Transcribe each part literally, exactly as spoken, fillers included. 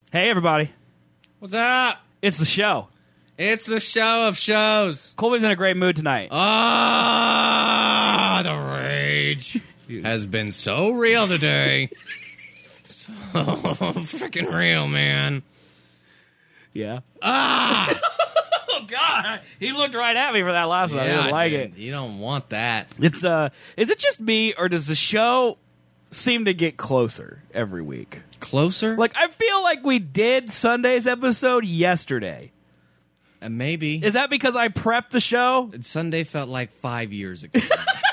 Hey, everybody. What's up? It's the show. It's the show of shows. Colby's in a great mood tonight. Ah, the rage has been so real today. So freaking real, man. Yeah. Ah! Oh, God. He looked right at me for that last one. I Yeah, didn't like dude, it. You don't want that. It's, uh, is it just me, or does the show seem to get closer every week? Closer? Like, I feel like we did Sunday's episode yesterday. Uh, maybe. Is that because I prepped the show? Sunday felt like five years ago.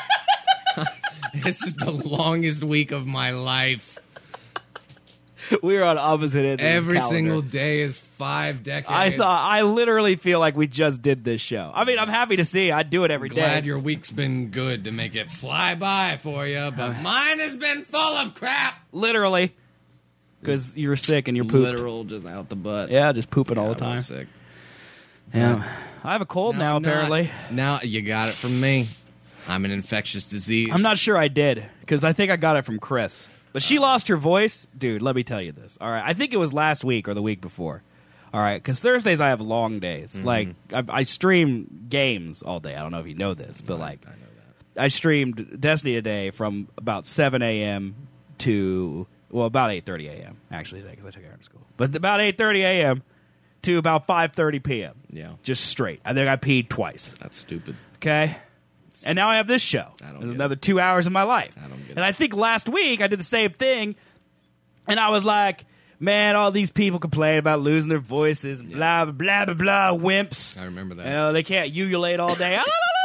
This is the longest week of my life. We were on opposite ends of the Every calendar. single day is five decades. I thought, I literally feel like we just did this show. I mean, I'm happy to see. I'd do it every day. Glad your week's been good to make it fly by for you, but mine has been full of crap. Literally. Because you were sick and you're pooped. Literal, just out the butt. Yeah, just pooping Yeah, all I the time. was sick. Yeah. I have a cold No, now, I'm not. apparently. Now you got it from me. I'm an infectious disease. I'm not sure I did, because I think I got it from Chris. But she lost her voice. Dude, let me tell you this. All right, I think it was last week or the week before. All right, because Thursdays I have long days. Mm-hmm. Like, I, I stream games all day. I don't know if you know this, but like, I know that. I streamed Destiny today from about seven a.m. to, well, about eight thirty a.m. actually today, because I took Aaron to school. But about eight thirty a.m. to about five thirty p.m. Yeah, Just straight. I think I peed twice. that's stupid. Okay? And now I have this show. I don't There's get another two hours of my life. I don't get and it. I think last week I did the same thing, and I was like, man, all these people complain about losing their voices, and blah, blah, blah, blah, blah, wimps. I remember that. You know, they can't ululate all day.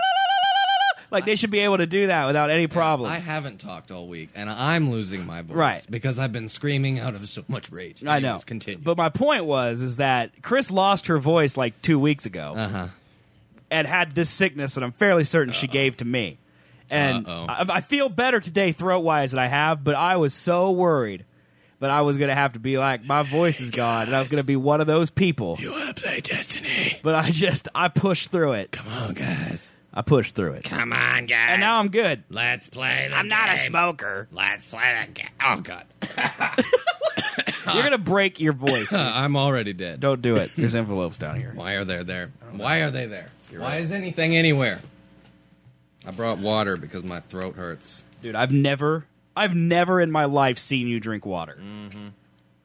Like, they should be able to do that without any problems. I haven't talked all week, and I'm losing my voice. Right. Because I've been screaming out of so much rage. I know. Anyways, continue. But my point was is that Chris lost her voice like two weeks ago uh-huh. and had this sickness that I'm fairly certain Uh-oh. she gave to me. And Uh-oh. I, I feel better today throat-wise than I have, but I was so worried that I was going to have to be like, my voice is gone, and I was going to be one of those people. You want to play Destiny? But I just, I pushed through it. Come on, guys. I pushed through it. Come on, guys. And now I'm good. Let's play the I'm game. not a smoker. Let's play the game. Oh, God. You're going to break your voice. I'm already dead. Don't do it. There's envelopes down here. Why are they there? Why are they there? Why is anything anywhere? I brought water because my throat hurts. Dude, I've never, I've never in my life seen you drink water. Mm-hmm. Mm-hmm.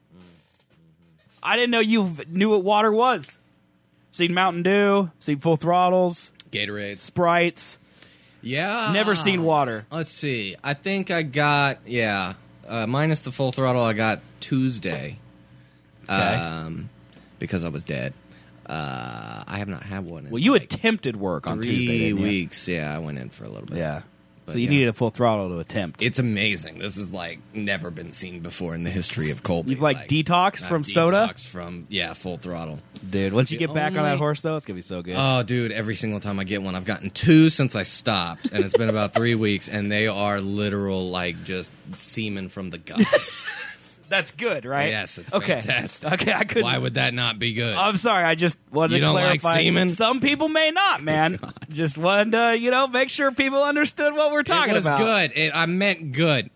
I didn't know you knew what water was. Seen Mountain Dew, seen Full Throttles, Gatorade. Sprites. Yeah. Never seen water. Let's see. I think I got, yeah, uh, minus the Full Throttle, I got Tuesday. Okay. Um, because I was dead. Uh, I have not had one in Well, you like attempted work on three Tuesday, didn't you? weeks. Yeah, I went in for a little bit. Yeah. But So you yeah. needed a Full Throttle to attempt. It's amazing. This is like never been seen before in the history of Colby. You've like, detoxed I've from soda? detoxed from, yeah, Full Throttle. Dude, once you The get back on only- that horse, though, it's going to be so good. Oh, dude, every single time I get one, I've gotten two since I stopped, and it's been about three weeks, and they are literal, like, just semen from the guts. That's good, right? Yes, it's okay. fantastic. Okay, I couldn't. Why would that not be good? I'm sorry, I just wanted You to don't like clarify. semen? Some people may not, man. Just wanted to, you know, make sure people understood what we're talking it was about. good. It, I meant good.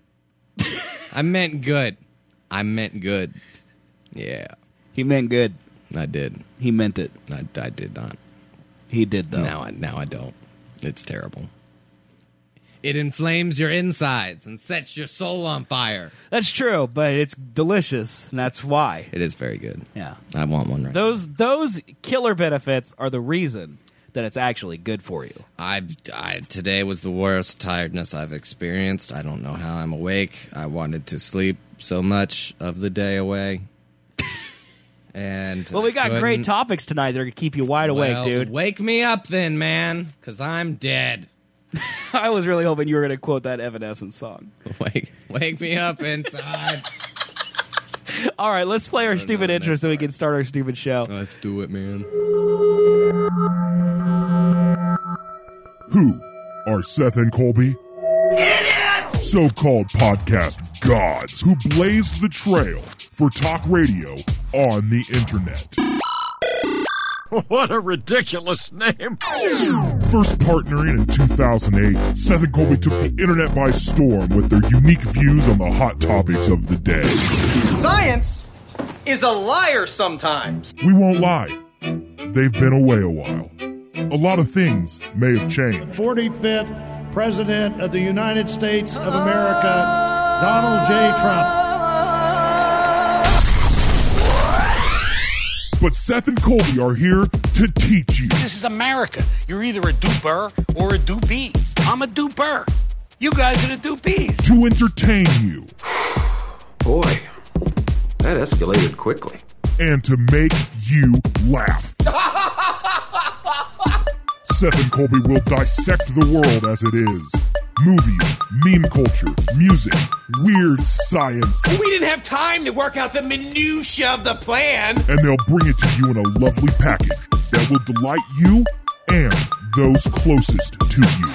I meant good. I meant good. Yeah, He meant good. I did. He meant it. I, I did not. He did, though. Now I now I don't. It's terrible. It inflames your insides and sets your soul on fire. That's true, but it's delicious, and that's why. It is very good. Yeah. I want one right Those those killer benefits are the reason that it's actually good for you. I, I today was the worst tiredness I've experienced. I don't know how I'm awake. I wanted to sleep so much of the day away. And Well, we got I great couldn't. topics tonight that are going to keep you wide awake, Well, dude. Wake me up then, man, because I'm dead. I was really hoping you were going to quote that Evanescence song. Wake, wake me up inside. All right, let's play our don't stupid know the intro next so we part. can start our stupid show. Let's do it, man. Who are Seth and Colby? Idiots! So-called podcast gods who blazed the trail for talk radio on the internet. What a ridiculous name. First partnering in two thousand eight, Seth and Colby took the internet by storm with their unique views on the hot topics of the day. Science is a liar sometimes. We won't lie. They've been away a while. A lot of things may have changed. forty-fifth President of the United States of America, Donald J. Trump. But Seth and Colby are here to teach you. This is America. You're either a duper or a doopy. I'm a duper. You guys are the doopies. To entertain you. Boy, that escalated quickly. And to make you laugh. Seth and Colby will dissect the world as it is. Movies, meme culture, music, weird science. We didn't have time to work out the minutiae of the plan. And they'll bring it to you in a lovely package that will delight you and those closest to you.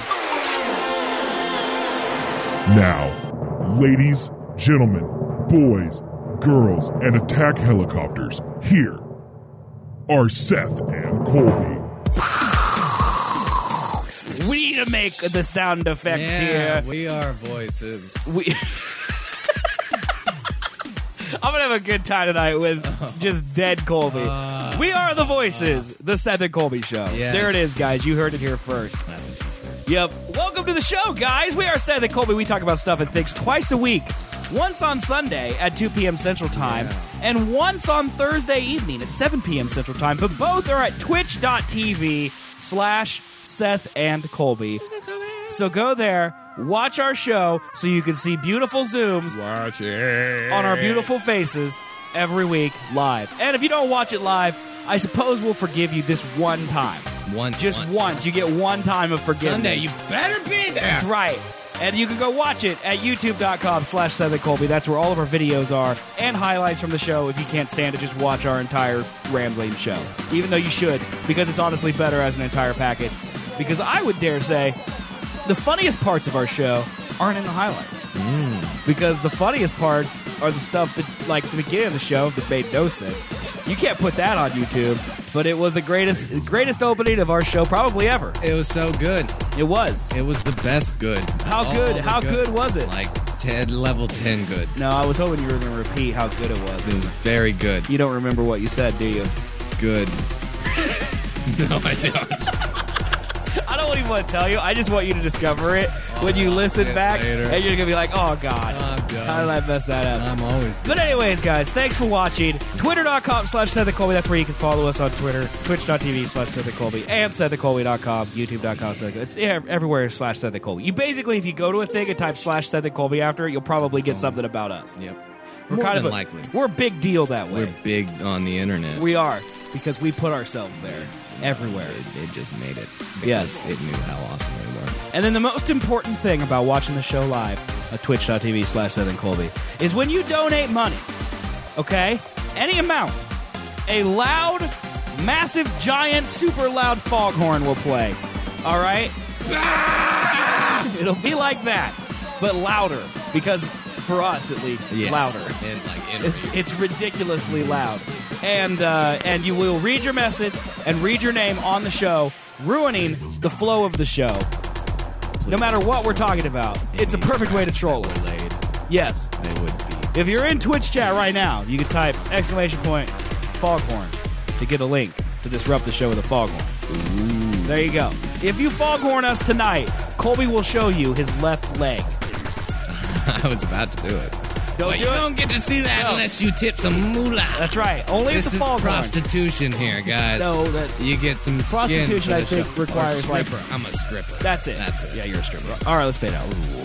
Now, ladies, gentlemen, boys, girls, and attack helicopters, here are Seth and Colby. We need to make the sound effects Yeah, here. we are voices. We. I'm gonna have a good time tonight with just dead Colby. Uh, we are the voices, the Seth and Colby Show. Yes. There it is, guys. You heard it here first. Yep. Welcome to the show, guys. We are Seth and Colby. We talk about stuff and things twice a week. Once on Sunday at two p.m. Central Time, Yeah. and once on Thursday evening at seven p.m. Central Time. But both are at twitch.tv slash Seth and Colby. So go there, watch our show so you can see beautiful zooms Watch it. on our beautiful faces every week live. And if you don't watch it live, I suppose we'll forgive you this one time. One, Just once. once. You get one time of forgiveness. Sunday, you better be there. That's right. And you can go watch it at youtube.com slash Seth and Colby. That's where all of our videos are and highlights from the show. If you can't stand it, just watch our entire rambling show. Even though you should, because it's honestly better as an entire package. Because I would dare say the funniest parts of our show aren't in the highlights. Mm. Because the funniest parts are the stuff that, like the beginning of the show, that made no sense. You can't put that on YouTube. But it was the greatest greatest opening of our show probably ever. It was so good. It was. It was the best good. How All good? the How good was it? Like ten, level ten good. No, I was hoping you were going to repeat how good it was. It was very good. You don't remember what you said, do you? Good. No, I don't. I don't even want to tell you. I just want you to discover it when you listen it back, later. and you're going to be like, oh, God. I'm done. How did I mess that up? I'm always But anyways, guys, thanks for watching. Twitter.com slash Seth and Colby. That's where you can follow us on Twitter. Twitch.tv slash Seth and Colby. And Seth and Colby dot com. YouTube.com. Seth. It's yeah, everywhere slash Seth and Colby. You basically, if you go to a thing and type slash Seth and Colby after it, you'll probably get something about us. Yep. We're More kind than of a, likely. We're a big deal that way. We're big on the internet. We are, because we put ourselves there. Everywhere. It, it just made it. Because Yes. it knew how awesome we were. And then the most important thing about watching the show live at twitch.tv slash Seth and Colby is when you donate money, okay? Any amount, a loud, massive, giant, super loud foghorn will play. All right? It'll be like that, but louder, because for us at least, Yes. louder. And like in It's, it's ridiculously loud. And uh, and you will read your message and read your name on the show, ruining the flow of the show. No matter what we're talking about. It's a perfect way to troll us. Laid, Yes. they would be. If you're in Twitch chat right now, you can type exclamation point foghorn to get a link to disrupt the show with a foghorn. Ooh. There you go. If you foghorn us tonight, Colby will show you his left leg. I was about to do it. Don't But do you it. don't get to see that No. unless you tip some moolah. That's right. Only This if the is foghorn. prostitution here, guys. No, that- you get some skin Prostitution, for I the think, show. requires, Or like- stripper. I'm a stripper. That's it. That's it. Yeah, you're a stripper. All right, let's fade out.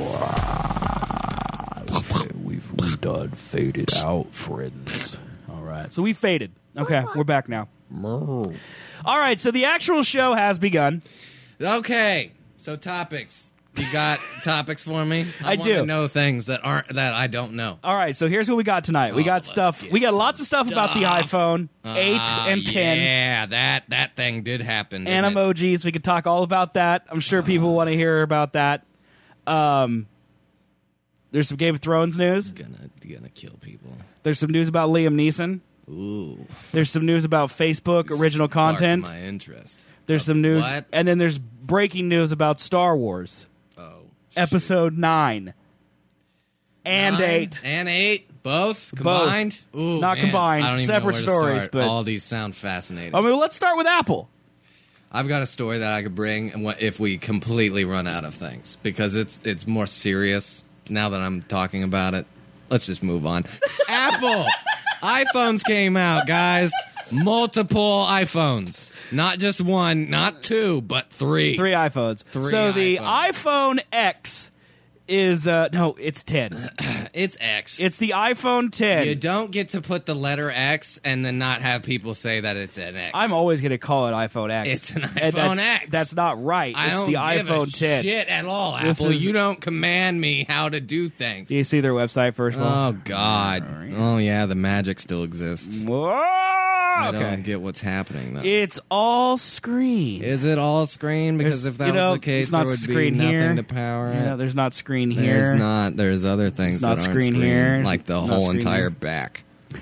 We've we done faded out, friends. All right, so we faded. Okay, we're back now. All right, so the actual show has begun. Okay, so topics. You got topics for me? I, I want do. to know things that aren't that I don't know. All right, so here's what we got tonight. We Oh, got let's stuff. get We got some lots of stuff, about the stuff. iPhone eight Ah, and ten. Yeah, that that thing did happen. And didn't it? emojis. We could talk all about that. I'm sure people want to hear about that. Um, there's some Game of Thrones news. Gonna gonna kill people. There's some news about Liam Neeson. Ooh, There's some news about Facebook original Sparked content. My interest. There's Of some news, What? and then there's breaking news about Star Wars Oh, Episode nine and Nine eight. and eight. Both combined? Both. Ooh, Not man. combined. I don't even Separate know where to stories, start. but all these sound fascinating. I mean, let's start with Apple. I've got a story that I could bring, and what if we completely run out of things, because it's it's more serious now that I'm talking about it. Let's just move on. Apple iPhones came out, guys. Multiple iPhones, not just one, not two, but three. Three iPhones. Three so the iPhones. iPhone X is uh, no, it's ten. It's X. It's the iPhone ten. You don't get to put the letter X and then not have people say that it's an X. I'm always going to call it iPhone X. It's an And iPhone that's, X. That's not right. I it's don't the give iPhone a ten. shit at all, This Apple. is- You don't command me how to do things. Do you see their website first of all? Oh God! Oh yeah, the magic still exists. Whoa! I Okay. don't get what's happening though. It's all screen. Is it all screen? Because There's- if that you know, was the case, it's not there would screen be nothing here. to power You it. know, there's not screen here. There's not. There's other things not that aren't screen screen, here. like the Not whole screen entire here. back.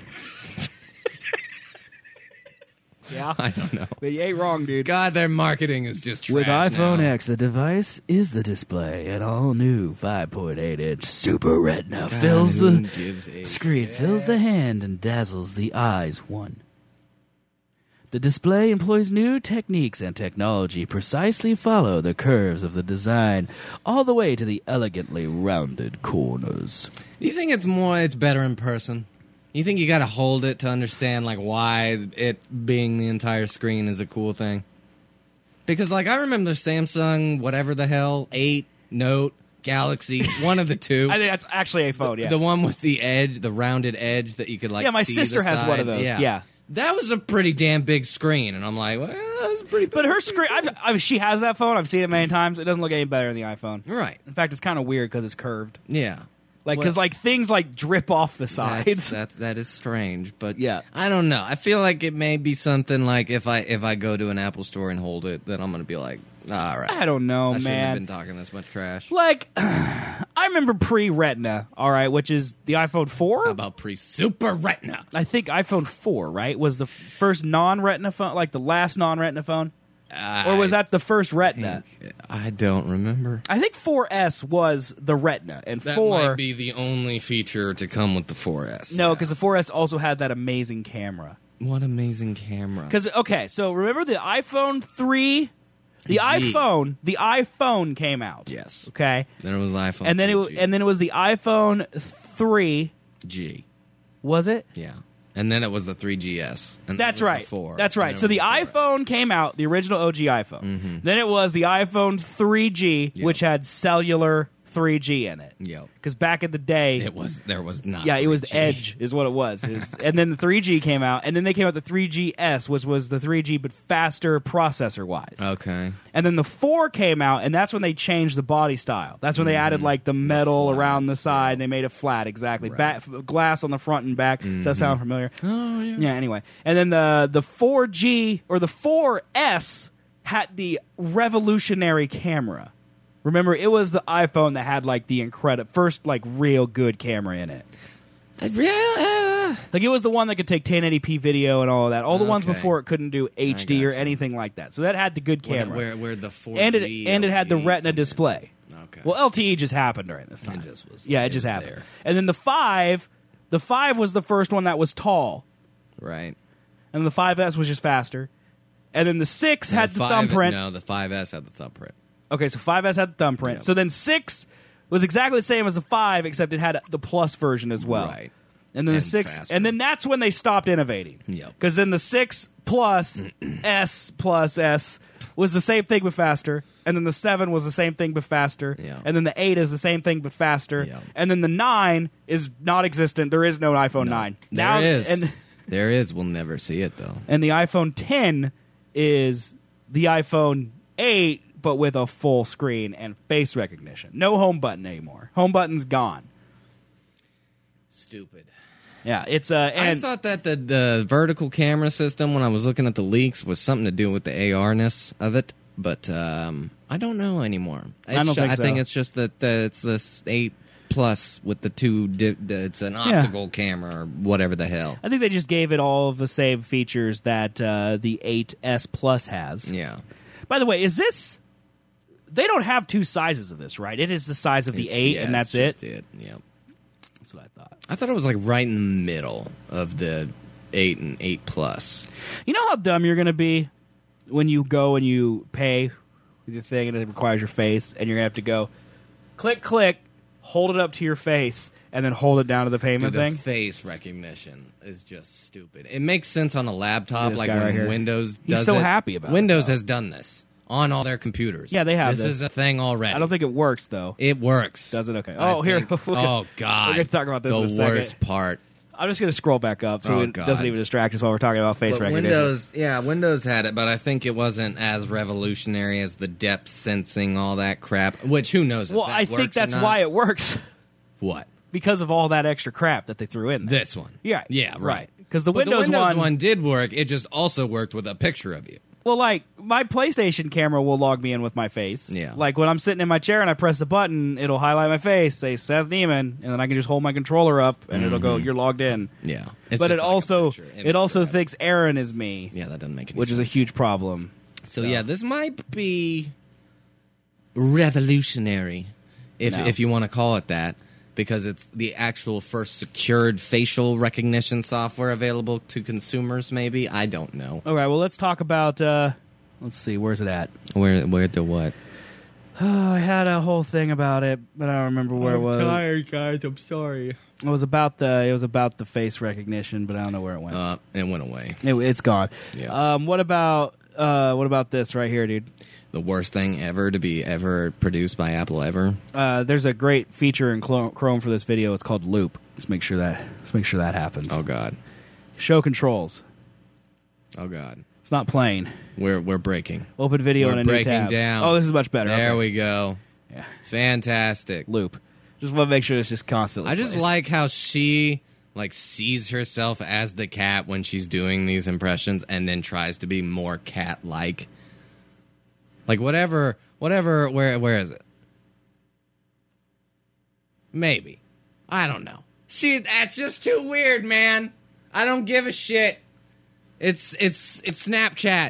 Yeah. I don't know. But you ain't wrong, dude. God, their marketing is just trash With iPhone now. X, the device is the display. An all-new five point eight inch Super Retina God, fills who the gives a screen, shit? fills the hand, and dazzles the eyes. One. The display employs new techniques and technology precisely follow the curves of the design, all the way to the elegantly rounded corners. Do you think it's more? It's better in person. You think you got to hold it to understand like why it being the entire screen is a cool thing? Because like I remember Samsung, whatever the hell, eight, Note, Galaxy, one of the two. I think that's actually a phone, yeah. The one with the edge, the rounded edge that you could like. Yeah, my see sister the has side. one of those, yeah. That was a pretty damn big screen, and I'm like, well, that's pretty. But her screen, I've, I mean, she has that phone. I've seen it many times. It doesn't look any better than the iPhone. Right. In fact, it's kind of weird because it's curved. Yeah. Like, because like things like drip off the That's, sides. that's that is strange, but Yeah. I don't know. I feel like it may be something like if I if I go to an Apple store and hold it, then I'm gonna be like, all right. I don't know, I shouldn't man. have been talking this much trash. Like, I remember pre-Retina, all right, which is the iPhone four? How about pre Super Retina? I think iPhone four, right, was the first non-Retina phone, like the last non-Retina phone? Or was that the first Retina? I don't remember. I think four S was the Retina, and That four... might be the only feature to come with the four S. No, because the four S also had that amazing camera. What amazing camera. Because, okay, so remember the iPhone three? The G. iPhone, the iPhone came out. Yes. Okay? Then it was the iPhone And then it, three wa- G. and then it was the iPhone three, G. was it? Yeah. And then it was the three G S. And That's that was right. The four. That's And right. it So was the four S. iPhone came out, the original O G iPhone. Mm-hmm. Then it was the iPhone three G, Yep. which had cellular three G in it. Yep. Because back in the day, It was. There was not. yeah, it was three G. Edge, is what it was. It was- and then the three G came out, and then they came out with the three G S, which was the three G but faster processor wise. Okay. And then the four came out, and that's when they changed the body style. That's when they added like the metal flat, around the side. And they made it flat, exactly. Right. Back, glass on the front and back. Does that sound familiar? Oh yeah. Yeah. Anyway, and then the the four G or the four S had the revolutionary camera. Remember, it was the iPhone that had like the incredible first like real good camera in it. Yeah. Like it was the one that could take ten eighty p video and all of that. All the ones Okay. before it couldn't do H D or gotcha. anything like that. So that had the good camera. Where, where the four G and it and it had the L T E Retina come in. display. Okay. Well, L T E just happened during this time. It just was- yeah, it, it just was happened. there. And then the five, the five was the first one that was tall, Right. and the five S was just faster. And then the six had the, five, thumbprint. No, the five S had the thumbprint. Okay, so five S had the thumbprint. Yep. So then six was exactly the same as the five, except it had the plus version as well. Right. And then the And six, faster. and then that's when they stopped innovating. Yep. Because then the six plus S plus S was the same thing but faster, and then the seven was the same thing but faster, Yeah. and then the eight is the same thing but faster, Yeah. and then the nine is non-existent. There is no iPhone nine. There Now, is. and There is. We'll never see it though. and the iPhone ten is the iPhone eight, but with a full screen and face recognition. No home button anymore. Home button's gone. Stupid. Yeah, it's uh, and I thought that the the vertical camera system, when I was looking at the leaks, was something to do with the A R-ness of it, but um, I don't know anymore. It's I don't ju- think I so. think it's just that uh, it's this eight plus with the two. Di- the, it's an optical camera or whatever the hell. I think they just gave it all of the same features that uh, the eight S Plus has. Yeah. By the way, is this? They don't have two sizes of this, right? It is the size of the It's- eight, yeah, and that's it's it. just it. Yep. That's what I thought. I thought it was like right in the middle of the eight and eight plus. You know how dumb you're going to be when you go and you pay with your thing and it requires your face, and you're going to have to go click, click, hold it up to your face, and then hold it down to the payment Dude, the thing. face recognition is just stupid. It makes sense on a laptop, This like guy when right here. Windows He's does so it. happy about it, Windows though. has done this on all their computers. Yeah, they have This, this. is a thing already. I don't think it works, though. it works. Does it? Okay. I Oh, here. think- We're oh God. We're going to talk about this the in a second. worst part. I'm just going to scroll back up so Oh, it God. doesn't even distract us while we're talking about face But recognition. Windows, yeah, Windows had it, but I think it wasn't as revolutionary as the depth sensing, all that crap. Which who knows? If Well, that I think works or that's not. why it works. What? Because of all that extra crap that they threw in there. This one. Yeah. Yeah, right. Because the But Windows, the Windows one, one did work. It just also worked with a picture of you. well, like, my PlayStation camera will log me in with my face. Yeah. Like, when I'm sitting in my chair and I press the button, it'll highlight my face, say Seth Neiman, and then I can just hold my controller up, and it'll go, you're logged in. Yeah. It's but just it like a also picture, image it also grab. thinks Aaron is me, Yeah, that doesn't make any which sense. is a huge problem. So, yeah, this might be revolutionary, if No. if you want to call it that, because it's the actual first secured facial recognition software available to consumers. Maybe I don't know. All right, well, let's talk about. Uh, let's see, where's it at? Where where the what? Oh, I had a whole thing about it, but I don't remember where it was. tired, guys. I'm sorry. It was about the it was about the face recognition, but I don't know where it went. Uh, it went away. It, it's gone. Yeah. Um, what about uh, what about this right here, dude? The worst thing ever to be ever produced by Apple ever. Uh, there's a great feature in Clo- Chrome for this video. It's called Loop. Let's make sure that let's make sure that happens. Oh God. Show controls. Oh God. It's not playing. We're we're breaking. Open video We're in a new breaking tab. down. Oh, this is much better. There Okay. we go. Yeah. Fantastic. Loop. Just want to make sure it's just constantly. I just plays. like how she like sees herself as the cat when she's doing these impressions, and then tries to be more cat-like. Like whatever, whatever. Where where is it? Maybe. I don't know. She. That's just too weird, man. I don't give a shit. It's it's it's Snapchat.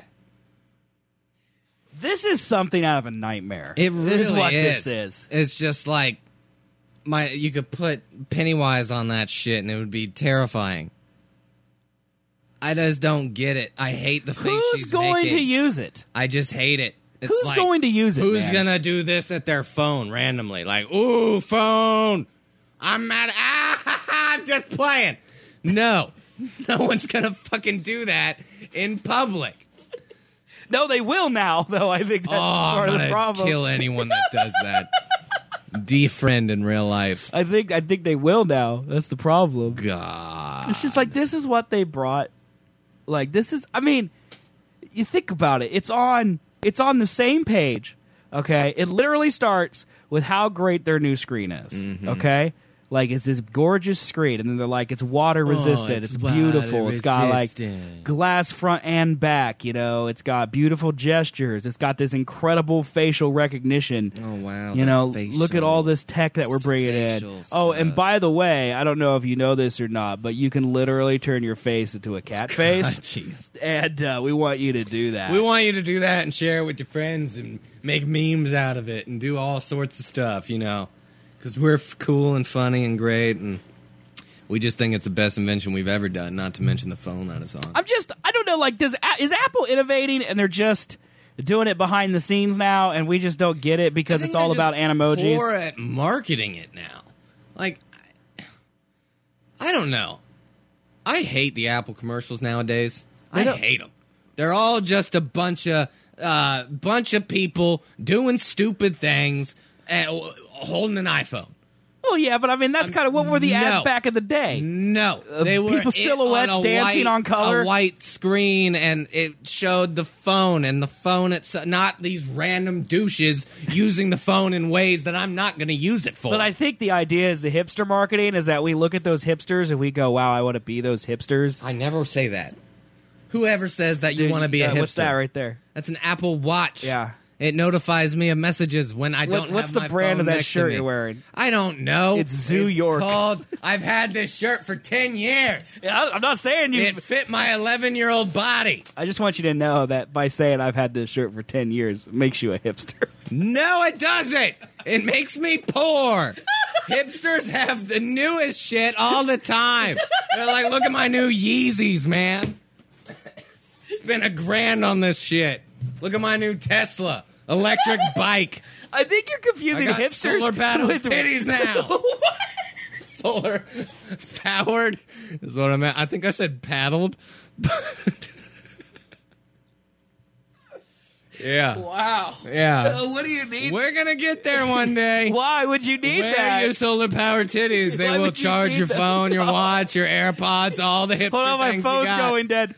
This is something out of a nightmare. It really this is what is. this is. It's just like my. You could put Pennywise on that shit, and it would be terrifying. I just don't get it. I hate the face Who's she's going making. to use it? I just hate it. It's Who's like, going to use it, Who's man? gonna do this at their phone randomly? Like, ooh, phone. I'm mad. Ah, I'm just playing. No, no one's gonna fucking do that in public. No, they will now, though. I think that's Oh, part I'm of the gonna problem. kill anyone that does that. Defriend in real life. I think I think they will now. That's the problem. God. It's just like this is what they brought. Like this is. I mean, you think about it. It's on. It's on the same page. Okay. It literally starts with how great their new screen is. Mm-hmm. Okay. Like it's this gorgeous screen, and then they're like, it's water resistant. it's it's beautiful. water It's got like resistant. glass front and back. You know, it's got beautiful gestures. It's got this incredible facial recognition. Oh wow. You that know, facial- look at all this tech that we're bringing in. facial Oh, and stuff. by the way, I don't know if you know this or not, but you can literally turn your face into a cat face, Jeez. and uh, we want you to do that. We want you to do that and share it with your friends and make memes out of it and do all sorts of stuff, you know. Because we're f- cool and funny and great, and we just think it's the best invention we've ever done, not to mention the phone that it's on. I'm just, I don't know, like, does is Apple innovating and they're just doing it behind the scenes now, and we just don't get it because I think it's all they're about just animojis? poor at marketing it now. Like, I don't know. I hate the Apple commercials nowadays. I don't- hate them. They're all just a bunch of uh, bunch of people doing stupid things, and holding an iPhone. Well, yeah, but I mean, that's kind of what were the ads no. back in the day. No, Uh, they were people it- silhouettes on a dancing white- on color. a white screen, and it showed the phone, and the phone itself, not these random douches using the phone in ways that I'm not going to use it for. But I think the idea is the hipster marketing is that we look at those hipsters and we go, wow, I want to be those hipsters. I never say that. Whoever says that you Dude, want to be a uh, hipster? What's that right there? That's an Apple Watch. Yeah. It notifies me of messages when I What- don't what's have the my brand phone of that next to shirt me. you're wearing? I don't know. It's Zoo it's York. Called, I've had this shirt for ten years. I- I'm not saying you. It fit my eleven-year-old body. I just want you to know that by saying I've had this shirt for ten years, it makes you a hipster. No, it doesn't. It makes me poor. Hipsters have the newest shit all the time. They're like, look at my new Yeezys, man. Spent a grand on this shit. Look at my new Tesla electric bike. I think you're confusing I got hipsters solar paddle with titties now. Solar powered is what I meant. I think I said paddled. Yeah. Wow. Yeah. Uh, what do you need? We're gonna get there one day. Why would you need Wear that? your solar powered titties. They Why will would you charge need your that? phone, your watch, your AirPods, all the hipster Hold on, my things you phone's got. going dead.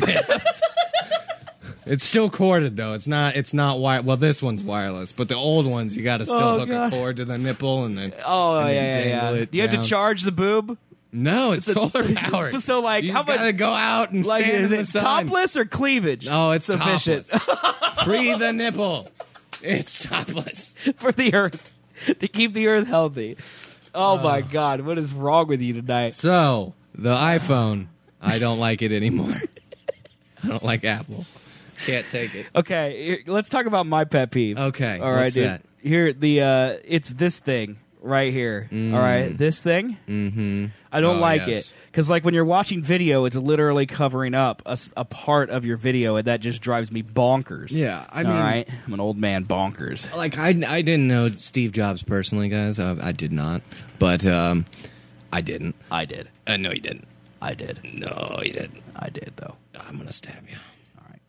It's still corded though. It's not. It's not wire. Well, this one's wireless, but the old ones you got to still Oh, hook God. a cord to the nipple and then. Oh, and then yeah, yeah, dangle yeah. it Do you have down. to charge the boob? No, it's, It's a- solar powered. So, like, you how just much- gotta go out and Like, stand is in the it sun. topless or cleavage? No, it's sufficient topless. Free the nipple. It's topless. for the earth to keep the earth healthy. Oh my God, what is wrong with you tonight? So the iPhone, I don't like it anymore. I don't like Apple. Can't take it. Okay, here- let's talk about my pet peeve. Okay, all right, what's dude. that? Here, the uh, it's this thing right here. All right, this thing. Mm-hmm. I don't Oh, like yes. it because, like, when you're watching video, it's literally covering up a, s- a part of your video, and that just drives me bonkers. Yeah, I all mean- right, I'm an old man bonkers. Like I, I didn't know Steve Jobs personally, guys. I, I did not, but um, I didn't. I did. Uh, no, you didn't. I did. No, you didn't. I did though. I'm gonna stab you. All right.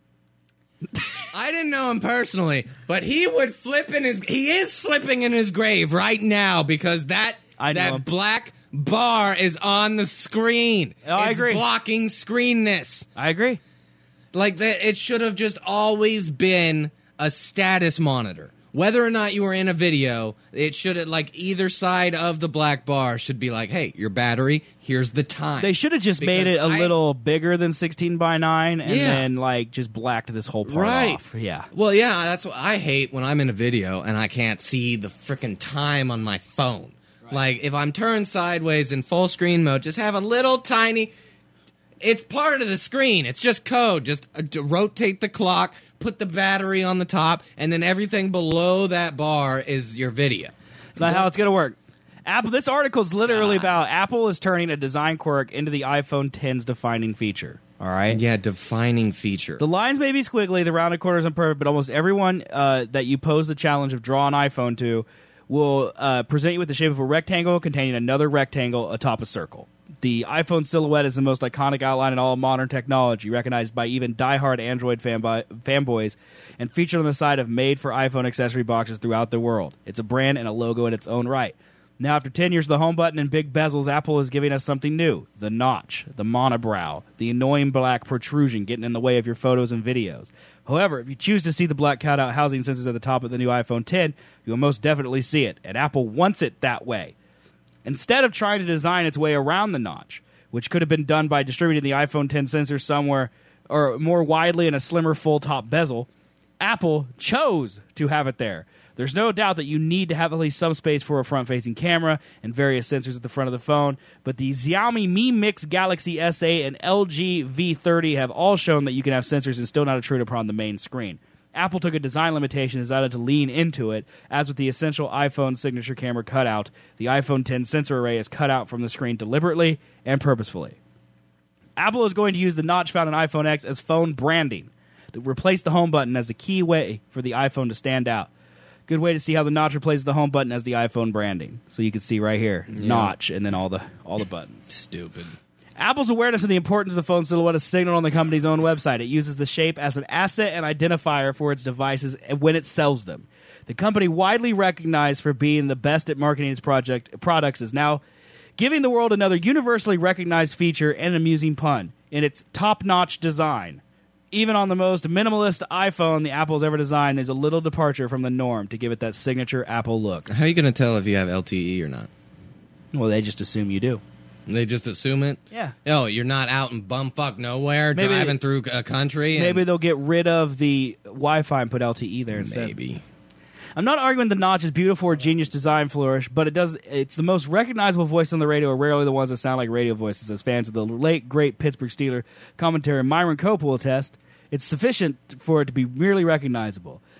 I didn't know him personally, but he would flip in his. He is flipping in his grave right now because that I know that him. black bar is on the screen. Oh, I it's agree. blocking screenness. I agree. Like that, it should have just always been a status monitor. Whether or not you were in a video, it should have, like, either side of the black bar should be like, hey, your battery, here's the time. They should have just made it a Because I- little bigger than sixteen by nine, and Yeah. then like just blacked this whole part Right. off. Yeah. Well, yeah, that's what I hate when I'm in a video and I can't see the freaking time on my phone. Like, if I'm turned sideways in full screen mode, just have a little tiny. It's part of the screen. It's just code. Just uh, to rotate the clock, put the battery on the top, and then everything below that bar is your video. It's not how it's going to work. Apple. This article is literally about Apple is turning a design quirk into the iPhone ten's defining feature. All right. Yeah, defining feature. The lines may be squiggly, the rounded corners imperfect, but almost everyone uh, that you pose the challenge of draw an iPhone to will uh, present you with the shape of a rectangle containing another rectangle atop a circle. The iPhone silhouette is the most iconic outline in all modern technology, recognized by even diehard Android fanboy- fanboys, and featured on the side of made-for-iPhone accessory boxes throughout the world. It's a brand and a logo in its own right. Now, after ten years of the home button and big bezels, Apple is giving us something new. The notch, the monobrow, the annoying black protrusion getting in the way of your photos and videos. However, if you choose to see the black cutout housing sensors at the top of the new iPhone ten, you will most definitely see it, and Apple wants it that way. Instead of trying to design its way around the notch, which could have been done by distributing the iPhone ten sensor somewhere or more widely in a slimmer full-top bezel, Apple chose to have it there. There's no doubt that you need to have at least some space for a front-facing camera and various sensors at the front of the phone, but the Xiaomi Mi Mix Galaxy S eight and L G V thirty have all shown that you can have sensors and still not intrude upon the main screen. Apple took a design limitation and decided to lean into it, as with the essential iPhone signature camera cutout, the iPhone ten sensor array is cut out from the screen deliberately and purposefully. Apple is going to use the notch found in iPhone X as phone branding to replace the home button as the key way for the iPhone to stand out. Good way to see how the notch replaces the home button as the iPhone branding. So you can see right here, Yeah. notch, and then all the all the buttons. Stupid. Apple's awareness of the importance of the phone silhouette is signaled on the company's own website. It uses the shape as an asset and identifier for its devices when it sells them. The company, widely recognized for being the best at marketing its project products, is now giving the world another universally recognized feature and an amusing pun in its top-notch design. Even on the most minimalist iPhone the Apple's ever designed, there's a little departure from the norm to give it that signature Apple look. How are you going to tell if you have L T E or not? Well, they just assume you do. They just assume it? Yeah. Oh, you're not out in bumfuck nowhere Maybe- driving through a country? And Maybe they'll get rid of the Wi-Fi and put L T E there instead. Maybe. I'm not arguing the notch is beautiful or genius design flourish, but it does. It's the most recognizable voice on the radio, are rarely the ones that sound like radio voices. As fans of the late great Pittsburgh Steeler commentator Myron Cope will attest, it's sufficient for it to be merely recognizable.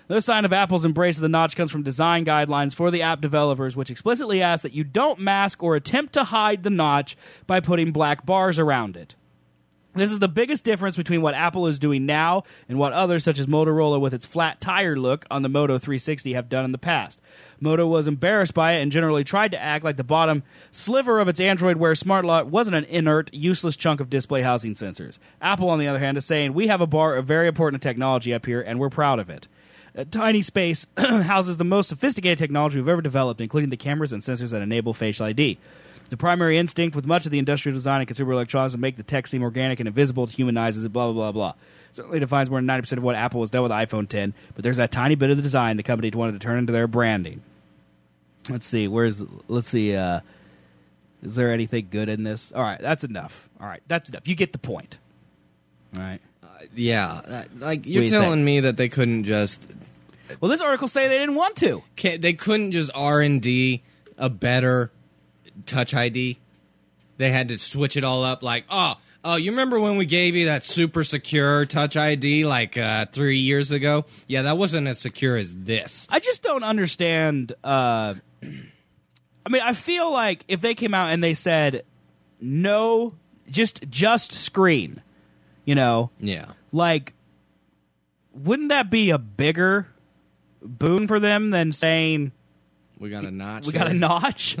Another sign of Apple's embrace of the notch comes from design guidelines for the app developers, which explicitly ask that you don't mask or attempt to hide the notch by putting black bars around it. This is the biggest difference between what Apple is doing now and what others, such as Motorola with its flat tire look on the Moto three sixty, have done in the past. Moto was embarrassed by it and generally tried to act like the bottom sliver of its Android Wear smart lock wasn't an inert, useless chunk of display housing sensors. Apple, on the other hand, is saying, we have a bar of very important technology up here, and we're proud of it. A tiny space houses the most sophisticated technology we've ever developed, including the cameras and sensors that enable facial I D. The primary instinct with much of the industrial design and consumer electronics to make the tech seem organic and invisible to humanizes it, blah, blah, blah, blah. Certainly defines more than ninety percent of what Apple has done with the iPhone ten, but there's that tiny bit of the design the company wanted to turn into their branding. Let's see, where's, let's see, uh, is there anything good in this? All right, that's enough. All right, that's enough. You get the point. All right. Uh, yeah, uh, like you're you telling think? me that they couldn't just... Well, this article say they didn't want to. Can't, they couldn't just R and D a better Touch I D. They had to switch it all up like, oh, oh, you remember when we gave you that super secure Touch I D like uh, three years ago? Yeah, that wasn't as secure as this. I just don't understand. Uh, I mean, I feel like if they came out and they said, no, just just screen, you know? Yeah. Like, wouldn't that be a bigger boon for them than saying... We got a notch. We got a notch?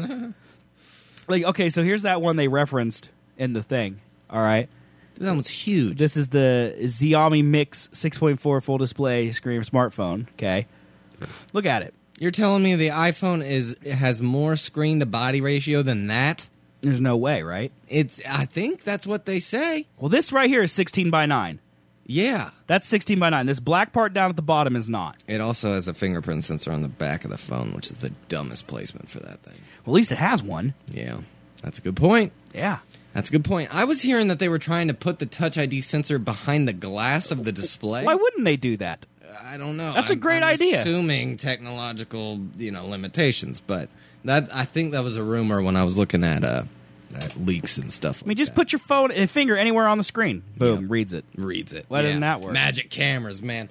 Like, okay, so here's that one they referenced in the thing, all right? That one's huge. This is the Xiaomi Mix six point four full display screen smartphone, okay? Look at it. You're telling me the iPhone is has more screen-to-body ratio than that? There's no way, right? It's. I think that's what they say. Well, this right here is sixteen by nine. Yeah. That's sixteen by nine. This black part down at the bottom is not. It also has a fingerprint sensor on the back of the phone, which is the dumbest placement for that thing. Well, at least it has one. Yeah. That's a good point. Yeah. That's a good point. I was hearing that they were trying to put the Touch I D sensor behind the glass of the display. Why wouldn't they do that? I don't know. That's a I'm, great I'm idea. Assuming technological, you know, limitations, but that I think that was a rumor when I was looking at uh at leaks and stuff. I mean, just put your phone and finger anywhere on the screen. Boom, Yeah. reads it. Reads it. Why yeah. doesn't that work? Magic cameras, man.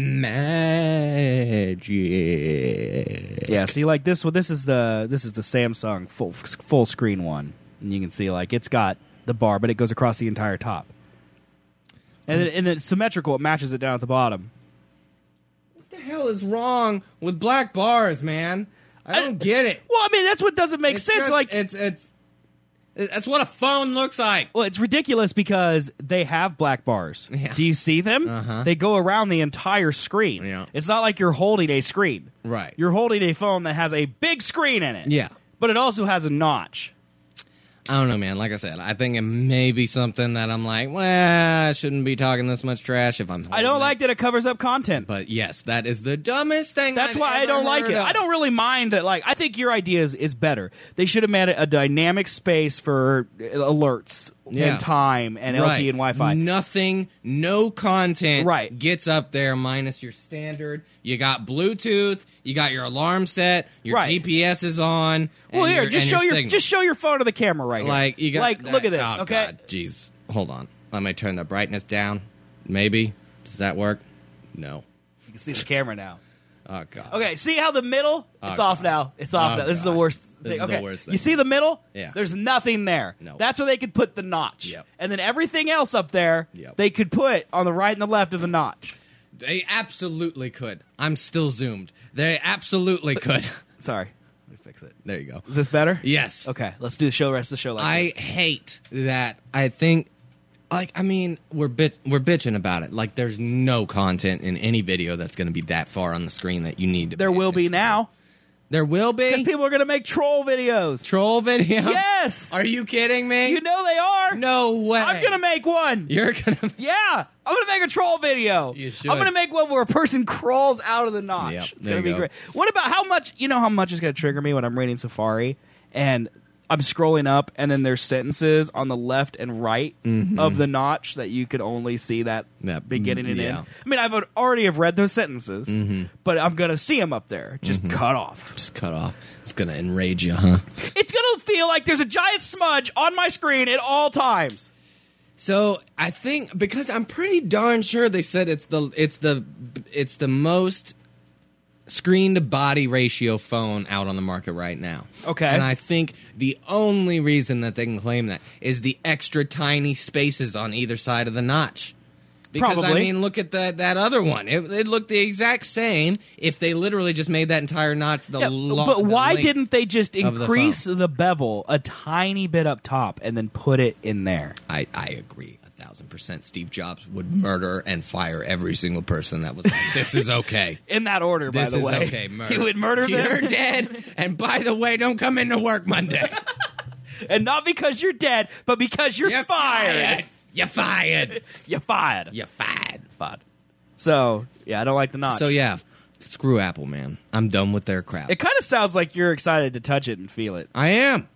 Magic. Yeah, see, like this. Well, this is the this is the Samsung full full screen one, and you can see like it's got the bar, but it goes across the entire top, and then, and it's symmetrical. It matches it down at the bottom. What the hell is wrong with black bars, man? I don't I- get it. Well, I mean, that's what doesn't make It's sense. just- like, it's it's that's what a phone looks like. well, it's ridiculous because they have black bars. Yeah. Do you see them? Uh-huh. They go around the entire screen. Yeah. It's not like you're holding a screen. Right. You're holding a phone that has a big screen in it. Yeah. But it also has a notch. I don't know, man. Like I said, I think it may be something that I'm like, well, I shouldn't be talking this much trash if I'm I don't holding like it. that it covers up content. But yes, that is the dumbest thing That's I've why I ever don't like heard it. of. I don't really mind it. Like, I think your idea is, is better. They should have made a dynamic space for alerts Yeah. and time and L T E and Wi-Fi. Nothing, no content Right. gets up there minus your standard. You got Bluetooth, you got your alarm set, your Right. G P S is on. Well, and here, your, just and show your signal. just show your phone to the camera right here. Like you got like that- look at this. oh, Okay, God, jeez, hold on. Let me turn the brightness down. Maybe does that work? No. you can see the camera now. Oh God. Okay, see how the middle? It's Oh, off God. now. It's off Oh, now. This is the gosh. worst This thing. is the Okay, worst thing. you see the middle? Yeah. There's nothing there. No. That's where they could put the notch. Yep. And then everything else up there, Yep. they could put on the right and the left of the notch. They absolutely could. I'm still zoomed. They absolutely could. Sorry, let me fix it. There you go. Is this better? Yes. Okay, let's do the show. Rest of the show like I this. hate that. I think, like, I mean, we're bit we're bitching about it. Like, there's no content in any video that's going to be that far on the screen that you need to. There pay will be attention to. now. There will Because be people are going to make troll videos. troll videos. Yes! Are you kidding me? You know they are. no way. I'm going to make one. You're gonna. Yeah, I'm going to make a troll video. You should. I'm going to make one where a person crawls out of the notch. Yep, it's there going to you be go. great. What about how much, you know how much is going to trigger me when I'm reading Safari and I'm scrolling up and then there's sentences on the left and right of the notch that you could only see that, That- beginning and yeah. end. I mean, I've already have read those sentences, but I'm going to see them up there, just cut off. Just cut off. It's gonna enrage you, huh? It's going to feel like there's a giant smudge on my screen at all times. So I think because I'm pretty darn sure they said it's the it's the it's the most screen to body ratio phone out on the market right now. Okay. And I think the only reason that they can claim that is the extra tiny spaces on either side of the notch. Because, Probably. I mean, look at the, that other one. It, it looked the exact same if they literally just made that entire notch the Yeah, lo- but the why length didn't they just of the increase phone. the, bevel a tiny bit up top and then put it in there? I, I agree a thousand percent. Steve Jobs would murder and fire every single person that was like, this is okay. In that order, by This the is way. okay. Murder. He would murder them. You're dead. And by the way, don't come into work Monday. And not because you're dead, but because you're, You're fired. fired. You're fired. You're fired. You're fired. Fired. So, yeah, I don't like the notch. So, yeah, screw Apple, man. I'm done with their crap. It kind of sounds like you're excited to touch it and feel it. I am.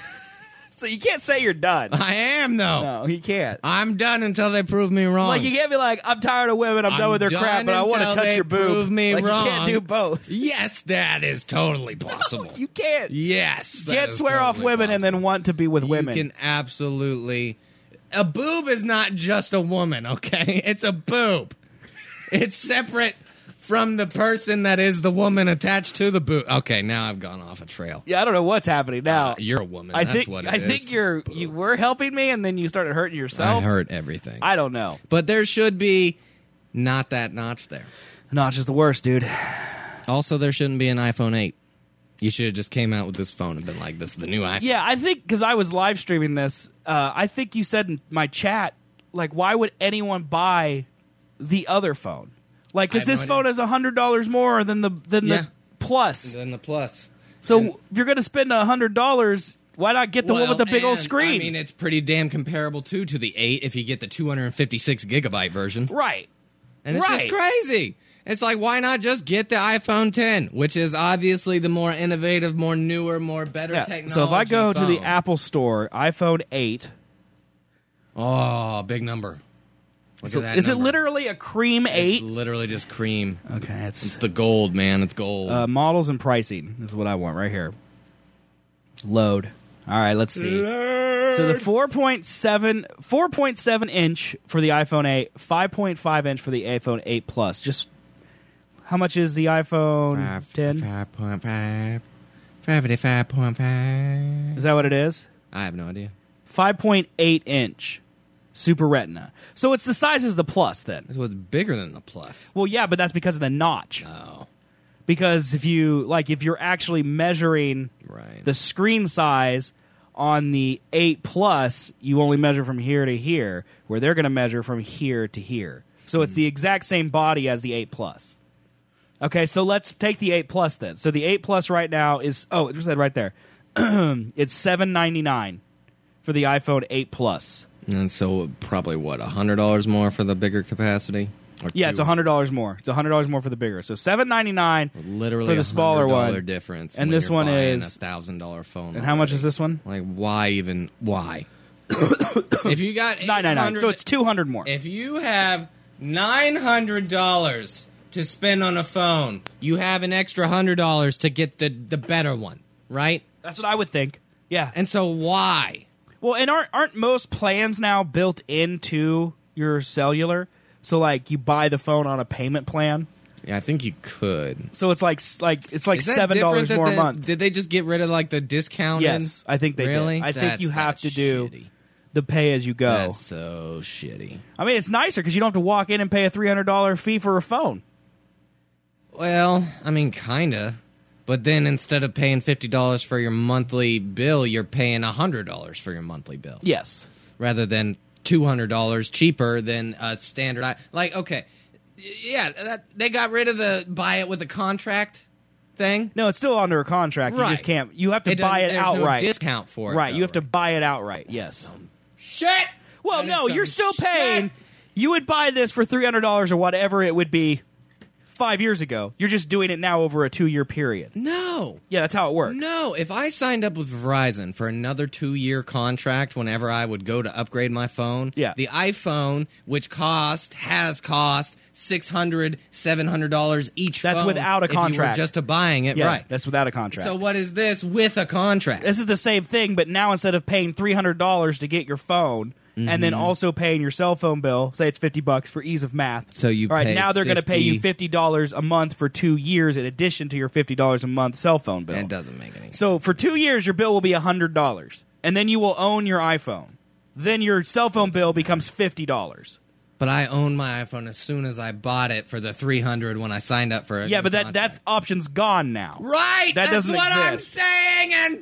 So you can't say you're done. I am, though. No, you can't. I'm done until they prove me wrong. Like, you can't be like, I'm tired of women, I'm, I'm done with their done crap, but I want to until touch they your boob. prove me like, wrong. You can't do both. Yes, that is totally possible. You can't. Yes. that Can't is swear off totally women and possible. then want to be with women. You can absolutely... A boob is not just a woman, okay? It's a boob. It's separate from the person that is the woman attached to the boob. Okay, now I've gone off a trail. Yeah, I don't know what's happening now. Uh, you're a woman. I That's think what it I is. think you're you were helping me, and then you started hurting yourself. I hurt everything. I don't know. But there should be not that notch there. Notch is the worst, dude. Also, there shouldn't be an iPhone eight. You should have just came out with this phone and been like, this is the new iPhone. Yeah, I think because I was live streaming this, uh, I think you said in my chat, like, why would anyone buy the other phone? Like, because I have this no phone idea. is a hundred dollars more than the than Yeah. the Plus. And then the Plus. So And- if you're going to spend a hundred dollars, why not get the one with the big old and, screen? I mean, it's pretty damn comparable, too, to the eight if you get the two hundred fifty-six gigabyte version. right. And it's right. just crazy. It's like, why not just get the iPhone ten, which is obviously the more innovative, more newer, more better Yeah. technology So if I go to the phone. Apple Store, iPhone eight. Oh, big number. Look So at that is it number. literally a cream eight? It's literally just cream. Okay, it's It's the gold, man. It's gold. uh, models and pricing is what I want right here. Load. All right, let's see. So the four point seven, four point seven inch for the iPhone eight, five point five inch for the iPhone eight Plus. Just how much is the iPhone ten? five point five. fifty-five point five. Is that what it is? I have no idea. five point eight inch Super Retina. So it's the size as the Plus then. So it's bigger than the Plus. Well, yeah, but that's because of the notch. Oh, Because if you like, if you're actually measuring right. the screen size on the eight Plus, you only measure from here to here, where they're going to measure from here to here. So it's the exact same body as the eight Plus. Okay, so let's take the eight Plus then. So the eight Plus right now is, oh, it just said right there. It's seven ninety-nine for the iPhone eight Plus. And so probably, what, one hundred dollars more for the bigger capacity? Or Yeah, it's two- one hundred dollars more. It's one hundred dollars more for the bigger. So seven ninety-nine Literally for the a smaller one hundred dollars one. difference. And when this you're one buying is- a one thousand dollars phone. And how much already. is this one? Like, why even? Why? If you got It's nine ninety-nine. So it's two hundred more. If you have nine hundred dollars to spend on a phone, you have an extra one hundred dollars to get the, the better one, right? That's what I would think. Yeah. And so why? Well, and aren't aren't most plans now built into your cellular? So like you buy the phone on a payment plan. Yeah, I think you could. So it's like like it's like Is that seven dollars different more a than the- month. Did they just get rid of like the discount? Yes, I think they really? did. I think That's- you have that's to do shitty. the pay as you go. That's so shitty. I mean, it's nicer because you don't have to walk in and pay a three hundred dollar fee for a phone. Well, I mean, kinda. But then instead of paying fifty dollars for your monthly bill, you're paying one hundred dollars for your monthly bill. Yes. Rather than two hundred dollars cheaper than a standard. I- Like, okay. Yeah, that, they got rid of the buy it with a contract thing. No, it's still under a contract. You Right. just can't. You have to It buy it doesn't- there's no outright. discount for it, Right. though, You have to right? buy it outright. Yes. Shit! Well, That is no, some you're still shit. paying. You would buy this for three hundred dollars or whatever it would be five years ago. You're just doing it now over a two year period. No. Yeah, that's how it works. No, if I signed up with Verizon for another two-year contract whenever I would go to upgrade my phone, Yeah. the iPhone, which cost, has cost six hundred dollars, seven hundred dollars each That's phone without a if you were contract. just to buying it, Yeah, right. that's without a contract. So what is this with a contract? This is the same thing, but now instead of paying three hundred dollars to get your phone mm-hmm. and then also paying your cell phone bill. Say it's fifty bucks for ease of math. So you all right pay now they're going to pay you fifty dollars a month for two years in addition to your fifty dollars a month cell phone bill. It doesn't make any sense. So for two years your bill will be one hundred dollars, and then you will own your iPhone. Then your cell phone bill becomes fifty dollars. But I owned my iPhone as soon as I bought it for the three hundred when I signed up for it. Yeah, but that that option's gone now. Right. That that's doesn't what exist. I'm saying. And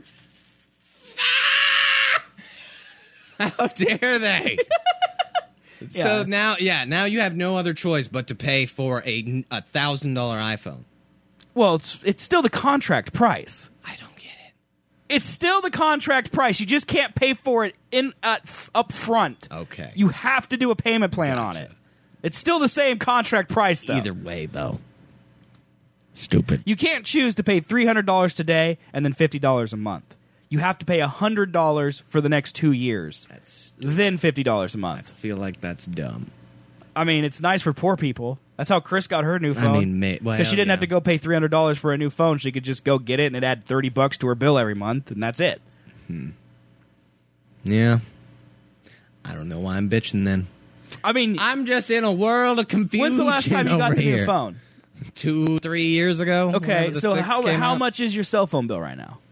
how dare they? Yeah. So now, yeah, now you have no other choice but to pay for a a thousand dollar iPhone. Well, it's it's still the contract price. I don't get it. It's still the contract price. You just can't pay for it in uh, f- up front. Okay. You have to do a payment plan Gotcha. on it. It's still the same contract price, though. Either way, though. Stupid. You can't choose to pay three hundred dollars today and then fifty dollars a month. You have to pay one hundred dollars for the next two years, That's. then fifty dollars a I month. feel like that's dumb. I mean, it's nice for poor people. That's how Chris got her new phone. I mean, may, well, because she didn't yeah. have to go pay three hundred dollars for a new phone. She could just go get it, and it add thirty bucks to her bill every month, and that's it. Hmm. Yeah. I don't know why I'm bitching then. I mean, I'm just in a world of confusion. when's the last time you got over the here. new phone? Two, three years ago. Okay, whenever the so six how came how out. much is your cell phone bill right now?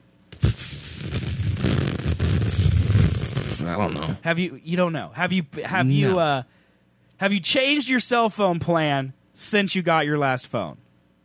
I don't know. Have you you don't know? Have you have you No. uh, have you changed your cell phone plan since you got your last phone?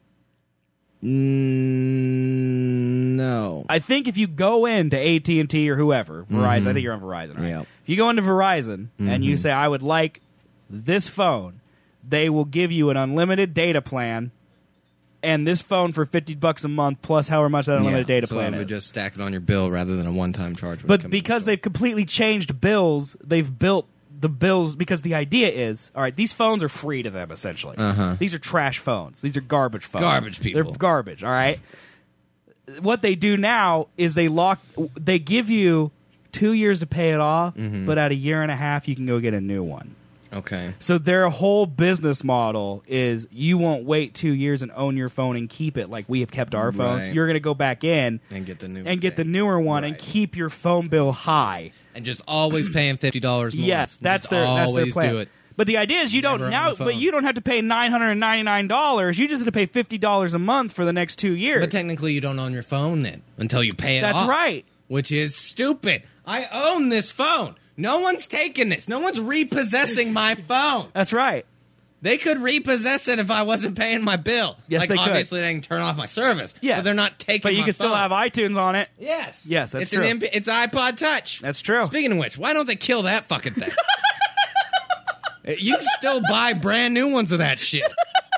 Mm, no. I think if you go into A T and T or whoever, Verizon, Mm-hmm. I think you're on Verizon, right? Yep. If you go into Verizon and you say, I would like this phone, they will give you an unlimited data plan and this phone for fifty bucks a month plus however much that unlimited yeah, data so plan it is. would just stack it on your bill rather than a one-time charge. when it But comes to because the they've completely changed bills, they've built the bills because the idea is, all right, these phones are free to them, essentially. Uh-huh. These are trash phones. These are garbage phones. Garbage people. They're garbage, all right? What they do now is they lock, they give you two years to pay it off, Mm-hmm. but at a year and a half, you can go get a new one. Okay. So their whole business model is you won't wait two years and own your phone and keep it like we have kept our phones. Right. You're going to go back in And get the new and get the thing. newer one and Right. keep your phone bill high. And just always paying fifty dollars more. Yes, that's Just their that's their always plan. do it. But the idea is you Never don't own now, the phone. but you don't have to pay nine hundred and ninety nine dollars. You just have to pay fifty dollars a month for the next two years. But technically, you don't own your phone then until you pay it That's off. right. Which is stupid. I own this phone. No one's taking this. No one's repossessing my phone. That's right. They could repossess it if I wasn't paying my bill. Yes, like, they could. obviously, they can turn off my service. Yes, But they're not taking But you my can still phone. have iTunes on it. Yes. Yes, that's it's true. An M P- it's iPod Touch. That's true. Speaking of which, why don't they kill that fucking thing? You can still buy brand new ones of that shit.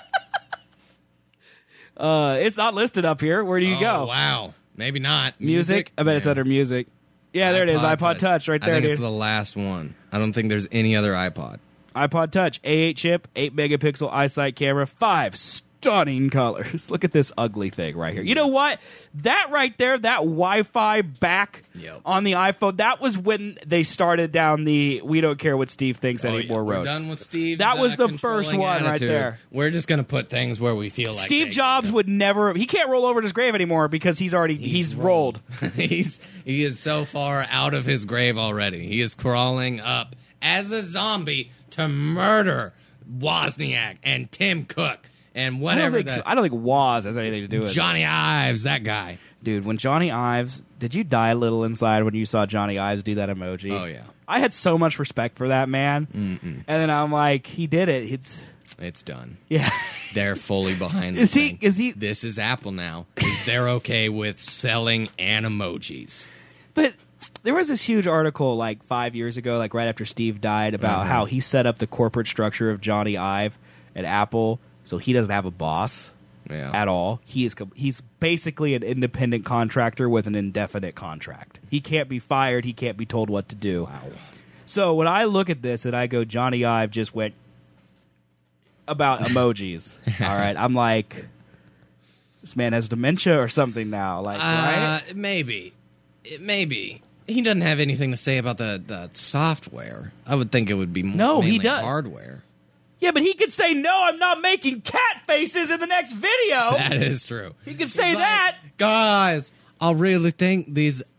Uh, it's not listed up here. Where do you oh, go? wow. Maybe not. Music? I bet it's Yeah. under music. Yeah, there it is. iPod Touch, right there, I think dude. it's the last one. I don't think there's any other iPod. iPod Touch, A eight chip, eight megapixel eyesight camera, five stunning colors. Look at this ugly thing right here. You know what? That right there, that Wi-Fi back Yep. on the iPhone, that was when they started down the we don't care what Steve thinks Oh, anymore yeah. road. We're done with Steve. That was the first one right there. We're just going to put things where we feel like Steve they Jobs can would never, he can't roll over in his grave anymore because he's already, he's, rolled. go. he's he is so far out of his grave already. He is crawling up as a zombie to murder Wozniak and Tim Cook and I don't, whatever think, that I don't think Woz has anything to do with Johnny it. Ives, that guy. Dude, when Johnny Ives, did you die a little inside when you saw Johnny Ives do that emoji? Oh, yeah. I had so much respect for that man. Mm-mm. And then I'm like, he did it. It's, It's done. yeah. They're fully behind the Is he- thing. is he- This is Apple now. Is they're okay with selling animojis. But there was this huge article like five years ago, like right after Steve died, about Uh-huh. how he set up the corporate structure of Johnny Ive at Apple so he doesn't have a boss Yeah. at all. He is com- he's basically an independent contractor with an indefinite contract. He can't be fired. He can't be told what to do. Wow. So when I look at this and I go, Johnny Ive just went about emojis. All right, I'm like, this man has dementia or something now. Like, right? Uh, maybe. It maybe. He doesn't have anything to say about the, the software. I would think it would be more No, he mainly does. hardware. Yeah, but he could say, no, I'm not making cat faces in the next video. That is true. He could say He's like, that. Guys, I really think these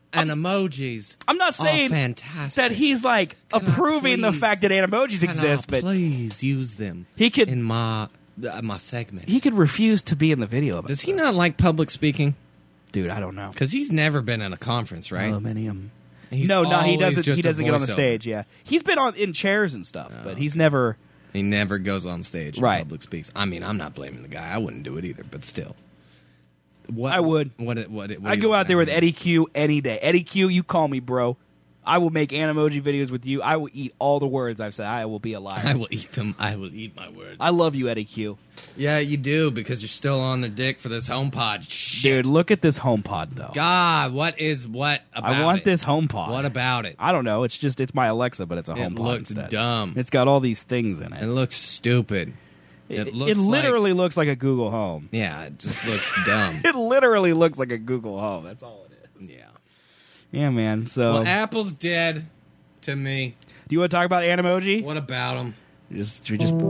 and emojis. I'm not are saying fantastic. that he's like Can I approving the please- fact that emojis Can exist, I but please use them. He could- in my uh, my segment. he could refuse to be in the video. About Does he this. not like public speaking? Dude, I don't know. Because he's never been in a conference, right? Aluminium. He's no, no, he always doesn't. just He a doesn't get on the voiceover. stage. Yeah, he's been on in chairs and stuff, but he's never. He never goes on stage and Right. public speaks. I mean, I'm not blaming the guy. I wouldn't do it either, but still. What, I would. What? What? what, what I do go you- out there with Eddie Q any day. Eddie Q, you call me, bro. I will make Animoji videos with you. I will eat all the words I've said. I will be a liar. I will eat them. I will eat my words. I love you, Eddie Q. Yeah, you do, because you're still on the dick for this HomePod. Shit. Dude, look at this HomePod, though. God, what is what about I want it? this HomePod. What about it? I don't know. It's just, it's my Alexa, but it's a It HomePod looks instead. dumb. It's got all these things in it. It looks stupid. It, It, looks it literally like, looks like a Google Home. yeah, it just looks dumb. It literally looks like a Google Home. That's all it is. Yeah. Yeah, man. So, Well, Apple's dead to me. do you want to talk about Animoji? What about them? Just, we just.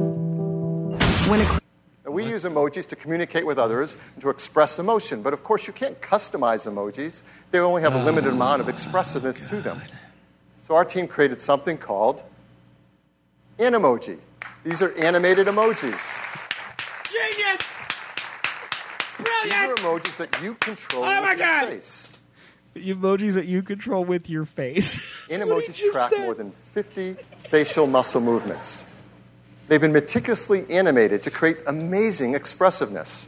We use emojis to communicate with others and to express emotion, but of course you can't customize emojis. They only have a limited amount of expressiveness to them. So our team created something called Animoji. These are animated emojis. Genius! These are emojis that you control Oh my with your God! face. Emojis that you control with your face. That's what he Animojis just track said. more than fifty facial muscle movements. They've been meticulously animated to create amazing expressiveness.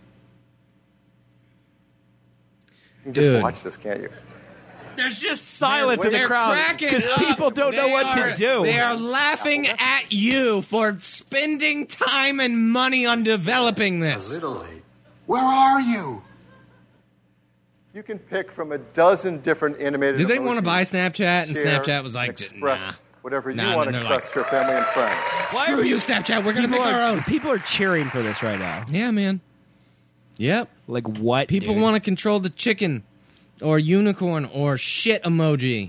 You can just Dude. watch this, can't you? There's just silence in the They're crowd cracking because up. people don't know They what are- to do. They are laughing at you for spending time and money on developing this. Literally. Where are you? You can pick from a dozen different animated Did they emojis, want to buy Snapchat? And share, Snapchat was like, express nah. whatever you Nah, want and to they're express to your family and friends. Screw you, Snapchat. We're going to people, make are, our own. people are cheering for this right now. Yeah, man. Yep. Like what? People dude? want to control the chicken or unicorn or shit emoji.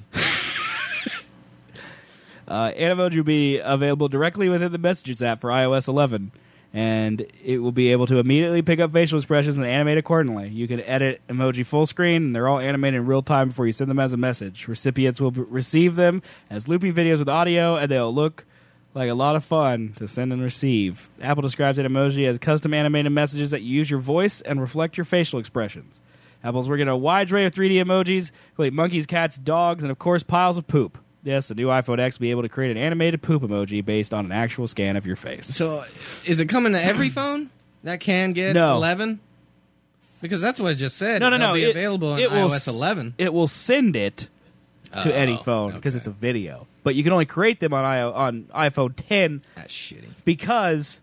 Uh, Animoji will be available directly within the Messages app for i O S eleven, and it will be able to immediately pick up facial expressions and animate accordingly. You can edit emoji full screen, and they're all animated in real time before you send them as a message. Recipients will b- receive them as looping videos with audio, and they'll look like a lot of fun to send and receive. Apple describes Animoji as custom animated messages that use your voice and reflect your facial expressions. Apple's working on a wide array of three D emojis, including monkeys, cats, dogs, and of course piles of poop. Yes, the new iPhone X will be able to create an animated poop emoji based on an actual scan of your face. So, is it coming to every phone that can get No. eleven? Because that's what it just said. No, no, It'll no. be it- available in it will iOS s- eleven. It will send it to Oh, any phone because okay. it's a video. But you can only create them on I- on iPhone ten That's shitty. because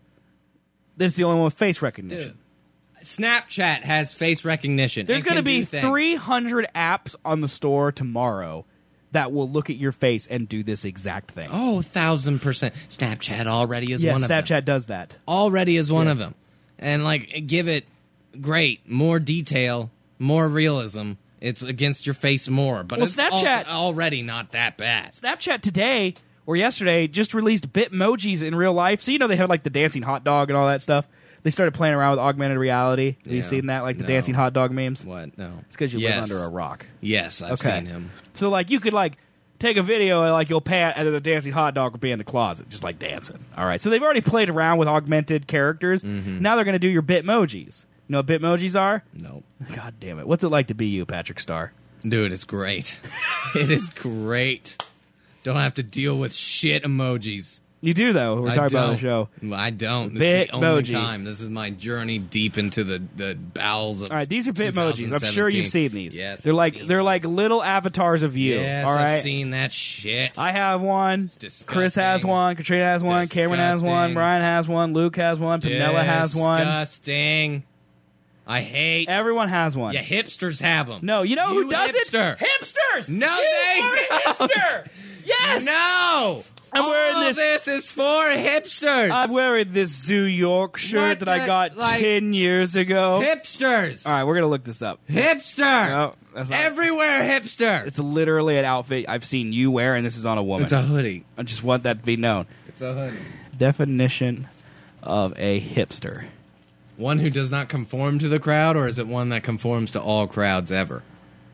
it's the only one with face recognition. Dude. Snapchat has face recognition. There's going to be three hundred apps on the store tomorrow that will look at your face and do this exact thing. Oh, thousand percent. Snapchat already is yes, one of them. Snapchat does that. Already is one Yes. of them. And, like, give it great, more detail, more realism. It's against your face more. But Well, it's Snapchat- also already not that bad. Snapchat today or yesterday just released Bitmojis in real life. So you know they have like the dancing hot dog and all that stuff. They started playing around with augmented reality. Have you Yeah. seen that, like the No. dancing hot dog memes? What? No. It's because you Yes. live under a rock. Yes, I've Okay. seen him. So like you could like take a video and like you'll pan and then the dancing hot dog will be in the closet just like dancing. All right. So they've already played around with augmented characters. Mm-hmm. Now they're going to do your Bitmojis. You know what Bitmojis are? Nope. God damn it. What's it like to be you, Patrick Starr? Dude, it's great. It is great. Don't have to deal with shit emojis. You do though. We're I talking about don't. the show. I don't. This is the only Bitmoji. time. This is my journey deep into the, the bowels of All right, these are Bitmojis. I'm sure you've seen these. Yes, they're I've like seen they're those. like little avatars of you. Yes, all right, I've seen that shit. I have one. disgusting. Chris has one. Katrina has one. Cameron has one. Disgusting. Brian has one. Luke has one. Pamela has one. Disgusting. I hate. Everyone has one. Yeah, hipsters have them. No, you know who You does hipster. it? Hipsters. No, you they are a don't. hipster. Yes. No. I'm wearing All this- this is for hipsters. I'm wearing this Zoo York shirt What that I the- got like- ten years ago. hipsters. All right, we're gonna look this up. Hipster. No, that's not. Everywhere hipster. It's literally an outfit I've seen you wear, and this is on a woman. It's a hoodie. I just want that to be known. It's a hoodie. Definition of a hipster. One who does not conform to the crowd, or is it one that conforms to all crowds ever?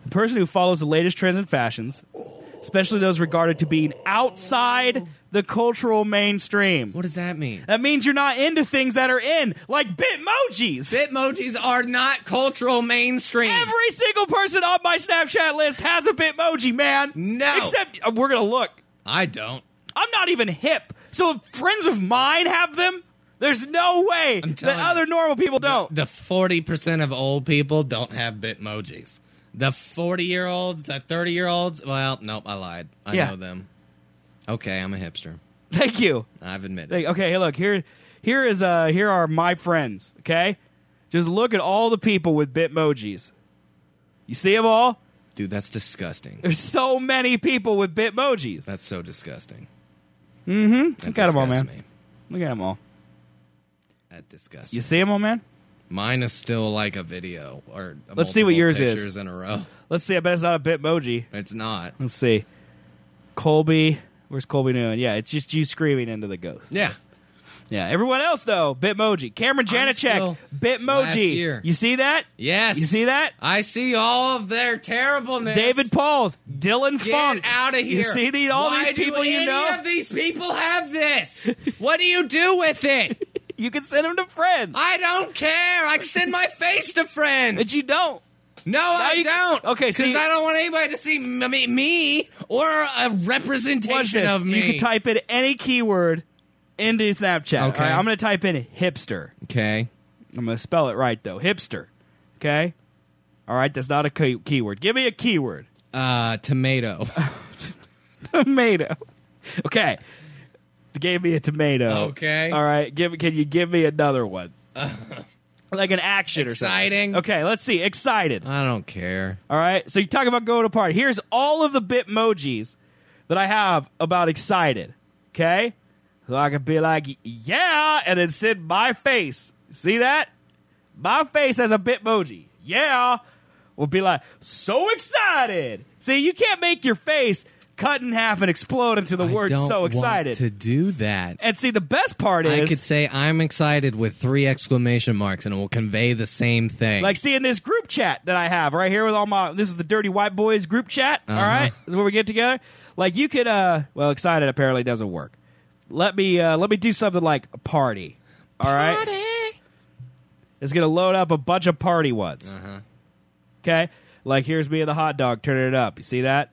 A person who follows the latest trends and fashions, especially those regarded to being outside the cultural mainstream. What does that mean? That means you're not into things that are in, like Bitmojis. Bitmojis are not cultural mainstream. Every single person on my Snapchat list has a Bitmoji, man. No. Except, uh, we're going to look. I don't. I'm not even hip. So if friends of mine have them, there's no way that you, other normal people don't. The, the forty percent of old people don't have Bitmojis. The forty-year-olds, the thirty-year-olds, well, nope, I lied. I Yeah. know them. Okay, I'm a hipster. Thank you. I've admitted. Thank- okay, hey, look, here, here is uh, here are my friends, okay? Just look at all the people with Bitmojis. You see them all? Dude, that's disgusting. There's so many people with Bitmojis. That's so disgusting. Mm-hmm. That Look at them all, man. disgusts me. Look at them all. That disgusts You me. see them all, man? Mine is still like a video or a Let's see what yours is. pictures in a row. Let's see. I bet it's not a Bitmoji. It's not. Let's see. Colby. Where's Colby doing? Yeah, it's just you screaming into the ghost. Yeah. Yeah. Everyone else, though, Bitmoji. Cameron I'm still Janacek, Bitmoji. last year. You see that? Yes. You see that? I see all of their terribleness. David Pauls, Dylan Get Funk. out of here. You see these, all Why these people do you any know? of these people have this? What do you do with it? You can send them to friends. I don't care. I can send my face to friends. But you don't. No, I you- don't. Okay, see- because I don't want anybody to see m- me, me or a Watch representation this. of me. You can type in any keyword into Snapchat. Okay. All right, I'm going to type in hipster. Okay. I'm going to spell it right, though. Hipster. Okay? All right, that's not a key- keyword. Give me a keyword. Uh, tomato. Tomato. Okay. Gave me a tomato. Okay. All right. Give. Can you give me another one? Like an action Exciting. or something. Okay, let's see. Excited. I don't care. All right. So you talk about going to a party. Here's all of the Bitmojis that I have about excited. Okay? So I could be like, yeah, and then send my face. See that? My face has a Bitmoji. Yeah. We'll be like, so excited. See, you can't make your face cut in half and explode into the I word don't so want excited. to do that. And see, the best part I is, could say I'm excited with three exclamation marks, and it will convey the same thing. like, see, in this group chat that I have right here with all my, this is the Dirty White Boys group chat, all Uh-huh. right? This is where we get together. Like, you could, uh, well, excited apparently doesn't work. Let me, uh, let me do something like a party, all right? Party. It's going to load up a bunch of party ones. Uh-huh. Okay? Like, here's me and the hot dog, turn it up. You see that?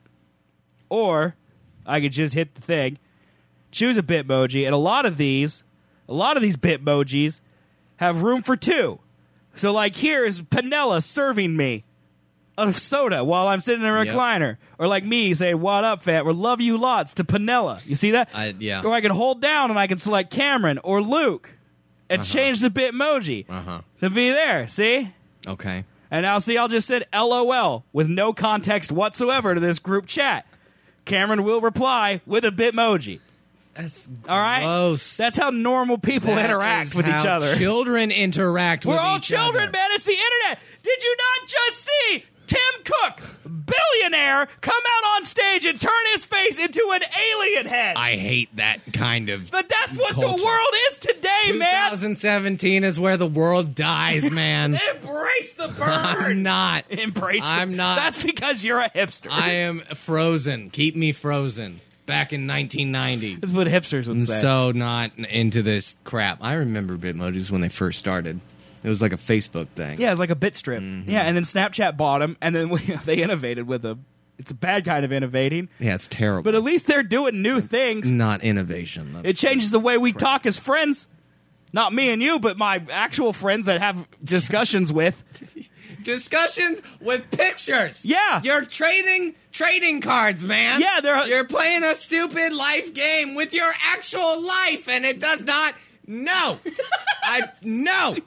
Or I could just hit the thing, choose a Bitmoji, and a lot of these, a lot of these Bitmojis have room for two. So, like, here's Panella serving me a soda while I'm sitting in a Yep. recliner. Or like me saying, what up, fat? Or love you lots to Panella. You see that? I- yeah. Or I can hold down and I can select Cameron or Luke and Uh-huh. change the Bitmoji Uh-huh. to be there. See? Okay. And now, see, I'll just send LOL with no context whatsoever to this group chat. Cameron will reply with a Bitmoji. That's All right? gross. That's how normal people That interact is with how each other. Children interact We're with all each children, other. man. It's the internet. Did you not just see Tim Cook, billionaire, come out on stage and turn his face into an alien head? I hate that kind of. But that's what culture. the world is today, man. twenty seventeen is where the world dies, man. Embrace the burn. I'm not. Embrace the I'm not. That's because you're a hipster. I am frozen. Keep me frozen. Back in nineteen ninety. That's what hipsters would I'm say. so not into this crap. I remember Bitmojis when they first started. It was like a Facebook thing. Yeah, it's like a bit strip. Mm-hmm. Yeah, and then Snapchat bought them, and then we, they innovated with them. It's a bad kind of innovating, Yeah, it's terrible. but at least they're doing new things. not innovation. That's It changes the way we talk as friends. Not me and you, but my actual friends that have discussions with. discussions with pictures. Yeah. You're trading trading cards, man. Yeah, they're- You're playing a stupid life game with your actual life, and it does not. No. I no.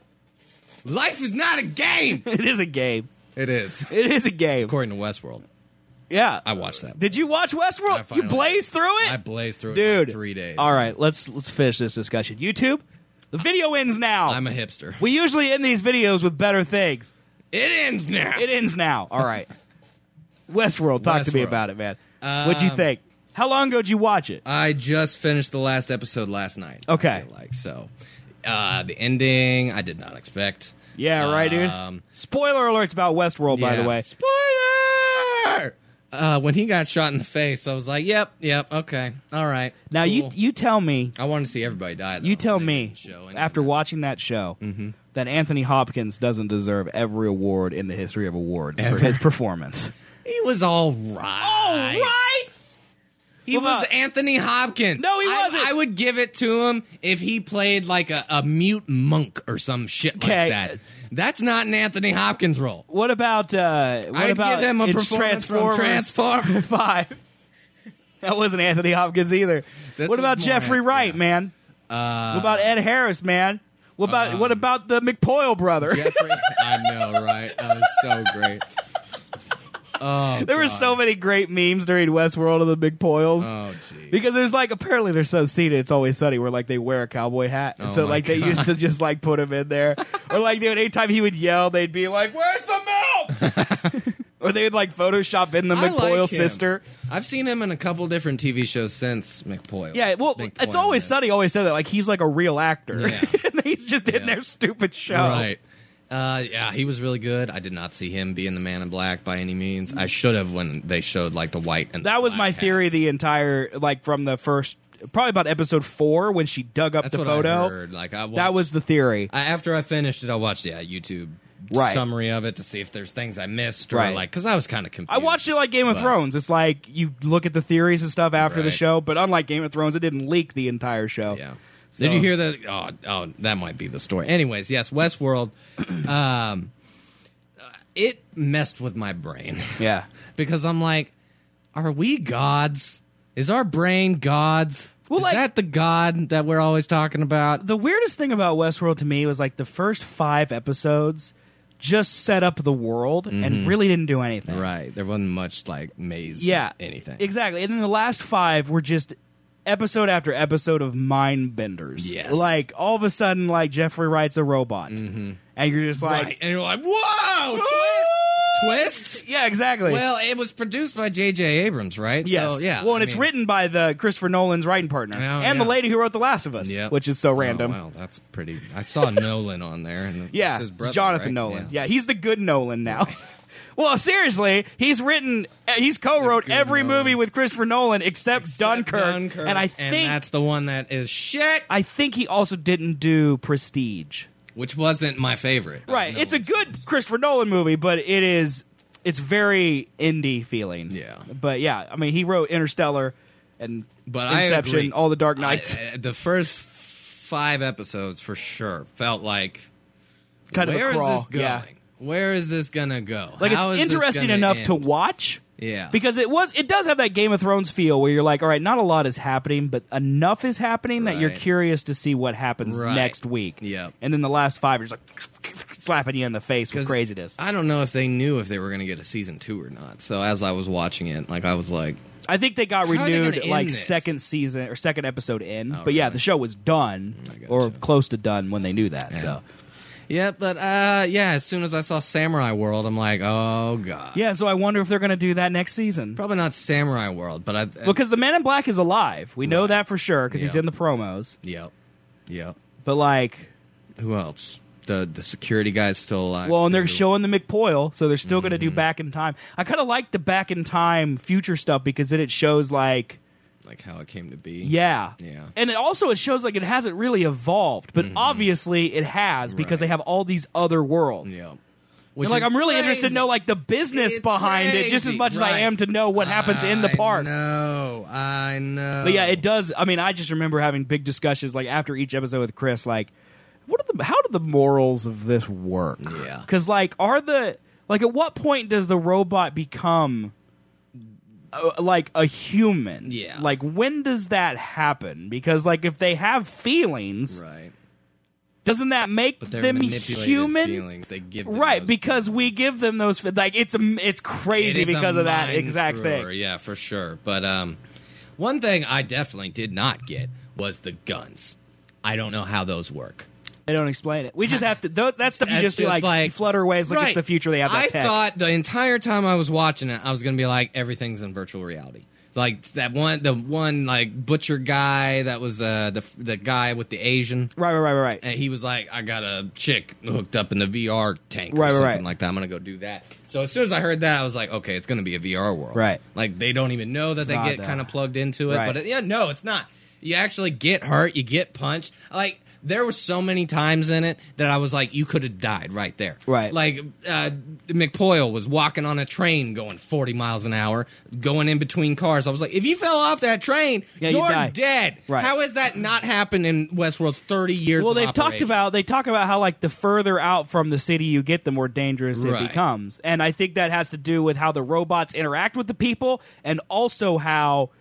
Life is not a game. It is a game. It is. It is a game. According to Westworld. Yeah. I watched that. Did you watch I Westworld? You finally- blazed through it? I blazed through it Dude. in three days. All right, let's let's finish this discussion. YouTube, the video ends now. I'm a hipster. We usually end these videos with better things. It ends now. It ends now. All right. Westworld, talk to me Westworld. about it, man. What'd you Um, think? How long ago did you watch it? I just finished the last episode last night. Okay. I feel like so. Uh, the ending, I did not expect. Yeah, right, dude. Um, Spoiler alerts about Westworld, by yeah. the way. Spoiler. Duper! Uh, when he got shot in the face, I was like, yep, yep, okay, all right. Now, cool. you you tell me. I want to see everybody die, though. You tell They me, didn't show any after of that. watching that show, Mhm. that Anthony Hopkins doesn't deserve every award in the history of awards Ever. for his performance. He was all right. All right? He What was about- Anthony Hopkins. No, he I- wasn't. I would give it to him if he played like a, a mute monk or some shit Okay. like that. That's not an Anthony Hopkins role. What about, uh, what I'd about give him a in performance from Transformers Transformers. five? That wasn't Anthony Hopkins either. This what was about more Jeffrey Ant- Wright, yeah. man? Uh, What about Ed Harris, man? What about what about the McPoyle brother? Jeffrey? I know, right? That was so great. Oh, There were God. so many great memes during Westworld of the McPoyles. Oh, geez. Because there's like apparently there's some scene in It's Always Sunny where like they wear a cowboy hat, and Oh so my like they God. used to just like put him in there, or like they would, anytime he would yell, they'd be like, "Where's the milk?" Or they would like Photoshop in the I McPoyle like him. sister. I've seen him in a couple different T V shows since McPoyle. Yeah, well, McPoyle It's Always is. Sunny always said that like he's like a real actor, Yeah. and he's just in Yeah. their stupid show. Right. Uh, yeah, he was really good. I did not see him being the Man in Black by any means. I should have when they showed like the white and That was my black theory hats. the entire like from the first probably about episode four when she dug up That's the what photo. I heard. Like I watched, That was the theory. I, after I finished it, I watched yeah YouTube Right. summary of it to see if there's things I missed or Right. like because I was kind of confused. I watched it like Game of But- Thrones. It's like you look at the theories and stuff after the Right. show, but unlike Game of Thrones, it didn't leak the entire show. Yeah. So- Did you hear that? Oh, oh, that might be the story. Anyways, yes, Westworld. um, it messed with my brain Yeah. because I'm like, are we gods? Is our brain gods? Well, Is like- that the god that we're always talking about? The weirdest thing about Westworld to me was like the first five episodes just set up the world and really didn't do anything. Right. There wasn't much like maze. Yeah. Anything. Exactly. And then the last five were just episode after episode of mind benders. Yes. Like all of a sudden, like Jeffrey Wright's a robot, and you're just like, Right. And you're like, whoa! Twist! Twists? yeah, exactly. Well, it was produced by J J. Abrams, right? yes. So, yeah. Well, and I it's mean- written by the Christopher Nolan's writing partner Oh, and the yeah. lady who wrote The Last of Us, Yep. which is so random. Oh, wow, that's pretty. I saw Nolan on there, and Yeah, it's his brother, Jonathan right? Nolan. Yeah. Yeah. he's the good Nolan now. Well, seriously, he's written, uh, he's co-wrote good every Nolan. movie with Christopher Nolan except, Except Dunkirk, Dunkirk, and I think that's the one that is shit, I think he also didn't do Prestige. which wasn't my favorite. of Right, it's a Nolan's good films. Christopher Nolan movie, but it is it's very indie feeling. Yeah. but yeah, I mean, he wrote Interstellar and But I Inception, agree. all the Dark Knights. I- uh, the first five episodes, for sure, felt like Kind of a where is crawl, this going? yeah. Where is this gonna go? Like How it's is this interesting gonna enough end? to watch. Yeah. Because it was, it does have that Game of Thrones feel where you're like, all right, not a lot is happening, but enough is happening that you're Right. curious to see what happens Right. next week. Yep. And then the last five, you're just like slapping you in the face with 'Cause craziness. I don't know if they knew if they were going to get a season two or not. So as I was watching it, like I was like, I think they got How are they renewed gonna end like this? second season or second episode in, Oh, but yeah, really? the show was done I gotcha. or close to done when they knew that. Yeah. So yeah, but uh, yeah. As soon as I saw Samurai World, I'm like, oh god. yeah, so I wonder if they're going to do that next season. Probably not Samurai World, but I. Because the Man in Black is alive, we know Right. that for sure because he's Yeah. in the promos. Yep. Yep. But like, Who else? The the security guy's still alive. well, and they're too. showing the McPoyle, so they're still going to Mm-hmm. do Back in Time. I kind of like the Back in Time future stuff because then it shows like, like how it came to be. yeah, Yeah. and it also it shows like it hasn't really evolved, but obviously it has because Mm-hmm. Right. they have all these other worlds. Yep. And like is I'm really interested to crazy. know like the business It's behind it just as crazy, much as I right. am to know what happens in the park. I know. I know. But yeah, it does. I mean, I just remember having big discussions like after each episode with Chris, like, what are the how do the morals of this work? Yeah. Because like, are the like at what point does the robot become uh, like a human? Yeah. Like when does that happen? Because like if they have feelings, Right. doesn't that make But they're them manipulated human? feelings. They give them Right, those because we feelings. give them those. Like it's a, it's crazy It is because a of that mind exact screwer, thing. Yeah, for sure. But um, one thing I definitely did not get was the guns. I don't know how those work. They don't explain it. We just have to. Th- that stuff you That's just do like, you flutter away. It's like it's Right. the future. They have that I tech. thought the entire time I was watching it, I was going to be like, everything's in virtual reality. Like that one, the one like butcher guy that was uh, the the guy with the Asian. Right, right, right, right. And he was like, I got a chick hooked up in the V R tank or Right, right, something right. like that. I'm going to go do that. So as soon as I heard that, I was like, okay, it's going to be a V R world. Right. Like they don't even know that It's they not get that. kind of plugged into it. Right. But it, yeah, no, it's not. You actually get hurt. You get punched. Like there were so many times in it that I was like, you could have died right there. Right. Like uh, McPoyle was walking on a train going forty miles an hour, going in between cars. I was like, if you fell off that train, Yeah, you you're die. dead. Right. How has that not happened in Westworld's thirty years Well, of they've talked operation? about they talk about how like the further out from the city you get, the more dangerous Right. it becomes, and I think that has to do with how the robots interact with the people, and also how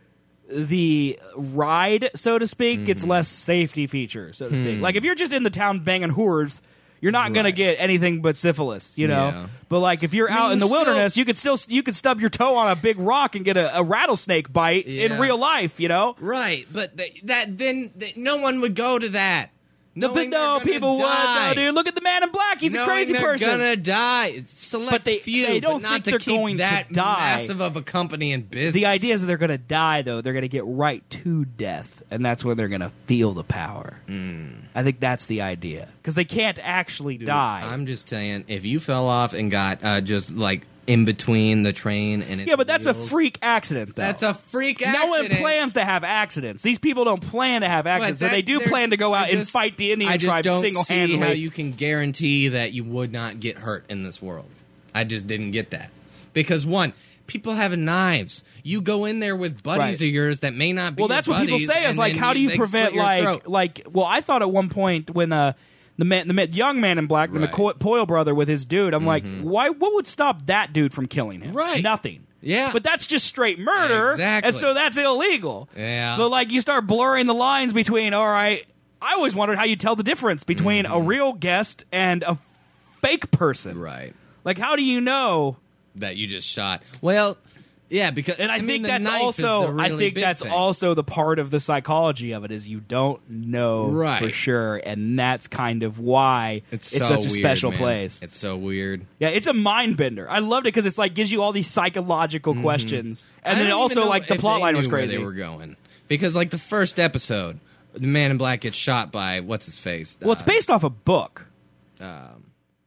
the ride, so to speak, gets Mm-hmm. less safety features, so to speak. Hmm. Like if you're just in the town banging whores, you're not going to Right. get anything but syphilis, you know. Yeah. But like if you're I mean, out in the still- wilderness, you could still you could stub your toe on a big rock and get a, a rattlesnake bite in Yeah. real life, you know. Right, but th- that then th- no one would go to that. No, Knowing they're no gonna people would. die. No, dude, look at the Man in Black. He's Knowing a crazy they're person. gonna die. It's select But they- few, they don't but not think to they're keep going to that die. massive of a company in business. The idea is that they're going to die, though. They're going to get right to death, and that's when they're going to feel the power. Mm. I think that's the idea. Because they can't actually Dude, die. I'm just saying, if you fell off and got uh, just like in between the train and its yeah, but that's a wheels, freak accident, though. That's a freak No accident. one plans to have accidents. These people don't plan to have accidents, But so they that- do there's- plan to go I out and just- fight the Indian I just tribe don't see single-handedly. how you can guarantee that you would not get hurt in this world. I just didn't get that. Because one, people have knives. You go in there with buddies Right. of yours that may not be Well, that's your what people buddies, say. Is and like, then how do you they prevent slit your like, throat. like? Well, I thought at one point when uh, the man, the man, young Man in Black, the Right. McCoy brother with his dude, I'm like, why? What would stop that dude from killing him? Right. Nothing. Yeah. But that's just straight murder, Exactly. and so that's illegal. Yeah. But like, you start blurring the lines between. All right, I always wondered how you tell the difference between a real guest and a fake person. Right. Like, how do you know? That you just shot. Well, yeah, because And I, mean, think the that's knife is the also I really think big that's thing. also the part of the psychology of it is you don't know Right. for sure, and that's kind of why It's, it's so such a weird, special man. place. It's so weird. Yeah, it's a mind bender. I loved it because it's like gives you all these psychological questions, and Mm-hmm. I then don't also even know like the if plot they line was knew where crazy. they were going because like the first episode, the Man in Black gets shot by what's his face. Well, it's Uh, based off a book. Um,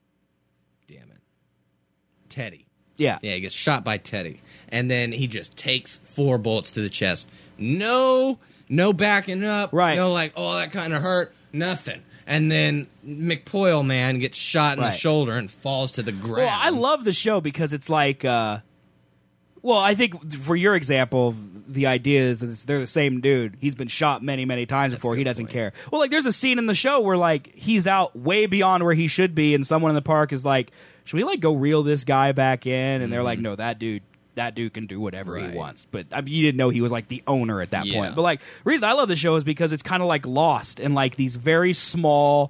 damn it, Teddy. Yeah, Yeah, he gets shot by Teddy, and then he just takes four bullets to the chest. No, no backing up. Right. No, like, oh, that kind of hurt. Nothing. And then McPoyle, man, gets shot in Right. the shoulder and falls to the ground. Well, I love the show because it's like, uh, well, I think for your example, the idea is that it's, they're the same dude. He's been shot many, many times before. a He good doesn't point. care. Well, like there's a scene in the show where like he's out way beyond where he should be, and someone in the park is like, "Should we like go reel this guy back in?" And they're like, "No, that dude." That dude can do whatever Right. he wants, but I mean, you didn't know he was like the owner at that Yeah. point. But like, the reason I love the show is because it's kind of like Lost and like these very small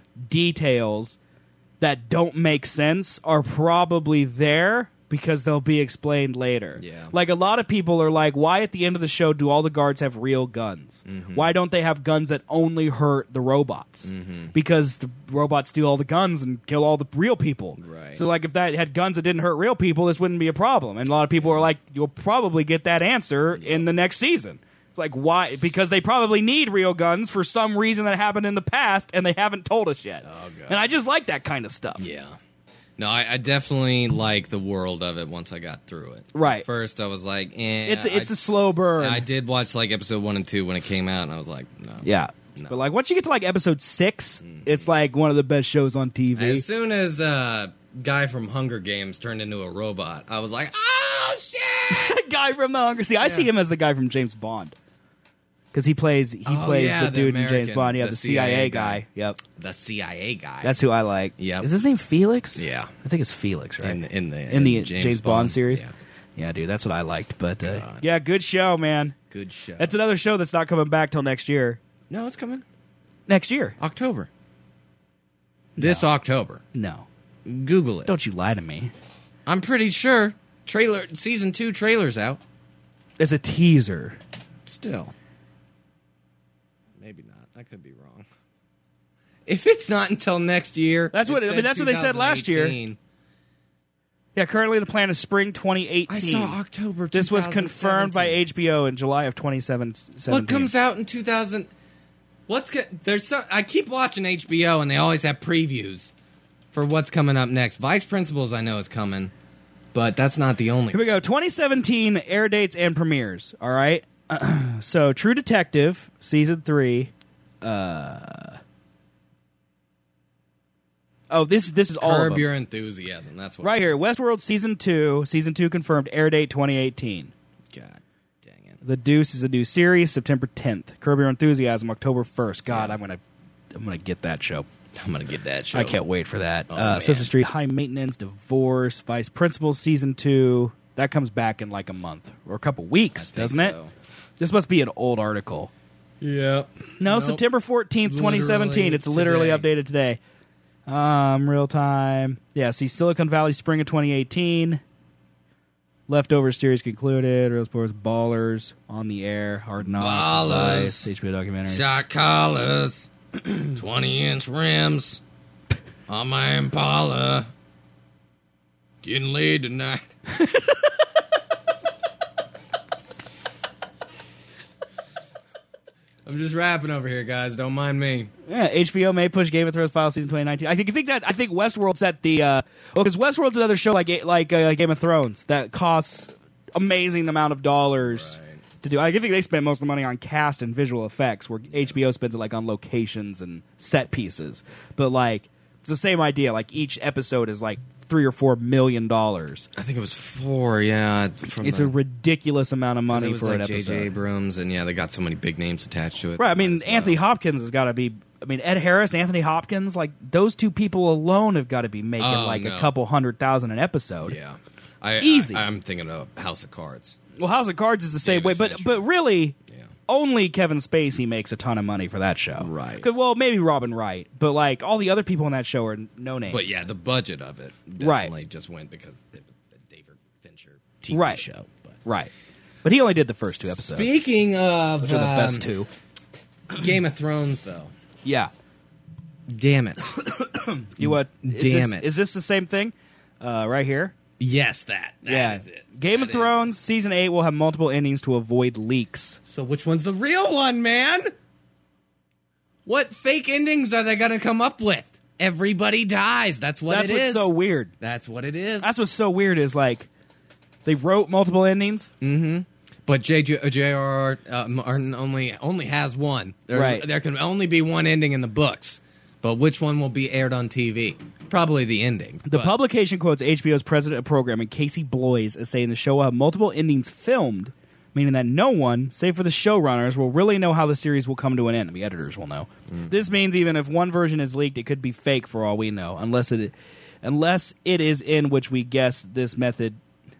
details that don't make sense are probably there because they'll be explained later. Yeah. Like a lot of people are like, why at the end of the show do all the guards have real guns? Mm-hmm. Why don't they have guns that only hurt the robots? Mm-hmm. Because the robots steal all the guns and kill all the real people. Right. So like if that had guns that didn't hurt real people, this wouldn't be a problem. And a lot of people are like, you'll probably get that answer in the next season. It's like, why? Because they probably need real guns for some reason that happened in the past, and they haven't told us yet. Oh, God. And I just like that kind of stuff. Yeah. No, I, I definitely like the world of it once I got through it. Right. At first, I was like, eh. It's a, it's I, a slow burn. I did watch like episode one and two when it came out, and I was like, no. yeah. No. But like once you get to like episode six, it's like one of the best shows on T V. As soon as uh, guy from Hunger Games turned into a robot, I was like, oh shit! Guy from the Hunger. See, I see him as the guy from James Bond because he plays he Oh, plays yeah, the the dude in James American, Bond. Yeah, the, the C I A, C I A guy. guy. Yep, The C I A guy. that's who I like. Yep. Is his name Felix? Yeah. I think it's Felix, right? in, in the in the in James, Bond, Bond series. Yeah. Yeah, dude, that's what I liked. But uh, God. yeah, good show, man. Good show. That's another show that's not coming back till next year. no, it's coming Next year? October. This October. No, Google it. don't you lie to me. I'm pretty sure trailer season two trailer's out. It's a teaser. Still. Maybe not. I could be wrong. If it's not until next year, That's what- it I mean, said that's what they said last year. twenty eighteen. Yeah, currently the plan is spring twenty eighteen. I saw October. This was confirmed by H B O in July of twenty seventeen. What comes out in two thousand? What's go- there's so, I keep watching H B O and they always have previews for what's coming up next. Vice Principals I know is coming, but that's not the only. Here we go. twenty seventeen air dates and premieres. All right. So True Detective season three. Uh, oh, this this is all Curb of them. Your Enthusiasm. That's what right it here. is. Westworld season two. Season two confirmed. Air date twenty eighteen. God dang it. The Deuce is a new series. September tenth. Curb Your Enthusiasm. October first. God, yeah. I'm gonna I'm gonna get that show. I'm gonna get that show. I can't wait for that. Oh, uh, Sesame Street High Maintenance, Divorce, Vice Principals season two. That comes back in like a month or a couple weeks, doesn't so. it? This must be an old article. Yeah. No, nope. September fourteenth, twenty seventeen. Literally It's literally today. updated today. Um, real time. Yeah, see, Silicon Valley spring of twenty eighteen. Leftovers series concluded. Real Sports Ballers on the air. Hard Knocks. Ballers. Vice, H B O documentaries. Shot collars. twenty inch rims. On my Impala. Getting laid tonight. I'm just rapping over here, guys. Don't mind me. Yeah, H B O may push Game of Thrones final season twenty nineteen. I think. I think that. I think Westworld's at the. Uh, well, because Westworld's another show like like uh, Game of Thrones that costs amazing amount of dollars Right. to do. I think they spend most of the money on cast and visual effects, where H B O spends it like on locations and set pieces. But like, it's the same idea. Like each episode is like three or four million dollars. I think it was four, yeah. From It's the, a ridiculous amount of money it was for like an J episode. J Abrams, and yeah, they got so many big names attached to it. Right, I mean, Might as well. Anthony Hopkins has got to be. I mean, Ed Harris, Anthony Hopkins, like those two people alone have got to be making Oh, like no. a couple hundred thousand an episode. Yeah. I, Easy. I, I'm thinking of House of Cards. Well, House of Cards is the same David way, but Fincher. but really, Yeah. only Kevin Spacey makes a ton of money for that show. Right. 'Cause, well, maybe Robin Wright, but like all the other people in that show are no names. But yeah, the budget of it Right. definitely just went because it was a David Fincher T V Right. show. But. right. But he only did the first two episodes, Speaking of which are the um, best two. Game of Thrones, though. Yeah. Damn it. You what? Is Damn this, it. Is this the same thing? Uh, right here. Yes, that. That yeah. is it. Game That of is Thrones season eight will have multiple endings to avoid leaks. it. So which one's the real one, man? What fake endings are they going to come up with? Everybody dies. That's what That's it what's is. so weird. That's what it is. That's what's so weird is like they wrote multiple endings. Mm-hmm. But J J R R uh, Martin only only has one. There's, Right. There can only be one ending in the books. But which one will be aired on T V? Probably the ending. The but, publication quotes H B O's president of programming, Casey Bloys, as saying the show will have multiple endings filmed, meaning that no one, save for the showrunners, will really know how the series will come to an end. The editors will know. Mm. This means even if one version is leaked, it could be fake for all we know, unless it, unless it is in which we guess this method.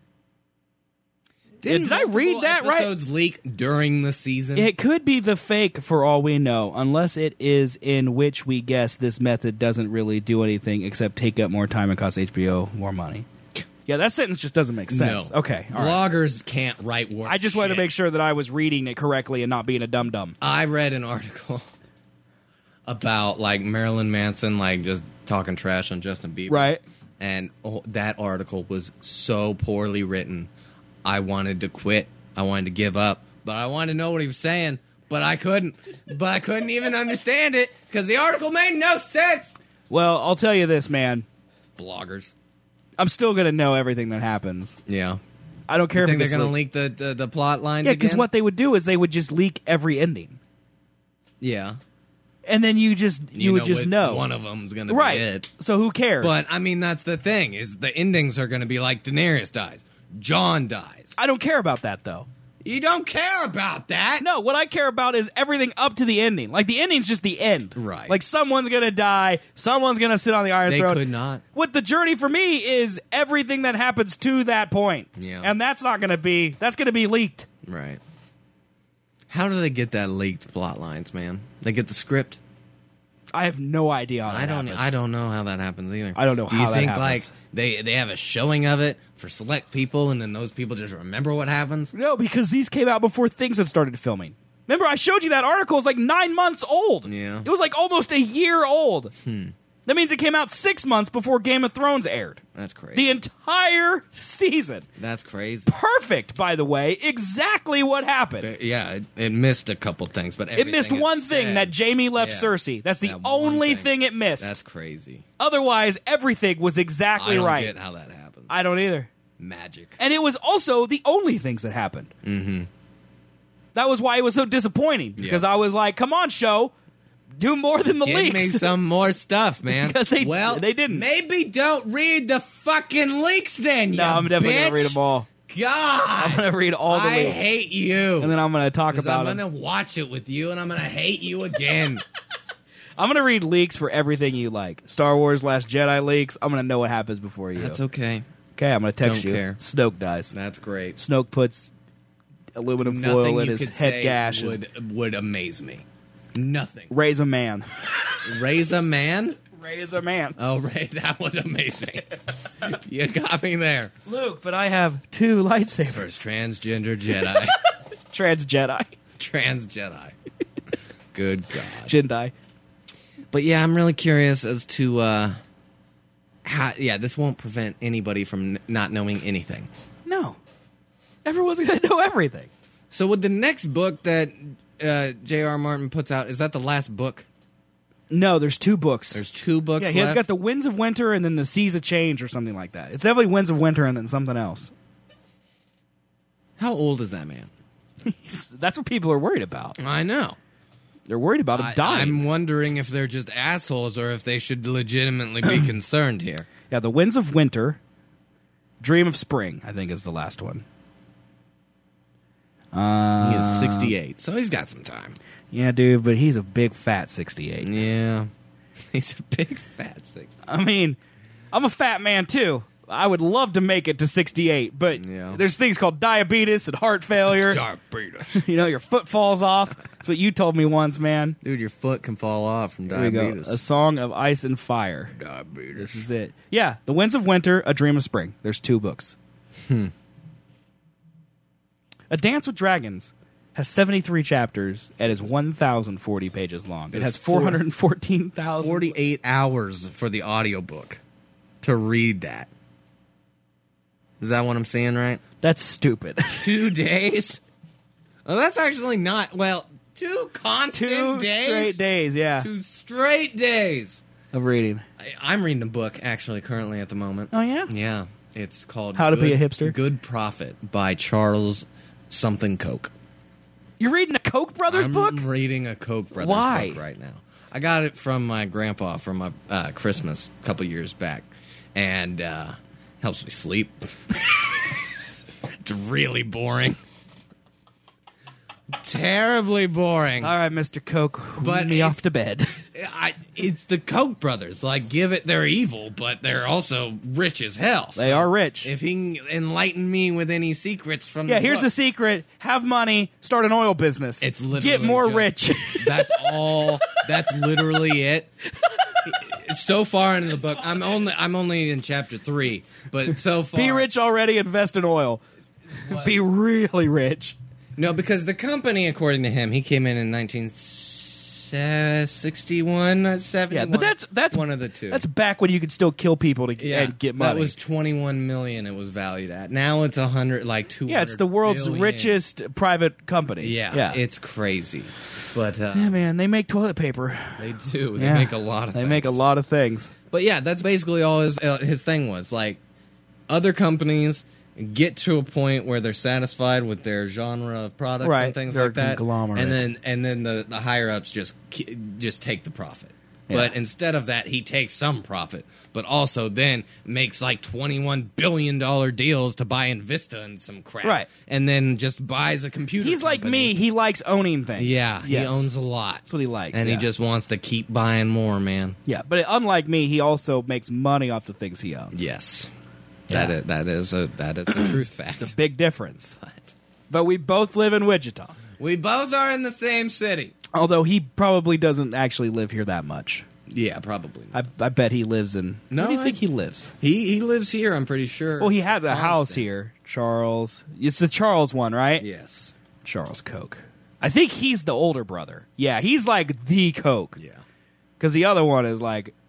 Didn't Did I read multiple that right? episodes leak during the season? It could be the fake for all we know, unless it is in which we guess this method doesn't really do anything except take up more time and cost H B O more money. Yeah, that sentence just doesn't make sense. No. Okay, all right. Bloggers can't write words. I just wanted to make sure that I was reading it correctly and not being a dum dum. I read an article about like Marilyn Manson, like just talking trash on Justin Bieber, Right. And oh, that article was so poorly written. I wanted to quit. I wanted to give up, but I wanted to know what he was saying, but I couldn't. But I couldn't even understand it because the article made no sense. Well, I'll tell you this, man. Bloggers. I'm still gonna know everything that happens. Yeah. I don't care You if think they're it's going to leaked. leak the, the the plot lines Yeah, again? because what they would do is they would just leak every ending, Yeah. and then you just you, You would know just what- know one of them's gonna be right. it. So who cares? But, I mean, that's the thing, is the endings are going to be like Daenerys dies. Jon dies. I don't care about that though. You don't care about that. No, what I care about is everything up to the ending. Like the ending's just the end. Right. Like someone's gonna die, someone's gonna sit on the Iron They Throne. could not. What the journey for me is everything that happens to that point. Yeah. And that's not gonna be that's gonna be leaked. Right. How do they get that leaked plot lines, man? They get the script? I have no idea how that I don't happens. I don't know how that happens either. I don't know do how you that think happens. like they they have a showing of it for select people and then those people just remember what happens? No, because these came out before things had started filming. Remember, I showed you that article. It's like nine months old. Yeah. It was like almost a year old. Hmm. That means it came out six months before Game of Thrones aired. That's crazy. The entire season. That's crazy. Perfect, by the way. Exactly what happened. Uh, yeah, it, it missed a couple things, but it missed one it thing, said, that Jaime left yeah, Cersei. That's the that only thing. thing it missed. That's crazy. Otherwise, everything was exactly I don't right. get how that happens. I don't either. Magic. And it was also the only things that happened. Mm-hmm. That was why it was so disappointing. Because yeah. I was like, come on, show. Do more than the Give leaks. me some more stuff, man. Because they, well, they didn't. Maybe don't read the fucking leaks then, No, you I'm definitely bitch. going to read them all. God. I'm going to read all the I leaks. hate you. And then I'm going to talk about I'm them. going to watch it with you, and I'm going to hate you again. I'm going to read leaks for everything you like. Star Wars Last Jedi leaks. I'm going to know what happens before you. That's okay. Okay, I'm going to text Don't you. care. Snoke dies. That's great. Snoke puts aluminum Nothing foil in you his could head say gash. would, would amaze me. Nothing. Raise a man. Raise a man? Raise a man. Oh, Ray, that would amaze me. You got me there. Luke, but I have two lightsabers. First transgender Jedi. Trans Jedi. Trans Jedi. Good God. Jedi. But yeah, I'm really curious as to uh, how. Yeah, this won't prevent anybody from n- not knowing anything. No. Everyone's going to know everything. So, with the next book that uh, J R. Martin puts out, is that the last book? No, there's two books. There's two books. Yeah, he has left? got the Winds of Winter and then the Seas of Change or something like that. It's definitely Winds of Winter and then something else. How old is that man? That's what people are worried about. I know. They're worried about him I, dying. I'm wondering if they're just assholes or if they should legitimately be concerned here. Yeah, the Winds of Winter, Dream of Spring, I think is the last one. Uh, He is sixty-eight, so he's got some time. Yeah, dude, but he's a big fat sixty-eight. Yeah. He's a big fat sixty-eight. I mean, I'm a fat man too. I would love to make it to sixty-eight, but Yeah. there's things called diabetes and heart failure. Diabetes. You know, your foot falls off. That's what you told me once, man. Dude, your foot can fall off from There we go. diabetes. A Song of Ice and Fire. Diabetes. This is it. Yeah, The Winds of Winter, A Dream of Spring. There's two books. Hmm. A Dance with Dragons has seventy-three chapters and is one thousand forty pages long. It It's has four hundred fourteen thousand. forty-eight hours for the audiobook to read that. Is that what I'm saying, right? That's stupid. Two days? Well, that's actually not, well, two constant Two days? straight days, yeah, Two straight days. of reading. I, I'm reading a book, actually, currently at the moment. Oh, yeah? Yeah. It's called How to Good, Be a Hipster? Good Prophet by Charles something Koch. You're reading a Koch brothers I'm book? reading a Koch brothers Why? book right now. I got it from my grandpa for my uh, Christmas a couple years back, and uh, helps me sleep. It's really boring. Terribly boring. All right, Mister Koch, But but me it's- off to bed. I, it's the Koch brothers. Like, give it, they're evil, but they're also rich as hell. They So are rich. If he can enlighten me with any secrets from Yeah, the here's book, the secret. Have money, start an oil business. It's literally Get more just- rich. That's all. That's literally it. So far into the book, I'm only I'm only in chapter three, but so far, Be rich already, invest in oil. Be really rich. No, because the company, according to him, he came in in nineteen sixty-one, seventy-one. Yeah, but that's that's one of the two. That's back when you could still kill people to yeah, and get money. That was twenty-one million. It was valued at. Now it's a hundred, like two. Yeah, it's the world's billion. richest private company. Yeah, yeah. it's crazy. But uh, yeah, man, they make toilet paper. they do. They Yeah. make a lot of. They things. make a lot of things. But yeah, that's basically all his uh, his thing was. Like, other companies get to a point where they're satisfied with their genre of products Right, and things they're like that, conglomerate. and then and then the, the higher ups just ki- just take the profit. Yeah. But instead of that, he takes some profit, but also then makes like twenty-one billion dollars deals to buy Invista and some crap. Right. And then just buys a computer He's like company. me. He likes owning things. Yeah, Yes. he owns a lot. That's what he likes. And yeah. he just wants to keep buying more, man. yeah. But unlike me, he also makes money off the things he owns. Yes. Yeah. That is, that is a that is a truth fact. It's a big difference. But we both live in Wichita. We both are in the same city. Although he probably doesn't actually live here that much. Yeah, probably. I, I bet he lives in. No, where do you I- think he lives? He he lives here, I'm pretty sure. Well, he has a Constant. house here. Charles. It's the Charles one, right? Yes. Charles Koch. I think he's the older brother. Yeah, he's like the Koch. Yeah. Because the other one is like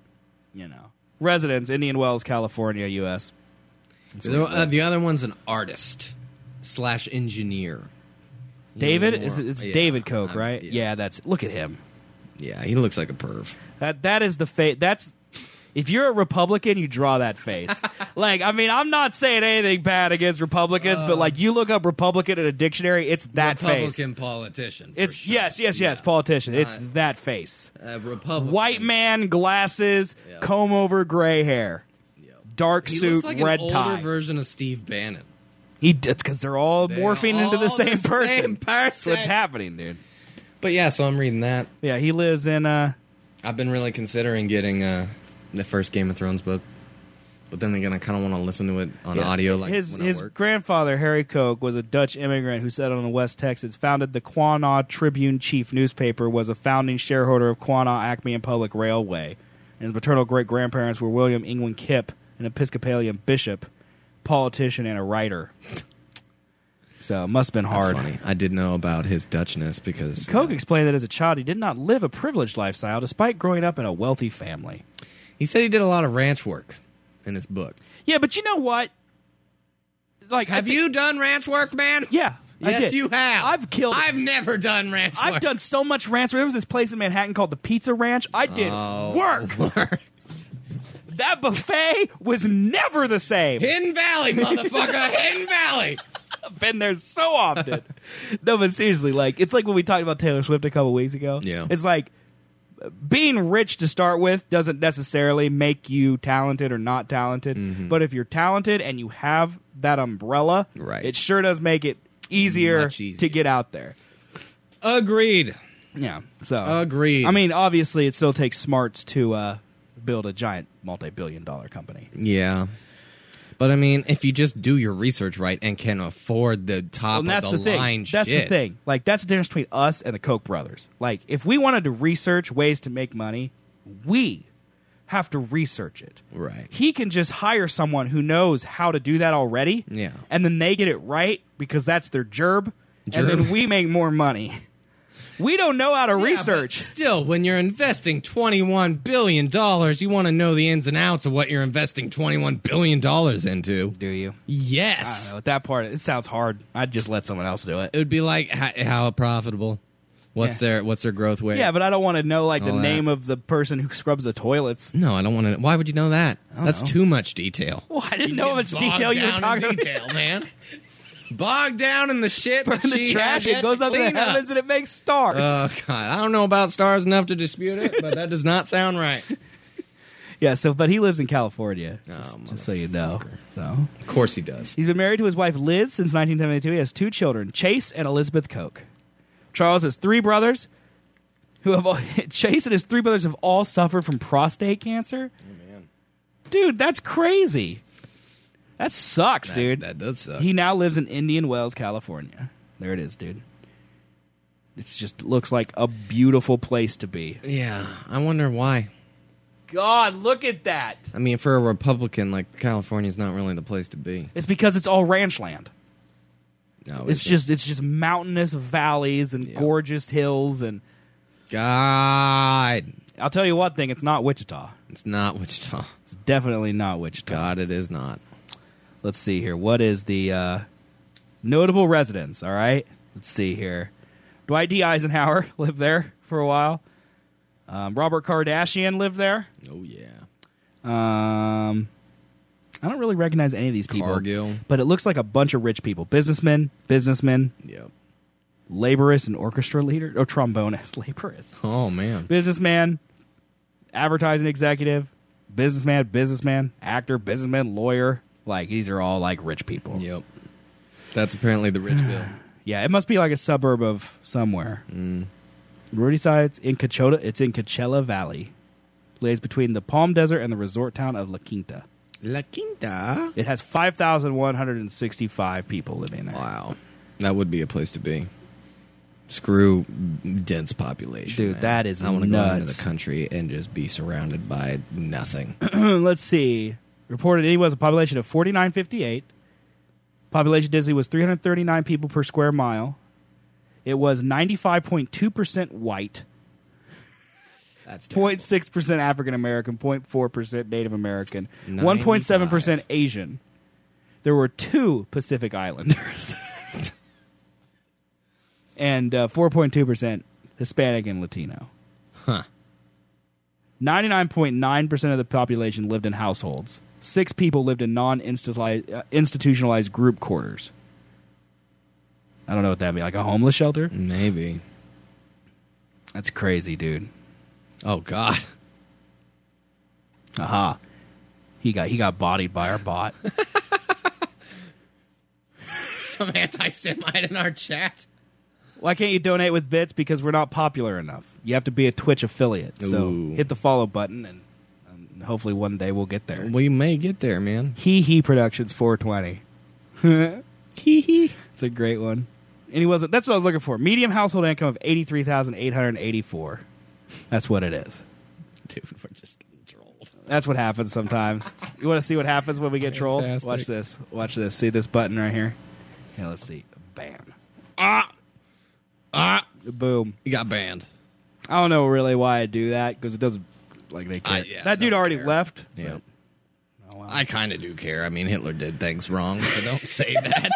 you know. Residence, Indian Wells, California, U S The, uh, the other one's an artist slash engineer. He David? more- Is it, it's yeah, David Koch, um, right? Yeah. Yeah, that's... Look at him. Yeah, he looks like a perv. That That is the face... That's... If you're a Republican, you draw that face. Like, I mean, I'm not saying anything bad against Republicans, uh, but, like, you look up Republican in a dictionary, it's that Republican face. Republican politician. It's sure. Yes, yes, yes, yeah. politician. It's Uh, that face. Uh, Republican. White man, glasses, Yep. comb over, gray hair. Yep. Dark He suit, looks like red an tie. older version of Steve Bannon. He, it's because they're all They're morphing into the all same the person. same person. That's what's happening, dude. But yeah, so I'm reading that. Yeah, he lives in... uh I've been really considering getting uh, the first Game of Thrones book, but then again, I kind of want to listen to it on Yeah. audio. Like his when I his work. grandfather Harry Koch was a Dutch immigrant who settled in West Texas. Founded the Quinaw Tribune Chief newspaper. Was a founding shareholder of Quinaw, Acme, and Public Railway. And his maternal great grandparents were William England Kipp, an Episcopalian bishop, politician, and a writer. So it must have been That's hard. funny. I did know about his Dutchness because Koch uh, explained that as a child he did not live a privileged lifestyle despite growing up in a wealthy family. he said he did a lot of ranch work in his book. Yeah, but you know what? Like, Have you done ranch work, man? Yeah, I Yes, did. you have. I've killed. I've never done ranch work. I've done so much ranch. There was this place in Manhattan called the Pizza Ranch. I did Oh, work. work. That buffet was never the same. Hidden Valley, motherfucker. Hidden Valley. I've been there so often. No, but seriously, like it's like when we talked about Taylor Swift a couple weeks ago. Yeah. It's like being rich to start with doesn't necessarily make you talented or not talented. Mm-hmm. But if you're talented and you have that umbrella, Right. it sure does make it easier, Much easier. to get out there. Agreed. Yeah. So Agreed. I mean, obviously, it still takes smarts to uh, build a giant multi-billion dollar company. Yeah. But I mean, if you just do your research right and can afford the top And that's of the, the thing. line That's shit. the thing. Like that's the difference between us and the Koch brothers. Like if we wanted to research ways to make money, we have to research it. Right. He can just hire someone who knows how to do that already. Yeah. And then they get it right because that's their gerb. And Gerb. then we make more money. We don't know how to Yeah, research. but still, when you're investing twenty-one billion dollars, you want to know the ins and outs of what you're investing twenty-one billion dollars into. Do you? I Yes. don't know. At that part, it sounds hard. I'd just let someone else do it. It would be like, how, how profitable? What's Yeah. their What's their growth rate? Yeah, but I don't want to know like the All that. name of the person who scrubs the toilets. No, I don't want to. Why would you know that? don't That's know. too much detail. Well, I didn't You know how get much detail bogged you were down in talking about. detail, man. Bogged down in the shit Burn that the she trash, has it yet goes to up to the clean up. heavens and it makes stars. Oh God, I don't know about stars enough to dispute it, but that does not sound right. Yeah, so but he lives in California. Oh, just, just so you know. So Of course he does. he's been married to his wife Liz since nineteen seventy-two. He has two children, Chase and Elizabeth Koch. Charles has three brothers who have all, Chase and his three brothers have all suffered from prostate cancer. Oh man, Dude, that's crazy. That sucks, that, dude. that does suck. He now lives in Indian Wells, California. There it is, dude. It just looks like a beautiful place to be. Yeah, I wonder why. God, look at that. I mean, for a Republican, like California's not really the place to be. It's because it's all ranch land. No, It's just it's just mountainous valleys and Yeah. gorgeous hills, and God. I'll tell you one thing: it's not Wichita. It's not Wichita. It's definitely not Wichita. God, it is not. Let's see here. What is the uh, notable residence? All right. Let's see here. Dwight D. Eisenhower lived there for a while. Um, Robert Kardashian lived there. Oh yeah. Um, I don't really recognize any of these people. Cargill. But it looks like a bunch of rich people. Businessmen, businessmen, Yep. laborist and orchestra leader. Oh, trombonist, laborist. Oh man. Businessman, advertising executive, businessman, businessman, actor, businessman, lawyer. Like, these are all, like, rich people. Yep. That's apparently the Richville. Yeah, it must be like a suburb of somewhere. Mm. Rudy Sides in Coachella. It's in Coachella Valley. Lays between the Palm Desert and the resort town of La Quinta. La Quinta. It has five thousand one hundred sixty-five people living there. Wow. That would be a place to be. Screw dense population. Dude, man. that is I want to go out into nuts. the country and just be surrounded by nothing. Let's see. Reported it was a population of forty-nine fifty-eight. Population density was three hundred thirty-nine people per square mile. It was ninety-five point two percent white. That's zero point six percent African American, zero point four percent Native American, one point seven percent Asian. There were two Pacific Islanders. And uh, four point two percent Hispanic and Latino. Huh. ninety-nine point nine percent of the population lived in households. Six people lived in non-institutionalized group quarters. I don't know what that means. Like a homeless shelter? Maybe. That's crazy, dude. Oh, God. Aha. He got he got bodied by our bot. Some anti-Semite in our chat. Why can't you donate with bits? Because we're not popular enough. You have to be a Twitch affiliate. So Ooh. Hit the follow button, and, and hopefully one day we'll get there. We may get there, man. Hee Hee Productions four twenty. Hee Hee. It's a great one. And he wasn't. That's what I was looking for. Medium household income of eighty-three thousand eight hundred eighty-four. That's what it is. Dude, we're just getting trolled. That's what happens sometimes. You want to see what happens when we get trolled? Fantastic. Watch this. Watch this. See this button right here? Yeah, let's see. Bam. Ah! Ah! Boom. You got banned. I don't know really why I do that, because it doesn't, like, they care. I, yeah, that dude already care. left. Yeah. But, oh, wow. I kind of do care. I mean, Hitler did things wrong, so don't say that.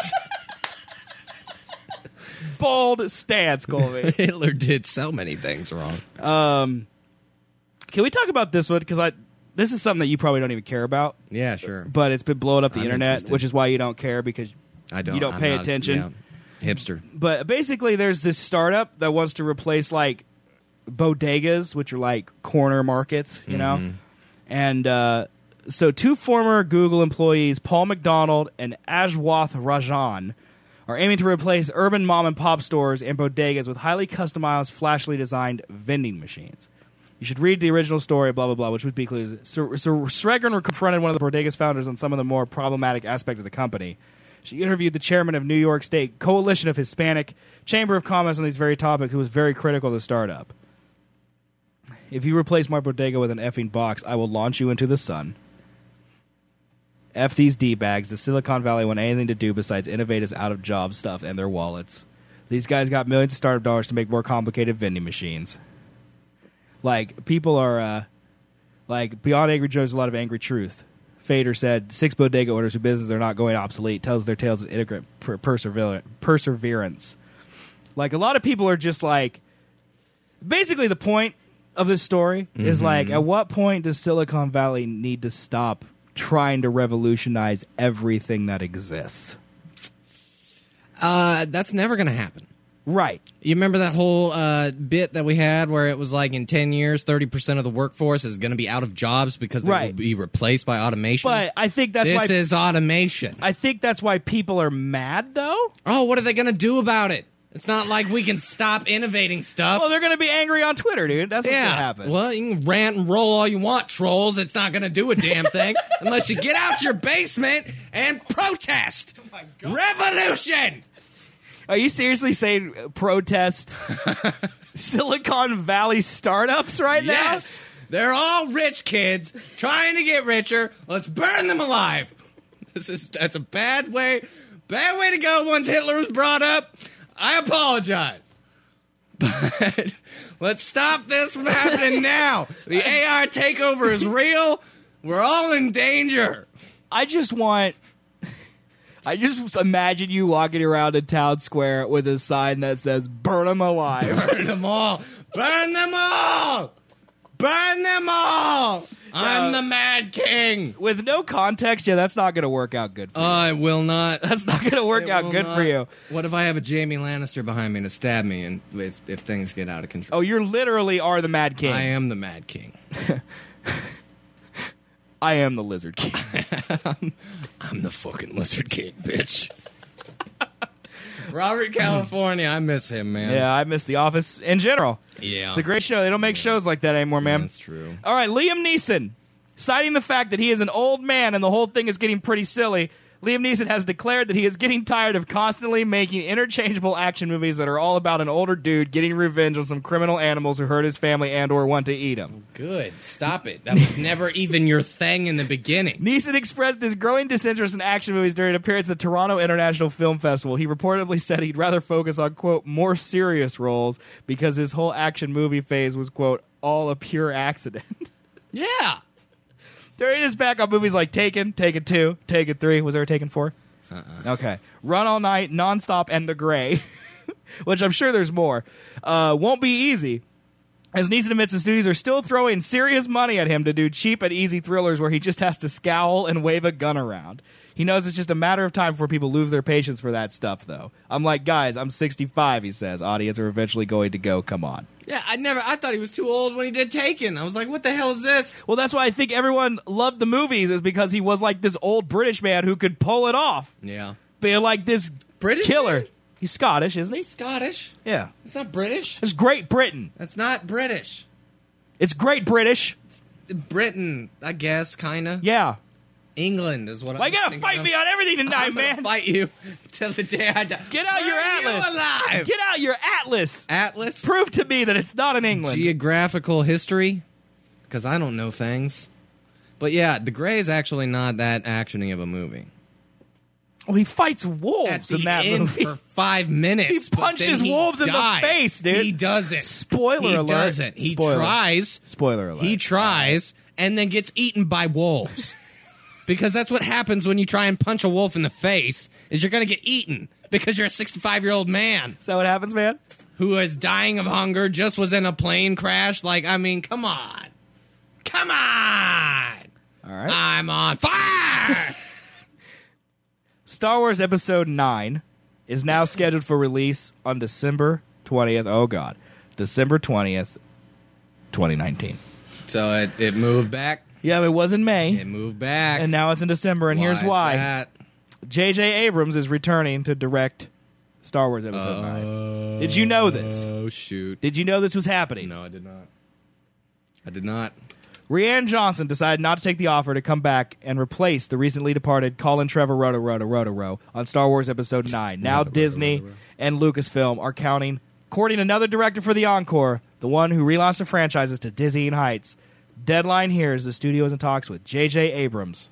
Bold stance, Colby. Hitler did so many things wrong. Um, can we talk about this one? Because I this is something that you probably don't even care about. Yeah, sure. But it's been blowing up the I'm internet, interested. which is why you don't care, because I don't. you don't I'm pay not- attention. yeah. Hipster. But basically, there's this startup that wants to replace, like, bodegas, which are like corner markets, you know? Mm-hmm. And uh, so two former Google employees, Paul McDonald and Ashwath Rajan, are aiming to replace urban mom-and-pop stores and bodegas with highly customized, flashily designed vending machines. You should read the original story, blah, blah, blah, which would be clear. So, so Sregren confronted one of the bodegas founders on some of the more problematic aspects of the company. She interviewed the chairman of New York State Coalition of Hispanic Chamber of Commerce on these very topics, who was very critical of the startup. If you replace my bodega with an effing box, I will launch you into the sun. F these D-bags. The Silicon Valley want anything to do besides innovate is out-of-job stuff and their wallets. These guys got millions of startup dollars to make more complicated vending machines. Like, people are, uh, like, beyond Angry Joe's a lot of angry truth. Fader said, six bodega owners whose businesses are not going obsolete tells their tales of integrate per- persever- perseverance. Like, a lot of people are just like, basically the point of this story mm-hmm. is like, at what point does Silicon Valley need to stop trying to revolutionize everything that exists? Uh, that's never going to happen. Right. You remember that whole uh, bit that we had where it was like in ten years, thirty percent of the workforce is going to be out of jobs because they right. will be replaced by automation? But I think that's this why... This is automation. I think that's why people are mad, though. Oh, what are they going to do about it? It's not like we can stop innovating stuff. Well, they're going to be angry on Twitter, dude. That's what's yeah. going to happen. Well, you can rant and roll all you want, trolls. It's not going to do a damn thing unless you get out your basement and protest. Oh my God. Revolution! Are you seriously saying protest Silicon Valley startups right now? Yes. They're all rich kids trying to get richer. Let's burn them alive. This is that's a bad way, bad way to go once Hitler was brought up. I apologize. But let's stop this from happening now. The A I takeover is real. We're all in danger. I just want... I just imagine you walking around in town square with a sign that says, burn them alive. Burn them all. Burn them all. Burn them all. I'm Uh, the Mad King. With no context, yeah, that's not going to work out good for you. I will not. That's not going to work It out will good not. for you. What if I have a Jamie Lannister behind me to stab me and if, if things get out of control? Oh, you literally are the Mad King. I am the Mad King. I am the Lizard King. I'm, I'm the fucking Lizard King, bitch. Robert California, I miss him, man. Yeah, I miss The Office in general. Yeah. It's a great show. They don't make shows like that anymore, man. That's true. All right, Liam Neeson, citing the fact that he is an old man and the whole thing is getting pretty silly, Liam Neeson has declared that he is getting tired of constantly making interchangeable action movies that are all about an older dude getting revenge on some criminal animals who hurt his family and or want to eat him. Good. Stop it. That was never even your thing in the beginning. Neeson expressed his growing disinterest in action movies during an appearance at the Toronto International Film Festival. He reportedly said he'd rather focus on, quote, more serious roles because his whole action movie phase was, quote, all a pure accident. Yeah. During his back on movies like Taken, Taken two, Taken three. Was there a Taken four? Uh-uh. Okay. Run All Night, Nonstop, and The Gray, which I'm sure there's more. Uh, won't be easy. As Neeson admits, the studios are still throwing serious money at him to do cheap and easy thrillers where he just has to scowl and wave a gun around. He knows it's just a matter of time before people lose their patience for that stuff, though. I'm like, guys, I'm sixty-five, he says. Audience are eventually going to go, come on. Yeah, I never. I thought he was too old when he did Taken. I was like, what the hell is this? Well, that's why I think everyone loved the movies, is because he was like this old British man who could pull it off. Yeah. Being like this British killer. man? He's Scottish, isn't he? Scottish? Yeah. It's not British. It's Great Britain. That's not British. It's Great British. Britain, I guess, kind of. Yeah. England is what Why I'm you gotta thinking fight of. me on everything tonight, I'm gonna man? fight you till the day I die. Get out Why your are you atlas. alive? Get out your atlas. Atlas? Prove to me that it's not in England. Geographical history? Because I don't know things. But yeah, The Grey is actually not that actiony of a movie. Well, he fights wolves At the in that end movie. for five minutes. He but punches then he wolves in the dies. face, dude. He doesn't. Spoiler he alert. doesn't. He Spoiler. tries. Spoiler alert. He tries and then gets eaten by wolves. Because that's what happens when you try and punch a wolf in the face, is you're going to get eaten because you're a sixty-five-year-old man. Is that what happens, man? Who is dying of hunger, just was in a plane crash. Like, I mean, come on. Come on. All right. I'm on fire. Star Wars Episode nine is now scheduled for release on December twentieth. Oh, God. December twentieth, twenty nineteen. So it, it moved back. Yeah, it was in May. It moved back. And now it's in December, and Why here's is why. that? J J Abrams is returning to direct Star Wars Episode Uh, nine. Did you know this? Oh, shoot. Did you know this was happening? No, I did not. I did not. Rian Johnson decided not to take the offer to come back and replace the recently departed Colin Trevorrow Roto Roto Roto on Star Wars Episode nine. Now Roto, Disney Roto, Roto. and Lucasfilm are counting, courting another director for the encore, the one who relaunched the franchises to dizzying heights. Deadline here is the studio is in talks with J J Abrams.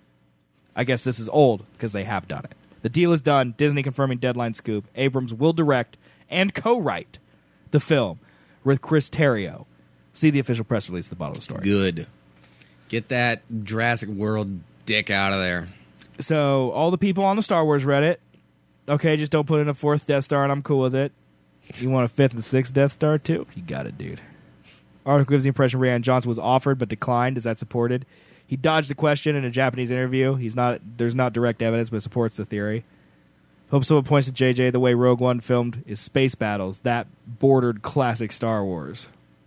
I guess this is old because they have done it. The deal is done. Disney confirming deadline scoop. Abrams will direct and co-write the film with Chris Terrio. See the official press release at the bottom of the story. Good. Get that Jurassic World dick out of there. So, all the people on the Star Wars Reddit, okay, just don't put in a fourth Death Star and I'm cool with it. You want a fifth and sixth Death Star too? You got it, dude. Article gives the impression Rian Johnson was offered but declined. Is that supported? He dodged the question in a Japanese interview. He's not. There's not direct evidence, but it supports the theory. Hope someone points to J J. The way Rogue One filmed is space battles. That bordered classic Star Wars.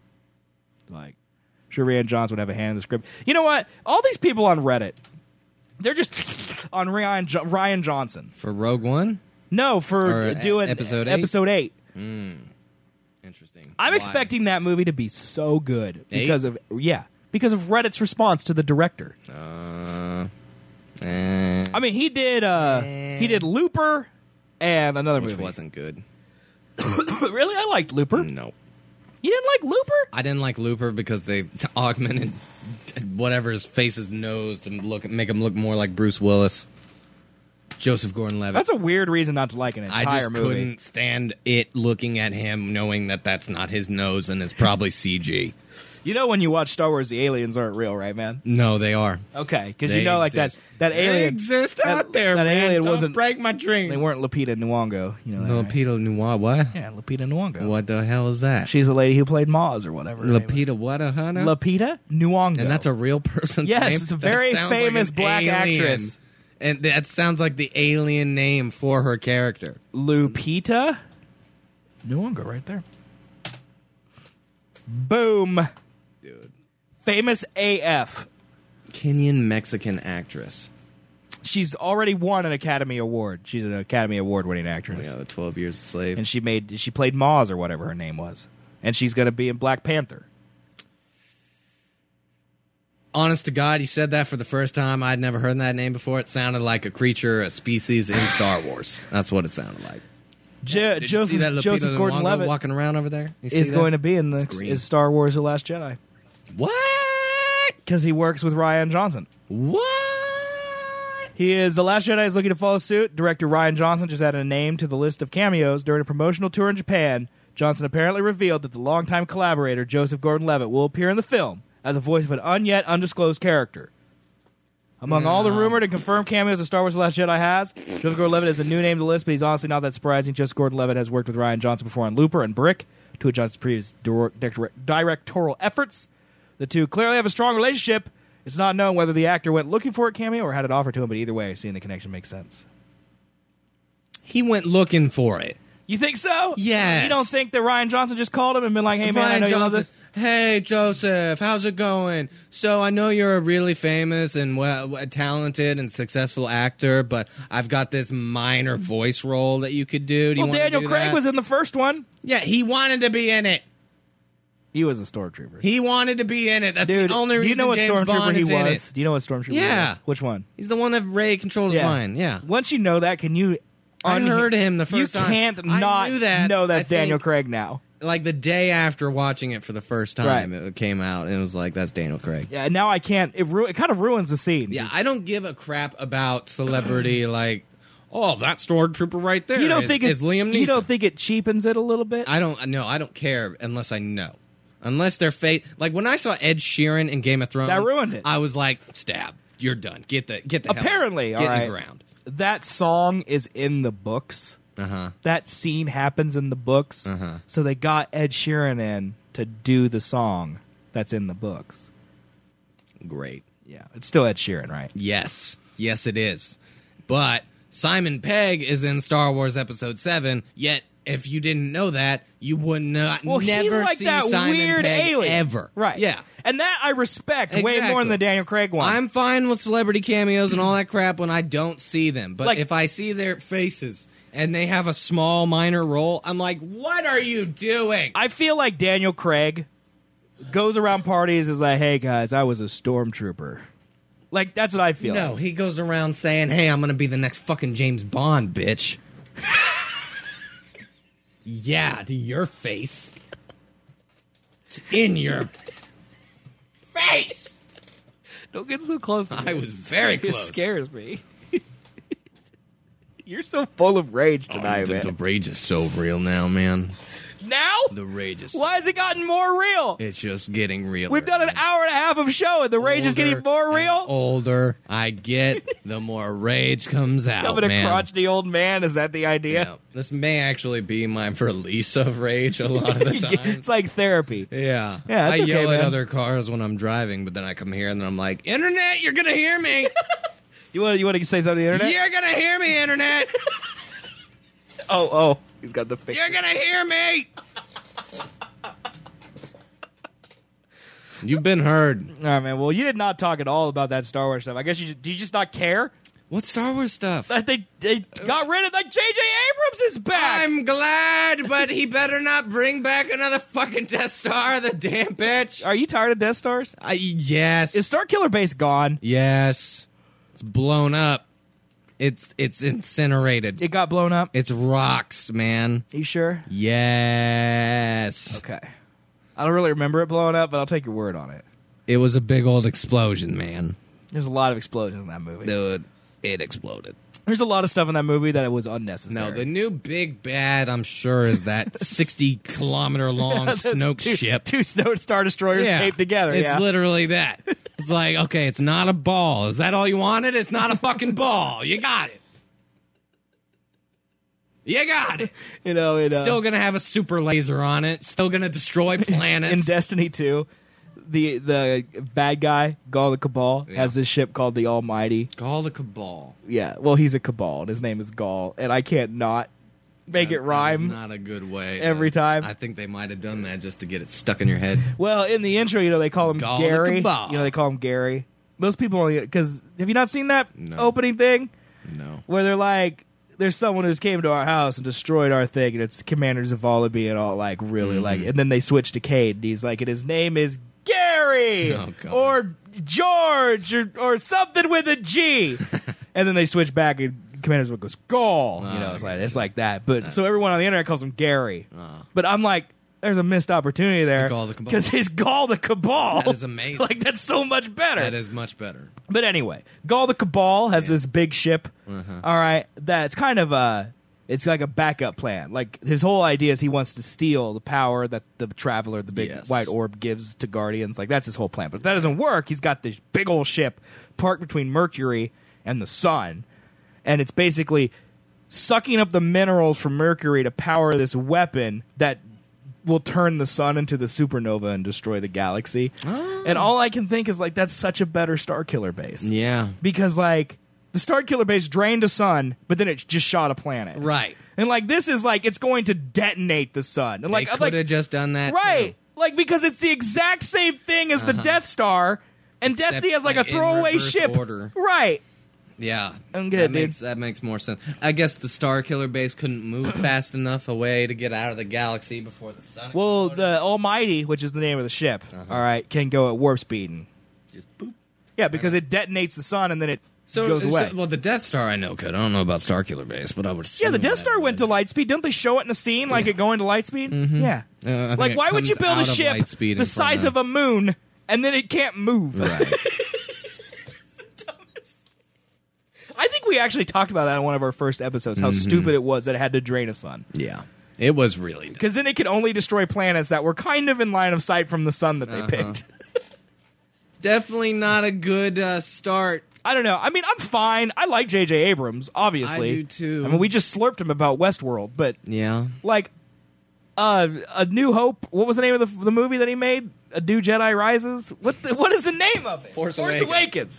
Like, I'm sure Rian Johnson would have a hand in the script. You know what? All these people on Reddit, they're just on Rian, jo- Rian Johnson. For Rogue One? No, for Or doing episode eight? Episode eight. Mm. Interesting. I'm Why? expecting that movie to be so good Eight? because of yeah, because of Reddit's response to the director. Uh, eh, I mean, he did uh, he did Looper and another which movie. wasn't good. Really, I liked Looper. No. You didn't like Looper? I didn't like Looper because they augmented whatever his face's nose to look make him look more like Bruce Willis. Joseph Gordon-Levitt. That's a weird reason not to like an entire I just movie. couldn't stand it looking at him knowing that that's not his nose and it's probably C G. You know when you watch Star Wars, the aliens aren't real, right, man? No, they are. Okay, because They you know, like that exist. that They alien exist that, out there, That man. alien Don't wasn't break my dreams. They weren't Lupita Nyong'o. You know, that, right? Lupita Noir, what? Yeah, Lupita Nyong'o. What the hell is that? She's the lady who played Maz or whatever. her name Lupita what, uh, Hunter? is. Lupita Nyong'o. And that's a real person's Yes, name? it's a That very sounds like famous an black alien. actress. And that sounds like the alien name for her character. Lupita Nyong'o right there. Boom. Dude. Famous A F. Kenyan Mexican actress. She's already won an Academy Award. She's an Academy Award winning Oh, actress. yeah, the twelve Years a Slave. And she made she played Maz or whatever her name was. And she's going to be in Black Panther. honest to God, you said that for the first time. I'd never heard that name before. It sounded like a creature, a species in Star Wars. That's what it sounded like. Jo- Did Joseph, you see that Lupita Joseph Nyong'o Gordon-Levitt walking around over there? You see is that? going to be in the green. is Star Wars: The Last Jedi What? because he works with Rian Johnson. What? He is The Last Jedi is looking to follow suit. Director Rian Johnson just added a name to the list of cameos during a promotional tour in Japan. Johnson apparently revealed that the longtime collaborator Joseph Gordon-Levitt will appear in the film as a voice of an un-yet undisclosed character. Among No. all the rumored and confirmed cameos that Star Wars: The Last Jedi has, Joseph Gordon-Levitt is a new name to the list, but he's honestly not that surprising. Joseph Gordon-Levitt has worked with Rian Johnson before on Looper and Brick, two of Johnson's previous dir- dir- directorial efforts. The two clearly have a strong relationship. It's not known whether the actor went looking for a cameo or had it offered to him, but either way, seeing the connection makes sense. He went looking for it. You think so? Yes. You don't think that Rian Johnson just called him and been like, hey, man, Rian I know you love Johnson, this? Hey, Joseph, how's it going? So I know you're a really famous and well, well, talented and successful actor, but I've got this minor voice role that you could do. Do you Well, want Daniel to do Craig that? was in the first one. Yeah, he wanted to be in it. He was a stormtrooper. He wanted to be in it. That's Dude, the only do reason you know what James stormtrooper Bond he is in was? it. Do you know what stormtrooper he Yeah. was? Which one? He's the one that Ray controls his mind. Yeah. Once you know that, can you... I un- heard him the first you time. You can't I not knew that. know that's I think- Daniel Craig now. Like the day after watching it for the first time, Right. it came out, and it was like, that's Daniel Craig. Yeah, now I can't... It, ru- it kind of ruins the scene. Yeah, I don't give a crap about celebrity like, oh, that stormtrooper right there You don't is- think is it, Liam Neeson. You don't think it cheapens it a little bit? I don't. No, I don't care unless I know. Unless they're fake. Like when I saw Ed Sheeran in Game of Thrones, That ruined it. I was like, stab. You're done. Get the get the hell Apparently, out. all Get right. in the ground. That song is in the books. Uh huh. That scene happens in the books. Uh-huh. So they got Ed Sheeran in to do the song that's in the books. Great. Yeah, it's still Ed Sheeran, right? Yes. Yes, it is. But Simon Pegg is in Star Wars Episode Seven. Yet, if you didn't know that, you would not Well, never he's like see that Simon weird Pegg alien. ever. Right. Yeah. And that I respect way more Exactly. than the Daniel Craig one. I'm fine with celebrity cameos and all that crap when I don't see them. But Like- if I see their faces and they have a small minor role, I'm like, what are you doing? I feel like Daniel Craig goes around parties is like, hey guys, I was a stormtrooper. Like, that's what I feel No, like. he goes around saying, hey, I'm going to be the next fucking James Bond, bitch. Yeah, to your face. It's in your face. Don't get so close to me. I was very It close. scares me. You're so full of rage tonight, Oh, the, man. the rage is so real now, man. Now? The rage is. Why has it gotten more real? It's just getting real. We've done an hour and a half of show, and the rage is getting more real? Older I get, the more rage comes out. Coming a man. crotchety old man, is that the idea? Yeah, this may actually be my release of rage a lot of the time. It's like therapy. Yeah. Yeah, I that's yell okay, at man. other cars when I'm driving, but then I come here and then I'm like, Internet, you're going to hear me. You want you want to say something to the internet? You're going to hear me, Internet. Oh, oh. He's got the face. You're going to hear me. You've been heard. All right, man. Well, you did not talk at all about that Star Wars stuff. I guess you do you just not care What Star Wars stuff? that they they got rid of like J J Abrams is back. I'm glad, but he better not bring back another fucking Death Star, the damn bitch. Are you tired of Death Stars? I, yes. Is Starkiller Base gone? Yes. It's blown up. It's it's incinerated. It got blown up. It's rocks, man. You sure? Yes. Okay. I don't really remember it blowing up, but I'll take your word on it. It was a big old explosion, man. There's a lot of explosions in that movie. Dude, it exploded. There's a lot of stuff in that movie that it was unnecessary. No, the new big bad, I'm sure, is that sixty kilometer long Snoke two, ship. Two Snow Star Destroyers Yeah. taped together. It's yeah. literally that. It's like, okay, it's not a ball. Is that all you wanted? It's not a fucking ball. You got it. You got it. You know, it, uh, Still gonna have a super laser on it. Still gonna destroy planets. in Destiny two, the the bad guy, Gaul the Cabal, Yeah. has this ship called the Almighty. Call the Cabal. Yeah, well, he's a Cabal, and his name is Gaul, and I can't not make That- it rhyme. That was not a good way. every to- time. I think they might have done that just to get it stuck in your head. Well, in the intro, you know, they call him Gaul the Gary. Cabal. You know, they call him Gary. Most people only because have you not seen that No. opening thing No. where they're like, there's someone who's came to our house and destroyed our thing, and it's Commander Zavalabi and all, like, really, Mm-hmm. like, and then they switch to Cade, and he's like, and his name is Gary Oh, God. or George or, or something with a G. And then they switch back and Commander's book goes, Gaul. You know, it's like it's like that. But so everyone on the internet calls him Gary. But I'm like, there's a missed opportunity there. Gaul the Cabal. Because he's Gaul the Cabal. That is amazing. Like, that's so much better. That is much better. But anyway, Gaul the Cabal has this big ship. Uh-huh. All right, that's kind of a, it's like a backup plan. Like his whole idea is he wants to steal the power that the Traveler, the big Yes. white orb, gives to Guardians. Like that's his whole plan. But if that doesn't work, he's got this big old ship parked between Mercury and the sun, and it's basically sucking up the minerals from Mercury to power this weapon that will turn the sun into the supernova and destroy the galaxy. Oh. And all I can think is like that's such a better Starkiller base. Yeah. Because like the Starkiller base drained a sun, but then it just shot a planet. Right. And like this is like it's going to detonate the sun. And like they could like have just done that. right. Too. Like because it's the exact same thing as the Uh-huh. Death Star, and Except, Destiny has like, like, a in throwaway reverse ship. order. Right. Yeah. I'm good, that dude. makes that makes more sense. I guess the Star Killer base couldn't move fast enough away to get out of the galaxy before the sun Well, exploded. the Almighty, which is the name of the ship, Uh-huh. all right, can go at warp speed. And, Just boop. yeah, because it detonates the sun and then it So, goes away. so- well, the Death Star I know could. I don't know about Star Killer base, but I would. yeah, the assume Death that Star it went to would. light speed. Don't they show it in a scene like it going to light speed? Mm-hmm. Yeah. Uh, I think Like, it why would you comes build a out of ship light speed the in front size of a moon and then it can't move? Right. I think we actually talked about that in one of our first episodes, how Mm-hmm. stupid it was that it had to drain a sun. Yeah. It was really. Because then it could only destroy planets that were kind of in line of sight from the sun that they Uh-huh. picked. Definitely not a good uh, start. I don't know. I mean, I'm fine. I like J J Abrams, obviously. I do too. I mean, we just slurped him about Westworld, but Yeah. like, uh, A New Hope. What was the name of the, the movie that he made? A New Jedi Rises. What? The, what is the name of it? Force Awakens.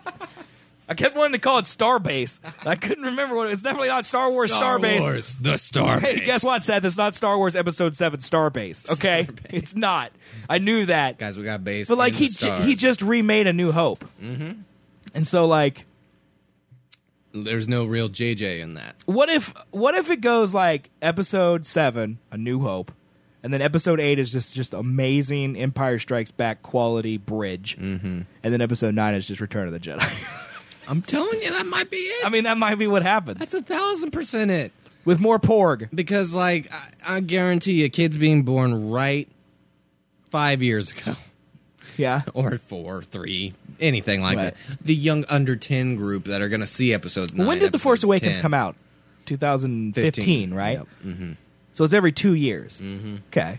I kept wanting to call it Starbase. I couldn't remember what it, it's definitely not Star Wars Star Starbase. Wars, the Star Hey, Base. guess what, Seth? It's not Star Wars Episode Seven Starbase. Okay, Starbase. it's not. I knew that. Guys, we got base. But like in he the j- stars. he just remade A New Hope, mm-hmm. and so like, There's no real J J in that. what if what if it goes like Episode Seven, A New Hope, and then Episode Eight is just just amazing Empire Strikes Back quality bridge, mm-hmm. and then Episode Nine is just Return of the Jedi. I'm telling you, that might be it. I mean, that might be what happens That's a thousand percent it. with more Porg. Because, like, I, I guarantee you, kids being born right five years ago, Yeah, or four, three, anything like Right. that. The young under ten group that are going to see episodes nine, when did The Force episodes Awakens ten. come out? twenty fifteen, right? Yep. Mm-hmm. So it's every two years. Mm-hmm. Okay.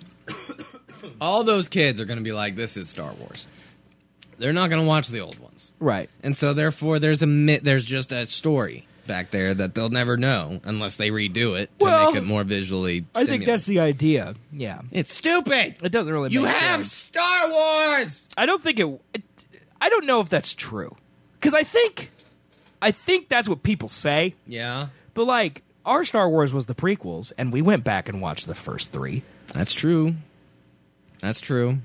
All those kids are going to be like, this is Star Wars. They're not going to watch the old ones. Right. And so, therefore, there's a mi- there's just a story back there that they'll never know unless they redo it to Well, make it more visually I think that's the idea. Yeah. It's stupid! It doesn't really You make have sense. Star Wars! I don't think it, it I don't know if that's true. Cuz I think I think that's what people say. Yeah. But like our Star Wars was the prequels and we went back and watched the first three. That's true. That's true.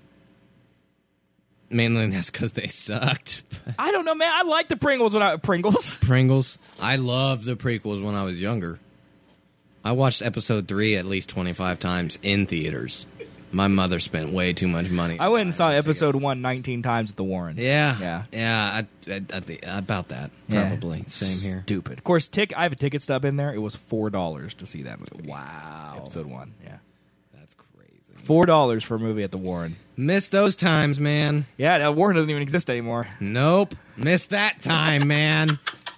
Mainly that's because they sucked. I don't know, man. I like the Pringles when I Pringles. Pringles. I loved the prequels when I was younger. I watched episode three at least twenty-five times in theaters. My mother spent way too much money. I went and saw buying episode tickets. one nineteen times at the Warren. Yeah. Yeah. Yeah. I, I, I think about that. Yeah. Probably. Same here. Stupid. Of course, tick I have a ticket stub in there. It was four dollars to see that movie. Wow. Episode one. Yeah. That's crazy. Four dollars for a movie at the Warren. Missed those times, man. Yeah, no, Warren doesn't even exist anymore. Nope. Missed that time, man.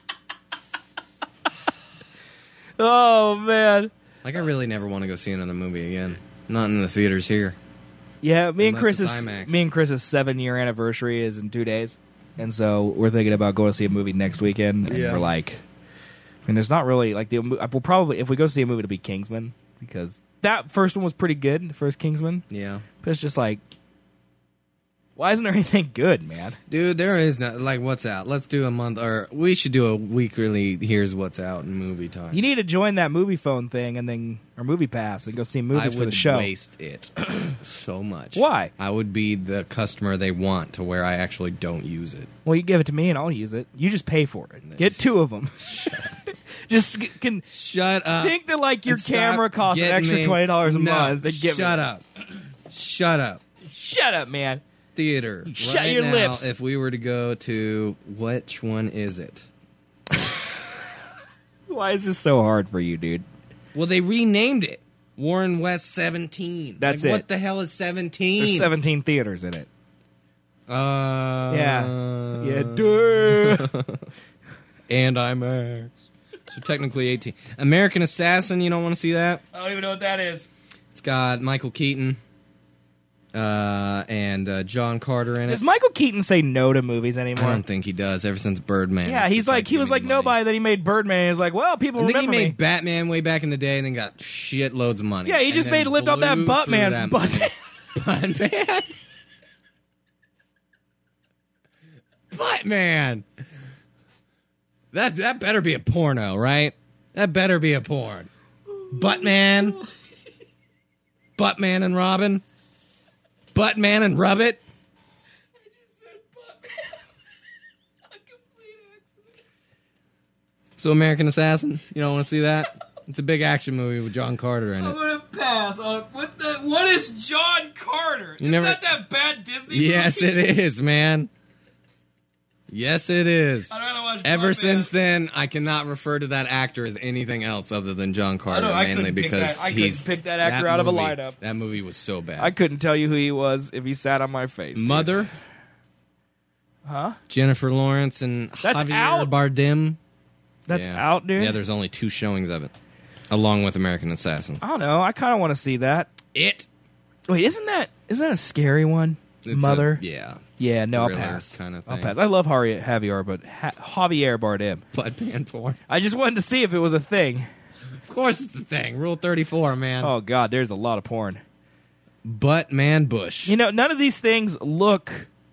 Oh man. Like, I really never want to go see another movie again. Not in the theaters here. Yeah, me and Unless it's Chris's IMAX. me and Chris's seven year anniversary is in two days, and so we're thinking about going to see a movie next weekend. And Yeah. we're like, I mean, there's not really like the we'll probably if we go see a movie it'll be Kingsman because that first one was pretty good, the first Kingsman. Yeah. But it's just like, why isn't there anything good, man? Dude, there is not, like, what's out? Let's do a month, or we should do a weekly, here's what's out in movie time. You need to join that movie phone thing and then or movie pass and go see movies I for would the show. waste it so much. Why? I would be the customer they want to where I actually don't use it. Well, you give it to me and I'll use it. You just pay for it. Get two of them. Just g- can Shut up. think that like your And stop camera costs an getting extra me- twenty dollars a no, month. And give shut me. up. Shut up. Shut up, man. Theater. Shut right your now, lips. If we were to go to, which one is it? Why is this so hard for you, dude? Well, they renamed it. Warren West seventeen. That's like, it. What the hell is seventeen? There's seventeen theaters in it. Uh, Yeah. Yeah, duh. And IMAX. So technically eighteen. American Assassin, you don't want to see that? I don't even know what that is. It's got Michael Keaton uh, and uh, John Carter in it. Does Michael Keaton say no to movies anymore? I don't think he does, ever since Birdman. Yeah, It's he's just like, he give was me like money. nobody. Then he made Birdman. And he was like, well, people I think he remember made me. Batman way back in the day and then got shitloads of money. Yeah, he And just then made lived off that blew butt through man. that Butt money. Buttman. Buttman. That that better be a porno, right? That better be a porn. Buttman. Buttman and Robin. Buttman and Rubbit. So American Assassin, you don't want to see that? It's a big action movie with John Carter in I'm it. gonna pass on what the what is John Carter? You is never- that that bad Disney Yes, movie? it is, man. Yes, it is. I'd rather watch Ever Buttman. since then, I cannot refer to that actor as anything else other than John Carter, know, I mainly couldn't pick because that- I couldn't he's pick that actor out of a movie- lineup. That movie was so bad. I couldn't tell you who he was if he sat on my face. dude. Mother, Huh? Jennifer Lawrence, and That's Javier out? Bardem. That's Yeah. out, dude? Yeah, there's only two showings of it, along with American Assassin. I don't know. I kind of want to see that. It. Wait, isn't that isn't that a scary one? It's Mother. a- yeah. Yeah, no, I'll Thriller pass. kind of I'll thing. pass. I love Javier, Javier but ha- Javier Bardem. Buttman porn. I just wanted to see if it was a thing. Of course, it's a thing. Rule thirty-four, man. Oh God, there's a lot of porn. Buttman Bush. You know, none of these things look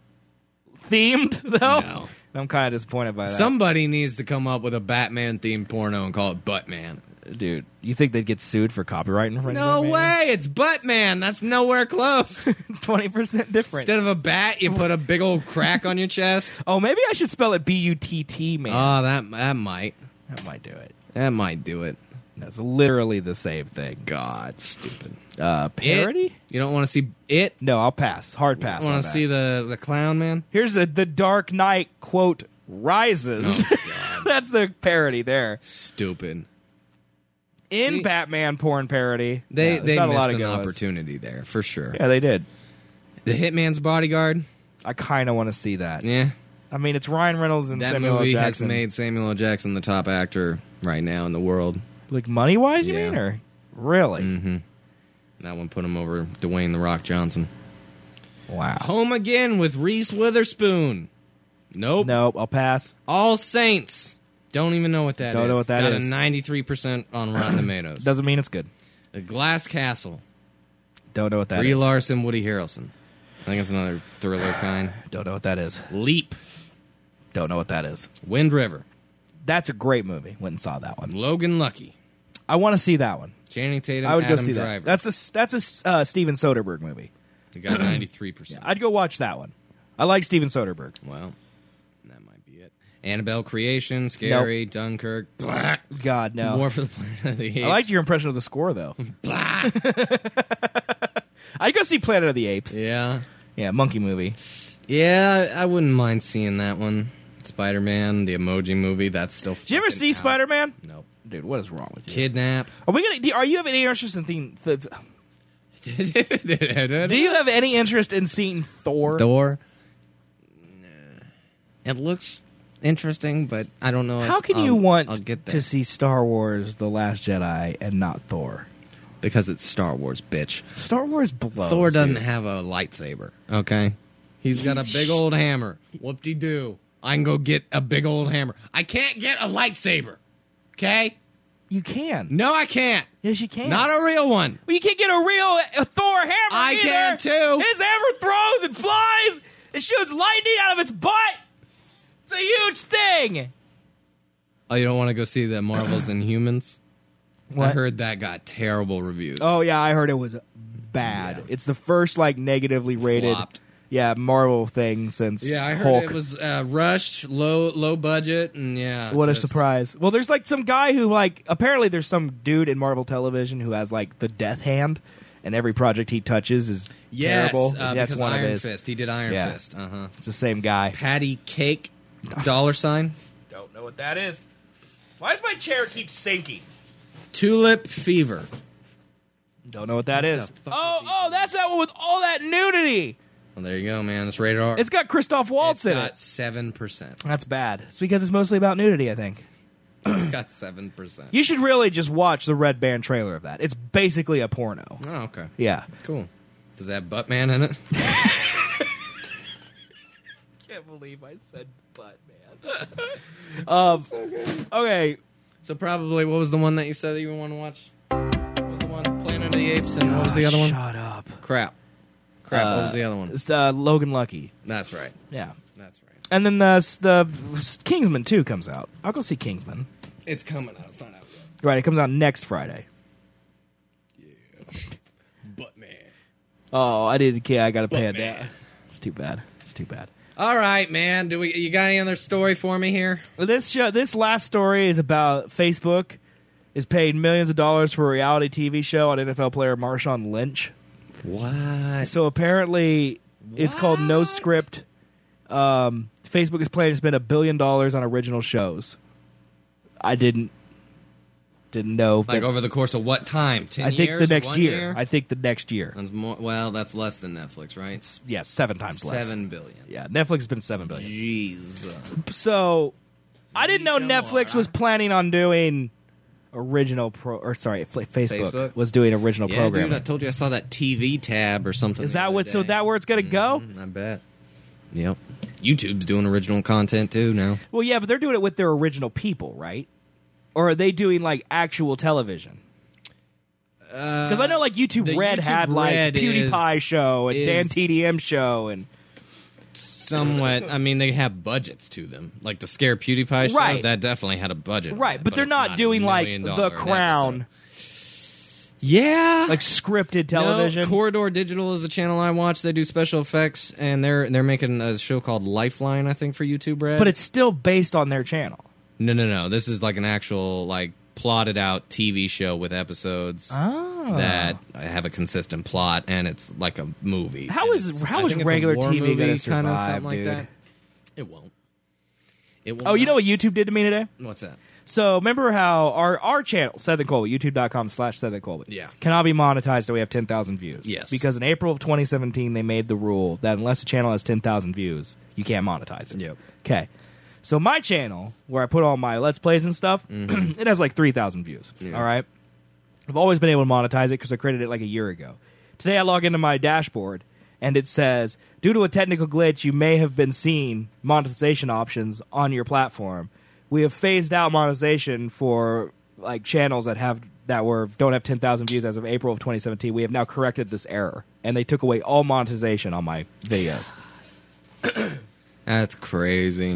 themed though. No. I'm kind of disappointed by that. Somebody needs to come up with a Batman themed porno and call it Buttman. Dude, you think they'd get sued for copyright infringement? No maybe? way! It's Buttman. That's nowhere close. It's twenty percent different. Instead of a bat, you put a big old crack on your chest. Oh, maybe I should spell it B U T T, man. Oh, that that might that might do it. that might do it. That's literally the same thing. God, stupid. Uh, parody? It? You don't want to see it? No, I'll pass. Hard pass. You on want that. to see the the clown man? Here's the the Dark Knight quote rises. Oh, God. That's the parody there. Stupid. In See? Batman porn parody, They yeah, there's they not a missed lot of an good ones. opportunity there for sure. Yeah, they did. The Hitman's Bodyguard. I kind of want to see that. Yeah, I mean, it's Ryan Reynolds and that Samuel L. movie has Jackson. made Samuel L. Jackson the top actor right now in the world. Like money wise, you Yeah. mean, or really? Mm-hmm. That one put him over Dwayne the Rock Johnson. Wow. Home Again with Reese Witherspoon. Nope. Nope. I'll pass. All Saints. Don't even know what that is. Don't know what that Got is. a ninety-three percent on Rotten Tomatoes. Doesn't mean it's good. The Glass Castle. Don't know what that is. Brie Larson, Woody Harrelson. I think it's another thriller kind. Don't know what that is. Leap. Don't know what that is. Wind River. That's a great movie. Went and saw that one. Logan Lucky. I want to see that one. Channing Tatum. I would Adam go see Driver. that. That's a that's a uh, Steven Soderbergh movie. It got ninety-three percent. I'd go watch that one. I like Steven Soderbergh. Well, that might be it. Annabelle Creation, Scary, Dunkirk, Black. God no. War for the Planet of the Apes. I liked your impression of the score though. I'd go see Planet of the Apes. Yeah. Yeah, monkey movie. Yeah, I wouldn't mind seeing that one. Spider-Man, the Emoji Movie, that's still Did you ever fucking see out. Spider-Man? Nope. Dude, what is wrong with you? Kidnap. Are we gonna? Do, are you have any interest in theme? Th- Do do you have any interest in seeing Thor? Thor? Nah. It looks interesting, but I don't know How if can I'll, you want I'll get there. to see Star Wars: The Last Jedi and not Thor? Because it's Star Wars, bitch. Star Wars blows. Thor doesn't dude. have a lightsaber, okay? He's got a big old hammer. Whoop-de-doo. I can go get a big old hammer. I can't get a lightsaber, okay? You can. No, I can't. Yes, you can. Not a real one. Well, you can't get a real uh, Thor hammer. I either. can, too. His hammer throws and flies. It shoots lightning out of its butt. It's a huge thing. Oh, you don't want to go see the Marvel's Inhumans? What? I heard that got terrible reviews. Oh yeah, I heard it was bad. Yeah. It's the first like negatively rated, Flopped. yeah, Marvel thing since Yeah, I heard Hulk. it was uh, rushed, low low budget, and yeah. What a just- surprise! Well, there's like some guy who like apparently there's some dude in Marvel Television who has like the death hand, and every project he touches is yes, terrible. Uh, That's because one Iron of his. Fist. He did Iron Yeah. Fist. Uh huh. It's the same guy. Patty Cake, dollar sign. Don't know what that is. Why does my chair keep sinking? Tulip Fever. Don't know what that is. the fuck Oh, is oh, that's that one with all that nudity. Well, there you go, man. It's rated R. It's got Christoph Waltz It's in got it. seven percent. That's bad. It's because it's mostly about nudity, I think. It's got seven percent. You should really just watch the Red Band trailer of that. It's basically a porno. Oh, okay. Yeah. Cool. Does that have Buttman in it? Can't believe I said butt, man. um, okay. So probably, what was the one that you said that you want to watch? What was the one? Planet of the Apes, and what was the other one? Shut up. Crap. Crap, Uh, what was the other one? It's uh, Logan Lucky. That's right. Yeah. That's right. And then the, the Kingsman two comes out. I'll go see Kingsman. It's coming out. It's not out yet. Right, it comes out next Friday. Buttman. Oh, I didn't care. I got to pay it Buttman. down. It's too bad. It's too bad. All right, man. Do we? You got any other story for me here? This show, this last story is about Facebook is paid millions of dollars for a reality T V show on N F L player Marshawn Lynch. What? So apparently, it's called No Script. Um, Facebook is planning to spend a billion dollars on original shows. I didn't didn't know. Like that- over the course of what time? Ten I think years? the next One year. year? I think the next year. That's more, well, that's less than Netflix, right? It's, yeah, seven times less. Seven billion. Yeah, Netflix has been seven billion. Jeez. So, I didn't know Jeez, Netflix Amara. was planning on doing original pro. Or sorry, F- Facebook, Facebook? was doing original Yeah, programming. dude, I told you I saw that T V tab or something. Is the that other what? So day. that where it's gonna go? Mhm, I bet. Yep. YouTube's doing original content too now. Well, yeah, but they're doing it with their original people, right? Or are they doing like actual television? Because I know like YouTube the Red YouTube had like Red PewDiePie is- show and Dan is- T D M show and Somewhat. I mean, they have budgets to them. Like the Scare PewDiePie show, Right. that definitely had a budget. on right, it, but, they're it's not, a doing like million The dollar an Crown, episode. Yeah, like scripted television. No, Corridor Digital is the channel I watch. They do special effects, and they're they're making a show called Lifeline, I think, for YouTube Red. but it's still based on their channel. no, no, no. This is like an actual like plotted out T V show with episodes Oh. that have a consistent plot, and it's like a movie. How And is- it's- how I is think it's a regular war T V movie gonna kind of survive, something like dude? that? It won't. It won't. Oh, you know not. what YouTube did to me today? What's that? So remember how our our channel, Seth and Colby, youtube.com slash Seth and Colby, Yeah. cannot be monetized till we have ten thousand views. Yes. Because in April of twenty seventeen, they made the rule that unless a channel has ten thousand views, you can't monetize it. Yep. Okay. So my channel, where I put all my Let's Plays and stuff, Mm-hmm. it has like three thousand views. Yeah. All right? I've always been able to monetize it because I created it like a year ago. Today I log into my dashboard, and it says, due to a technical glitch, you may have been seeing monetization options on your platform. We have phased out monetization for like channels that have that were don't have ten thousand views as of April of twenty seventeen. We have now corrected this error, and they took away all monetization on my videos. That's crazy.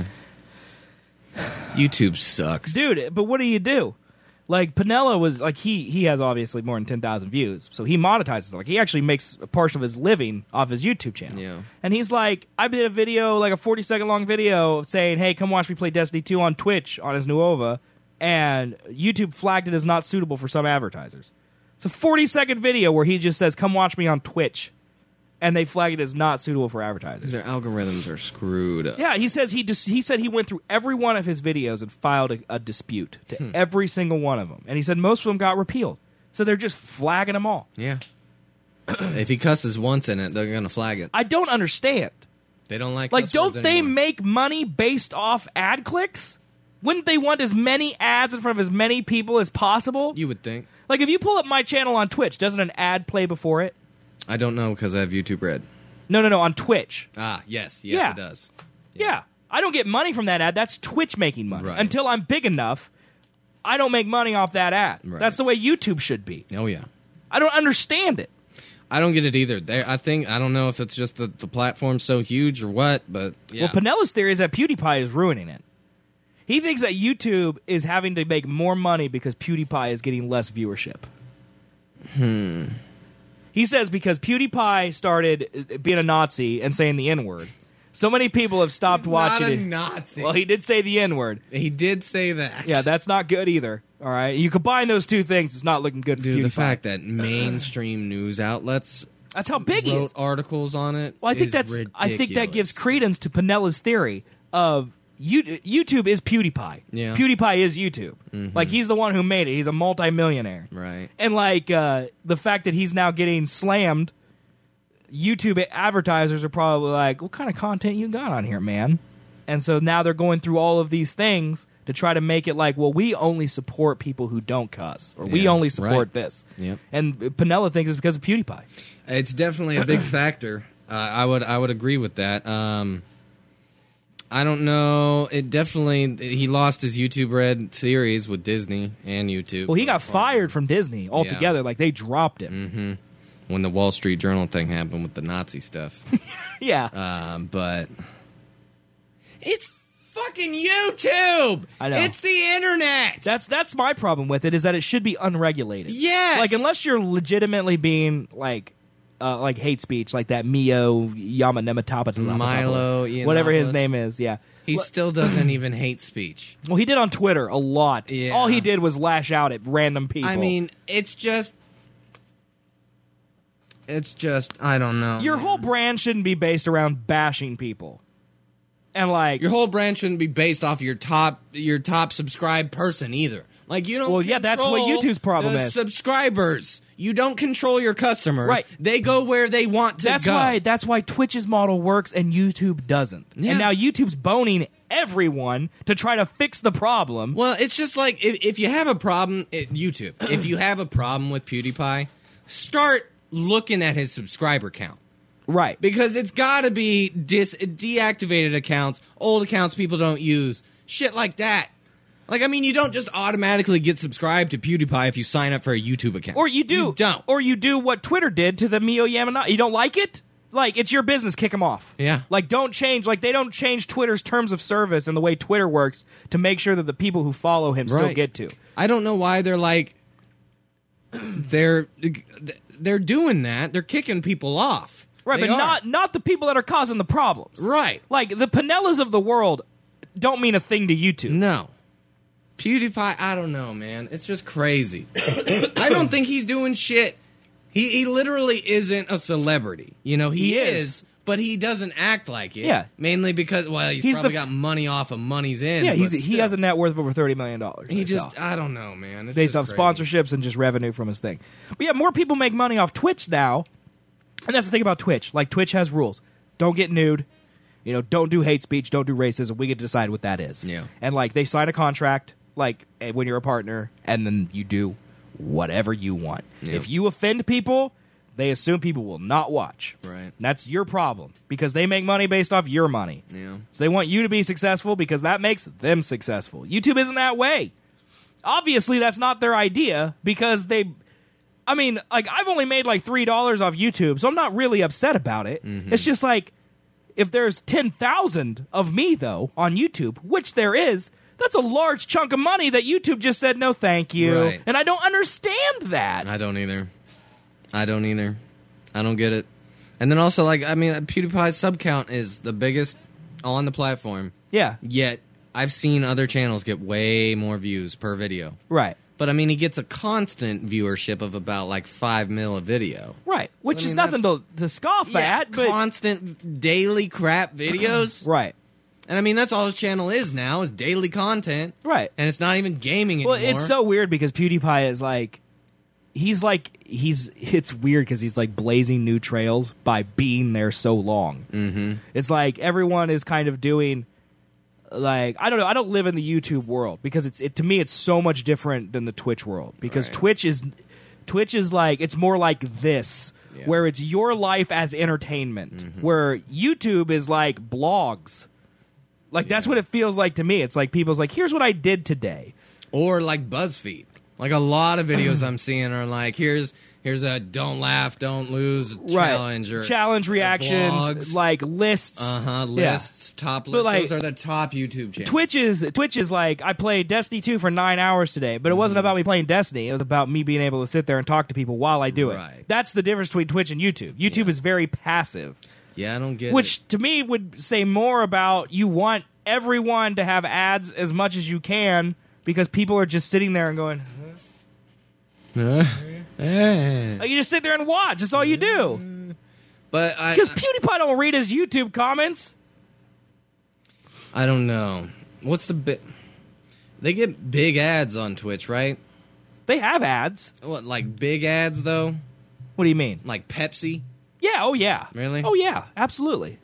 YouTube sucks. Dude, but what do you do? Like Pinella was like he he has obviously more than ten thousand views, so he monetizes it. Like he actually makes a portion of his living off his YouTube channel. Yeah. And he's like, I did a video, like a forty second long video saying, "Hey, come watch me play Destiny two on Twitch on his Nuova," and YouTube flagged it as not suitable for some advertisers. It's a forty second video where he just says, "Come watch me on Twitch," and they flag it as not suitable for advertisers. Their algorithms are screwed up. Yeah, he says he dis- he said he went through every one of his videos and filed a, a dispute to Hmm. every single one of them, and he said most of them got repealed. So they're just flagging them all. Yeah. If he cusses once in it, they're gonna flag it. I don't understand. They don't like Like, cuss don't words they anymore. make money based off ad clicks? Wouldn't they want as many ads in front of as many people as possible? You would think. Like, if you pull up my channel on Twitch, doesn't an ad play before it? I don't know because I have YouTube Red. No, no, no, on Twitch. Ah, yes, yes, Yeah. it does. Yeah. I don't get money from that ad. That's Twitch making money. Right. Until I'm big enough, I don't make money off that ad. Right. That's the way YouTube should be. Oh yeah. I don't understand it. I don't get it either. There, I think I don't know if it's just the the platform's so huge or what, but yeah. Well, Pinella's theory is that PewDiePie is ruining it. He thinks that YouTube is having to make more money because PewDiePie is getting less viewership. Hmm. He says because PewDiePie started uh, being a Nazi and saying the N-word, so many people have stopped He's watching not a it. Nazi. Well, he did say the N-word. He did say that. Yeah, that's not good either. All right, you combine those two things, it's not looking good for Dude, PewDiePie. the fact that mainstream news outlets that's how big he wrote is. articles on it. Well, I think is that's ridiculous. I think that gives credence to Pinella's theory of you, YouTube is PewDiePie. Yeah. PewDiePie is YouTube. Mhm. Like he's the one who made it. He's a multimillionaire. Right. And like uh, the fact that he's now getting slammed, YouTube advertisers are probably like, "What kind of content you got on here, man?" And so now they're going through all of these things to try to make it like, well, we only support people who don't cuss, or we Yeah, only support right. this. Yep. And Pinella thinks it's because of PewDiePie. It's definitely a big factor. Uh, I would I would agree with that. Um, I don't know. It definitely he lost his YouTube Red series with Disney and YouTube. Well, he got fired from Disney altogether. Yeah. Like they dropped him. Mm-hmm. When the Wall Street Journal thing happened with the Nazi stuff. Yeah. Um, but it's fucking YouTube. I know. It's the internet. That's that's my problem with it, is that it should be unregulated. Yes. Like unless you're legitimately being like uh, like hate speech, like that Mio Yamanematabata Milo whatever his Yiannopoulos. name is. Yeah. He Well- still doesn't even hate speech. Well, he did on Twitter a lot. Yeah. All he did was lash out at random people. I mean, it's just it's just I don't know. your whole brand shouldn't be based around bashing people. And like Your whole brand shouldn't be based off your top your top subscribed person either. Like you don't. Well, yeah, that's what control YouTube's problem the is. Subscribers. You don't control your customers. Right. They go where they want to that's go. why that's why Twitch's model works and YouTube doesn't. Yeah. And now YouTube's boning everyone to try to fix the problem. Well, it's just like if, if you have a problem at YouTube, if you have a problem with PewDiePie, start looking at his subscriber count. Right. Because it's got to be dis- deactivated accounts, old accounts people don't use, shit like that. Like, I mean, you don't just automatically get subscribed to PewDiePie if you sign up for a YouTube account. Or you do. You don't. Or you do what Twitter did to the Mio Yamanaka. You don't like it? Like, it's your business. Kick them off. Yeah. Like, don't change. Like, they don't change Twitter's terms of service and the way Twitter works to make sure that the people who follow him still Right. get to. I don't know why they're like they're they're doing that. They're kicking people off. Right, They but are. not not the people that are causing the problems. Right. Like, the Pinellas of the world don't mean a thing to YouTube. No. PewDiePie, I don't know, man. It's just crazy. I don't think he's doing shit. He he literally isn't a celebrity. You know, he, He is, is. but he doesn't act like it. Yeah. Mainly because, well, he's, He's probably the f- got money off of Money's In. Yeah, he's, but he still. has a net worth of over thirty million dollars. He just, I don't know, man. It's based off just crazy. sponsorships and just revenue from his thing. But yeah, more people make money off Twitch now. And that's the thing about Twitch. Like, Twitch has rules. Don't get nude. You know, don't do hate speech. Don't do racism. We get to decide what that is. Yeah. And, like, they sign a contract, like, eh, when you're a partner, and then you do whatever you want. Yeah. If you offend people, they assume people will not watch. Right. And that's your problem. Because they make money based off your money. Yeah. So they want you to be successful because that makes them successful. YouTube isn't that way. Obviously, that's not their idea because they... I mean, like, I've only made like three dollars off YouTube, so I'm not really upset about it. Mm-hmm. It's just like, if there's ten thousand of me, though, on YouTube, which there is, that's a large chunk of money that YouTube just said, no, thank you. Right. And I don't understand that. I don't either. I don't either. I don't get it. And then also, like, I mean, PewDiePie's sub count is the biggest on the platform. Yeah. Yet, I've seen other channels get way more views per video. Right. But, I mean, he gets a constant viewership of about, like, five mil a video. Right. Which I is mean, nothing to, to scoff Yeah, at, but... constant daily crap videos. Right. And, I mean, that's all his channel is now, is daily content. Right. And it's not even gaming Well, anymore. it's so weird because PewDiePie is like, he's like, he's, it's weird because he's like blazing new trails by being there so long. Mm-hmm. It's like everyone is kind of doing, like, I don't know, I don't live in the YouTube world because it's, it to me, it's so much different than the Twitch world because Right. Twitch is, Twitch is like, it's more like this. Yeah. Where it's your life as entertainment, Mm-hmm. where YouTube is like blogs. Like, that's Yeah. what it feels like to me. It's like people's like, here's what I did today. Or like BuzzFeed. Like a lot of videos I'm seeing are like, here's here's a don't laugh, don't lose challenge or challenge reactions, vlogs. like lists. Uh huh. Yeah. Lists, top But, lists. like, Those are the top YouTube channels. Twitch is Twitch is like, I played Destiny two for nine hours today, but it wasn't about me playing Destiny. It was about me being able to sit there and talk to people while I do it. Right. That's the difference between Twitch and YouTube. YouTube Yeah. is very passive, Yeah, I don't get which it. to me would say more about you want everyone to have ads as much as you can because people are just sitting there and going, Uh, like, you just sit there and watch. That's all you do. but I, Because PewDiePie don't read his YouTube comments. I don't know. What's the big? They get big ads on Twitch, right? They have ads. What, like big ads though? What do you mean? Like Pepsi? Yeah. Oh yeah. Really? Oh yeah. Absolutely.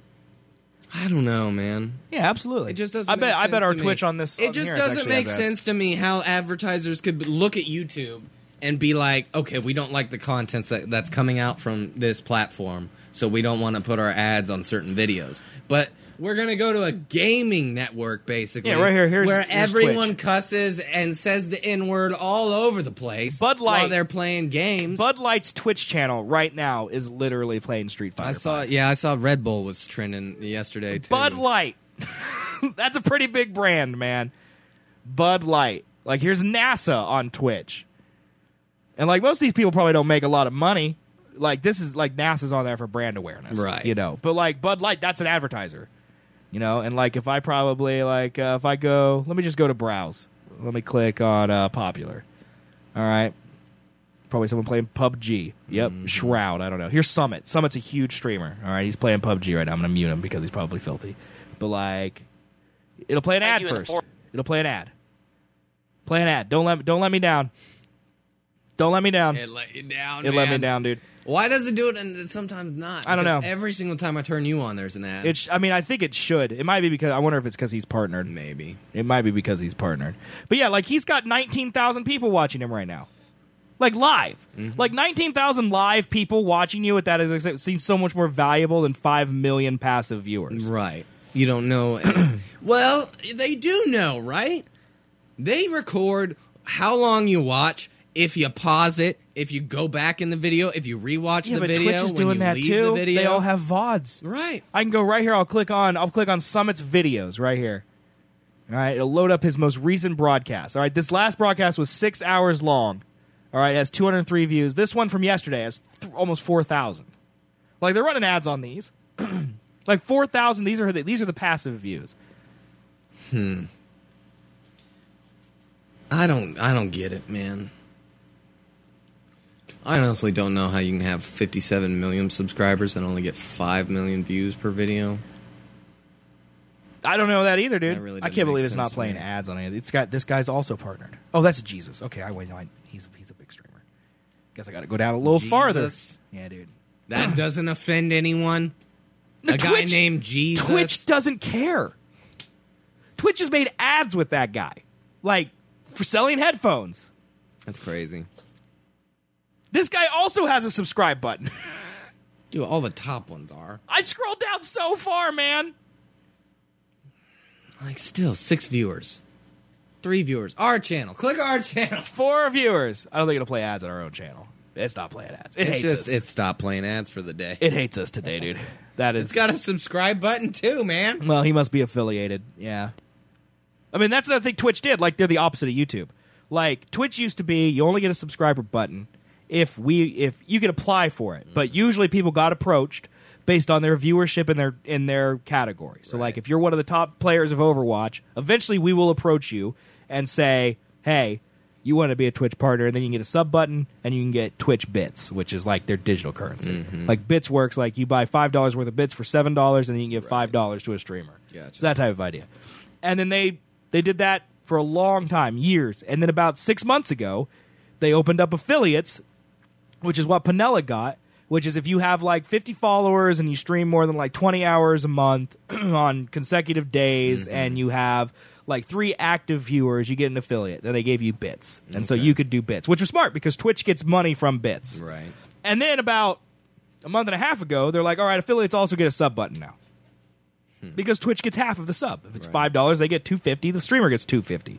I don't know, man. Yeah, absolutely. It just doesn't. I bet. Make I sense bet our to me. Twitch on this. It on just here doesn't actually make has ads. sense to me how advertisers could look at YouTube and be like, okay, we don't like the content that, that's coming out from this platform, so we don't want to put our ads on certain videos. But we're going to go to a gaming network, basically. Yeah, right here. Here's- where here's everyone Twitch. cusses and says the N-word all over the place Bud Light. while they're playing games. Bud Light's Twitch channel right now is literally playing Street Fighter. I saw, five. yeah, I saw Red Bull was trending yesterday, too. Bud Light. That's a pretty big brand, man. Bud Light. Like, here's NASA on Twitch. And, like, most of these people probably don't make a lot of money. Like, this is, like, NASA's on there for brand awareness. Right. You know? But, like, Bud Light, that's an advertiser. You know? And, like, if I probably, like, uh, if I go, let me just go to browse. Let me click on uh, popular. All right. Probably someone playing P U B G. Yep. Mm-hmm. Shroud. I don't know. Here's Summit. Summit's a huge streamer. All right. He's playing P U B G right now. I'm going to mute him because he's probably filthy. But, like, it'll play an ad first. It'll play an ad. Play an ad. Don't let me, don't let me down. Don't let me down. It let you down, It let me man. down, dude. Why does it do it and sometimes not? I don't Because know. Every single time I turn you on, there's an ad. It sh- I mean, I think it should. It might be because I wonder if it's because he's partnered. Maybe. It might be because he's partnered. But yeah, like he's got nineteen thousand people watching him right now. Like live. Mm-hmm. Like nineteen thousand live people watching you at that is it seems so much more valuable than five million passive viewers. Right. You don't know. any- well, they do know, right? They record how long you watch, if you pause it, if you go back in the video, if you rewatch Yeah, the but video, Twitch is when doing you that leave too. the video. They all have V O Ds. Right. I can go right here. I'll click on. I'll click on Summit's videos right here. All right, it'll load up his most recent broadcast. All right, this last broadcast was six hours long. All right, it has two hundred three views. This one from yesterday has th- almost four thousand. Like they're running ads on these. Like four thousand. These are the, these are the passive views. Hmm. I don't. I don't get it, man. I honestly don't know how you can have fifty-seven million subscribers and only get five million views per video. I don't know that either, dude. That really I doesn't can't make believe it's sense not to playing me. ads on it. It's got this guy's also partnered. Oh, that's Jesus. Okay, I wait. No, I, he's he's a big streamer. Guess I got to go down a little farther. Jesus. Yeah, dude. That doesn't offend anyone. No, a guy Twitch- named Jesus. Twitch doesn't care. Twitch has made ads with that guy, like for selling headphones. That's crazy. This guy also has a subscribe button. Dude, all the top ones are. I scrolled down so far, man. Like, still, six viewers. Three viewers. Our channel. Click our channel. Four viewers. I don't think it'll play ads on our own channel. It's not playing ads. It It's hates just, us. it stopped playing ads for the day. It hates us today, dude. That is. It's got a subscribe button, too, man. Well, he must be affiliated. Yeah. I mean, that's what I think Twitch did. Like, they're the opposite of YouTube. Like, Twitch used to be you only get a subscriber button if we if you could apply for it. But usually people got approached based on their viewership in their in their category. So, like, if you're one of the top players of Overwatch, eventually we will approach you and say, hey, you want to be a Twitch partner, and then you can get a sub button, and you can get Twitch bits, which is like their digital currency. Mm-hmm. Like bits works like you buy five dollars worth of bits for seven dollars, and then you can give five dollars to a streamer. Gotcha. It's that type of idea. And then they they did that for a long time, years, and then about six months ago, they opened up affiliates, which is what Panella got. Which is if you have like fifty followers and you stream more than like twenty hours a month on consecutive days, Mm-hmm. and you have like three active viewers, you get an affiliate. And they gave you bits. And so Okay. you could do bits, which was smart because Twitch gets money from bits. Right. And then about a month and a half ago, they're like, all right, affiliates also get a sub button now. Because Twitch gets half of the sub. If it's Right. five dollars, they get two fifty. The streamer gets two fifty.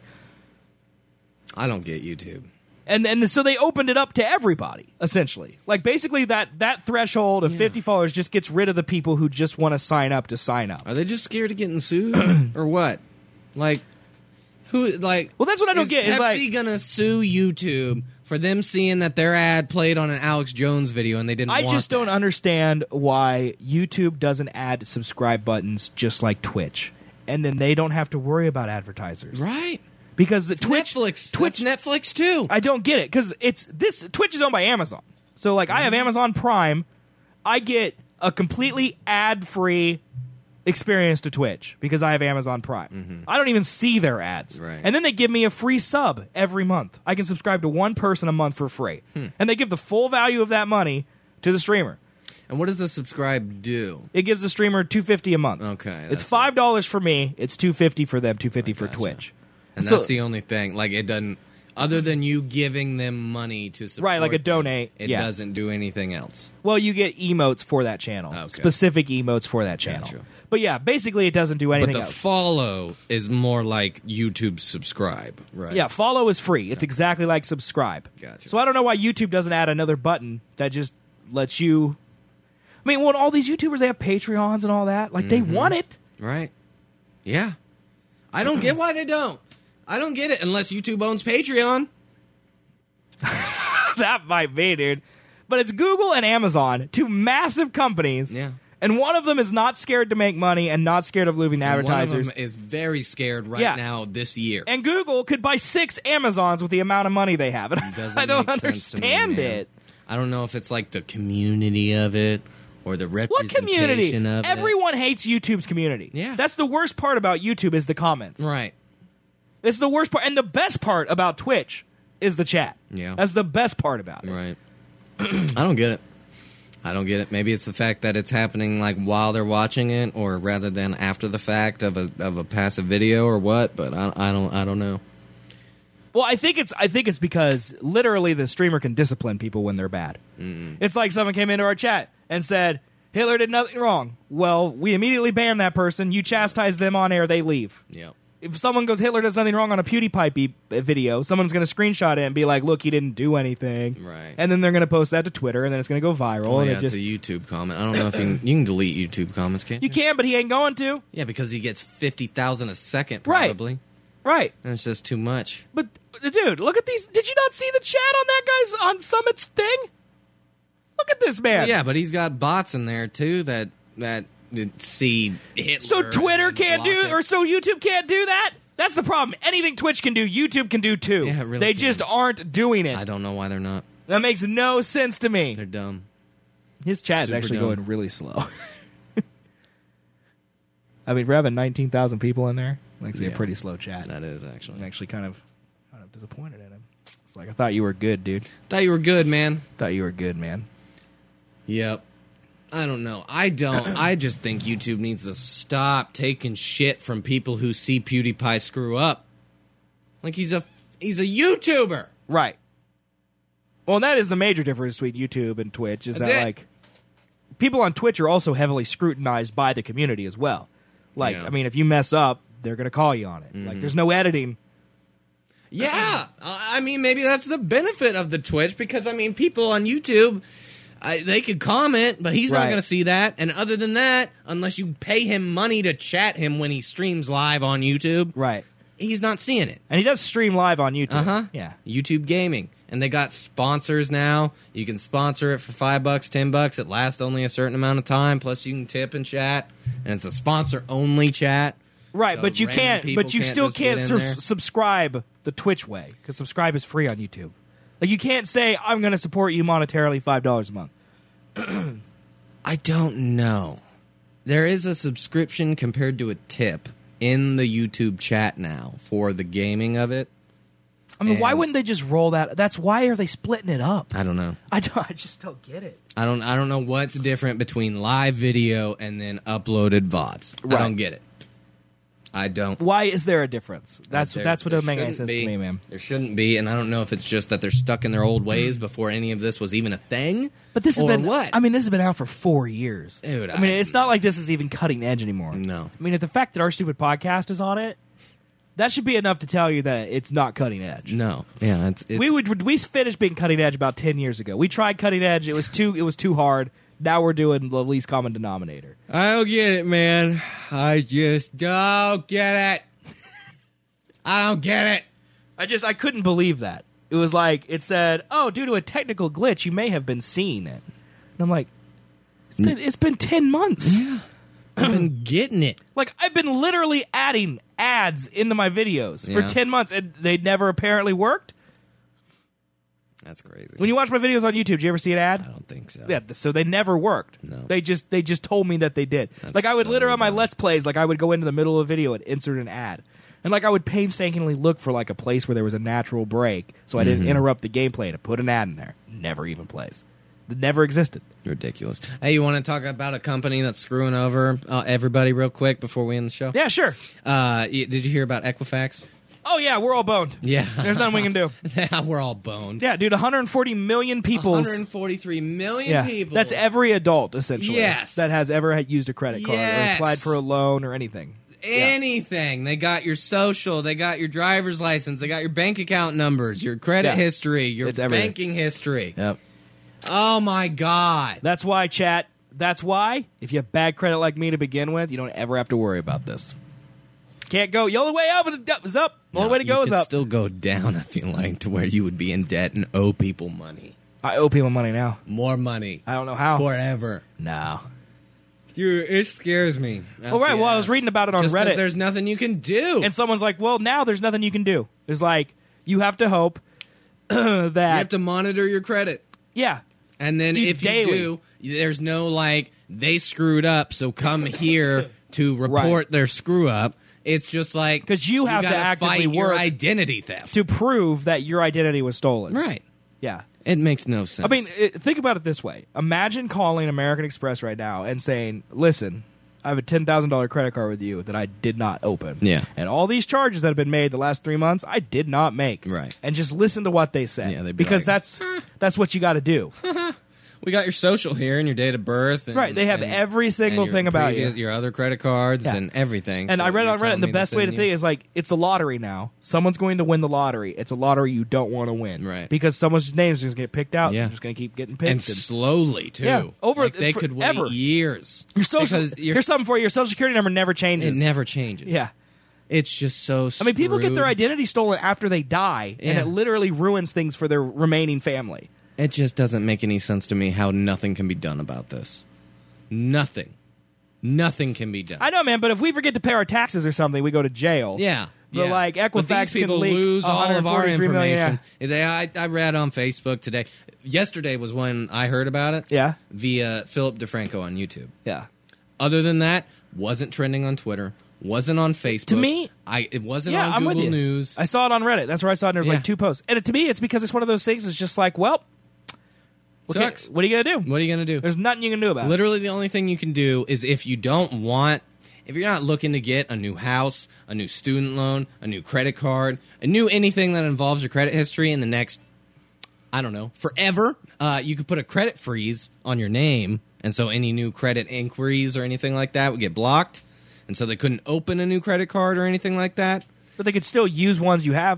I don't get YouTube. And and so they opened it up to everybody, essentially. Like basically that that threshold of fifty followers just gets rid of the people who just want to sign up to sign up. Are they just scared of getting sued or what? Like, who? Like, Well, that's what I don't is get. Pepsi Is like gonna sue YouTube for them seeing that their ad played on an Alex Jones video and they didn't? I want just don't that? understand why YouTube doesn't add subscribe buttons just like Twitch, and then they don't have to worry about advertisers. Right. because the It's Twitch Netflix. Twitch That's Netflix too. I don't get it because it's this Twitch is owned by Amazon. So like I have Amazon Prime, I get a completely ad-free experience to Twitch because I have Amazon Prime. Mm-hmm. I don't even see their ads. Right. And then they give me a free sub every month. I can subscribe to one person a month for free. Hmm. And they give the full value of that money to the streamer. And what does the subscribe do? It gives the streamer two hundred fifty dollars a month. Okay. It's that's five dollars for me, it's two hundred fifty dollars for them, two hundred fifty dollars for Gotcha. Twitch. And So- that's the only thing. Like, it doesn't, other than you giving them money to support Right, like a them, donate, it yeah. doesn't do anything else. Well, you get emotes for that channel. Okay. Specific emotes for that channel. Gotcha. But yeah, basically it doesn't do But anything the else. follow is more like YouTube subscribe, right? Yeah, follow is free. It's exactly like subscribe. Gotcha. So I don't know why YouTube doesn't add another button that just lets you... I mean, well, all these YouTubers, they have Patreons and all that. Like, they Mhm. want it. Right. Yeah. I don't get why they don't. I don't get it unless YouTube owns Patreon. That might be, dude. But it's Google and Amazon, two massive companies. Yeah. And one of them is not scared to make money and not scared of losing And advertisers. one of them is very scared right Yeah. now this year. And Google could buy six Amazons with the amount of money they have. And It doesn't I don't make sense to me, understand man. it. I don't know if it's like the community of it or the What representation community? of it. Everyone hates YouTube's community. Yeah. That's the worst part about YouTube is the comments. Right. It's the worst part. And the best part about Twitch is the chat. Yeah. That's the best part about it. Right. I don't get it. I don't get it. Maybe it's the fact that it's happening like while they're watching it, or rather than after the fact of a of a passive video, or what. But I, I don't I don't know. Well, I think it's I think it's because literally the streamer can discipline people when they're bad. Mm-mm. It's like someone came into our chat and said Hitler did nothing wrong. Well, we immediately ban that person. You chastise them on air, they leave. Yeah. If someone goes Hitler does nothing wrong on a PewDiePie be- video, someone's going to screenshot it and be like, "Look, he didn't do anything." Right. And then they're going to post that to Twitter, and then it's going to go viral. Oh and yeah, it just it's a YouTube comment. I don't know if you can, you can delete YouTube comments, can't you? you can, but he ain't going to. Yeah, because he gets fifty thousand a second, Right. probably. Right. And it's just too much. But dude, look at these. Did you not see the chat on that guy's on Summit's thing? Look at this man. Yeah, but he's got bots in there too that that see Hitler. So Twitter and can't block do, it. or so YouTube can't do that. That's the problem. Anything Twitch can do, YouTube can do too. Yeah, it really they can. just aren't doing it. I don't know why they're not. That makes no sense to me. They're dumb. His chat is Super actually dumb. going really slow. I mean, we're having nineteen thousand people in there. Like, it's Yeah. a pretty slow chat. That is actually. I'm actually kind of, kind of disappointed in him. It's like I thought you were good, dude. Thought you were good, man. Thought you were good, man. Yep. I don't know. I don't. I just think YouTube needs to stop taking shit from people who see PewDiePie screw up. Like he's a he's a YouTuber. Right. Well, that is the major difference between YouTube and Twitch. Is That's that it. like people on Twitch are also heavily scrutinized by the community as well. Like, Yeah. I mean, if you mess up, they're going to call you on it. Like, there's no editing. Yeah. Uh, I mean, maybe that's the benefit of the Twitch because I mean, people on YouTube. I, they could comment, but he's not Right. going to see that. And other than that, unless you pay him money to chat him when he streams live on YouTube, Right. he's not seeing it. And he does stream live on YouTube. Uh huh. Yeah. YouTube Gaming, and they got sponsors now. You can sponsor it for five bucks, ten bucks. It lasts only a certain amount of time. Plus, you can tip and chat, and it's a sponsor only chat. Right, So but you random can't. people But you can't still just can't get in sur- there. subscribe the Twitch way because subscribe is free on YouTube. Like, you can't say I'm going to support you monetarily five dollars a month. I don't know. There is a subscription compared to a tip in the YouTube chat now for the gaming of it. I mean, why And- wouldn't they just roll that? That's why are they splitting it up? I don't know. I don't. I just don't get it. I don't. I don't know what's different between live video and then uploaded V O Ds. Right. I don't get it. I don't. Why is there a difference? That's There- that's what there doesn't make any shouldn't sense be. to me, man. There shouldn't be, and I don't know if it's just that they're stuck in their old ways before any of this was even a thing. But this has or been what? I mean, this has been out for four years. Dude, I mean, I- it's not like this is even cutting edge anymore. No. I mean, if the fact that our stupid podcast is on it, that should be enough to tell you that it's not cutting edge. No, yeah, it's, it's we would we finished being cutting edge about ten years ago. We tried cutting edge. It was too it was too hard. Now we're doing the least common denominator. I don't get it, man. I just don't get it. I don't get it. I just I couldn't believe that. It was like it said, "Oh, due to a technical glitch, you may have been seeing it." And I'm like, "It's been it's been ten months." Yeah, I've been getting it. Like I've been literally adding ads into my videos Yeah. for ten months, and they never apparently worked. That's crazy. When you watch my videos on YouTube, did you ever see an ad? I don't think so. Yeah, so they never worked. No. They just they just told me that they did. That's like I would so literally on my dumb. Let's Plays, like I would go into the middle of a video and insert an ad. And like I would painstakingly look for like a place where there was a natural break so I didn't Mhm. interrupt the gameplay to put an ad in there. Never even plays. It never existed. Ridiculous. Hey, you want to talk about a company that's screwing over uh, everybody real quick before we end the show? Yeah, sure. Uh, y- did you hear about Equifax? Oh yeah, we're all boned. Yeah. There's nothing we can do. Yeah, we're all boned. Yeah, dude, one hundred forty million people. one hundred forty-three million yeah, people. that's every adult essentially. Yes. that has ever had used a credit card or Yes. applied for a loan or anything. Anything. They got your social, they got your driver's license, they got your bank account numbers, your credit Yeah. history, your It's everything. banking history. Yep. Oh my God. That's why, chat. That's why, if you have bad credit like me to begin with, you don't ever have to worry about this. Can't go. The only way up is up. The only No, way to go you is could up. still go down, I feel like, to where you would be in debt and owe people money. I owe people money now. More money. I don't know how. Forever. No. Dude, it scares me. Well, right. Well, I was reading about it on Just 'cause Reddit. there's nothing you can do. And someone's like, well, now there's nothing you can do. It's like, you have to hope that... You have to monitor your credit. Yeah. And then You- if daily. you do, there's no like, they screwed up, so come here to report Right. their screw up. It's just like... Because you have to gotta actively fight your work identity theft. to prove that your identity was stolen. Right. Yeah. It makes no sense. I mean, it, think about it this way. Imagine calling American Express right now and saying, listen, I have a ten thousand dollars credit card with you that I did not open. Yeah. And all these charges that have been made the last three months, I did not make. Right. And just listen to what they say. Yeah, they'd be because like, that's that's what you got to do. we got your social here and your date of birth. And, Right, they have and- every single and your thing about previous- you. Your other credit cards Yeah. and everything. And So I read you're on Reddit, telling and the me best this way to isn't think you? is like, it's a lottery now. Someone's going to win the lottery. It's a lottery you don't want to win. Right. Because someone's name's just going to get picked out. Yeah. They're just going to keep getting picked. And slowly, too. Yeah, over- Like, they could forever. wait years. Your social, Because your- here's something for you. Your social security number never changes. It never changes. Yeah. It's just so I mean, people get their screwed. identity stolen after they die, and Yeah. it literally ruins things for their remaining family. It just doesn't make any sense to me how nothing can be done about this. Nothing. Nothing can be done. I know, man, but if we forget to pay our taxes or something, we go to jail. Yeah. But yeah. like But Equifax these people can leak lose all of our one hundred forty-three million, information. They- I, I read on Facebook today. Yesterday was when I heard about it. Yeah. Via Philip DeFranco on YouTube. Yeah. Other than that, wasn't trending on Twitter. Wasn't on Facebook. To me- I it wasn't Yeah, on I'm Google with you. News. I saw it on Reddit. That's where I saw it. And there was Yeah. like two posts. And it, to me, it's because it's one of those things. It's just like, well, what, can- Sucks. what are you gonna do? What are you gonna do? There's nothing you can do about it. Literally, the only thing you can do is if you don't want, if you're not looking to get a new house, a new student loan, a new credit card, a new anything that involves your credit history in the next, I don't know, forever, uh, you could put a credit freeze on your name, and so any new credit inquiries or anything like that would get blocked, and so they couldn't open a new credit card or anything like that. But they could still use ones you have.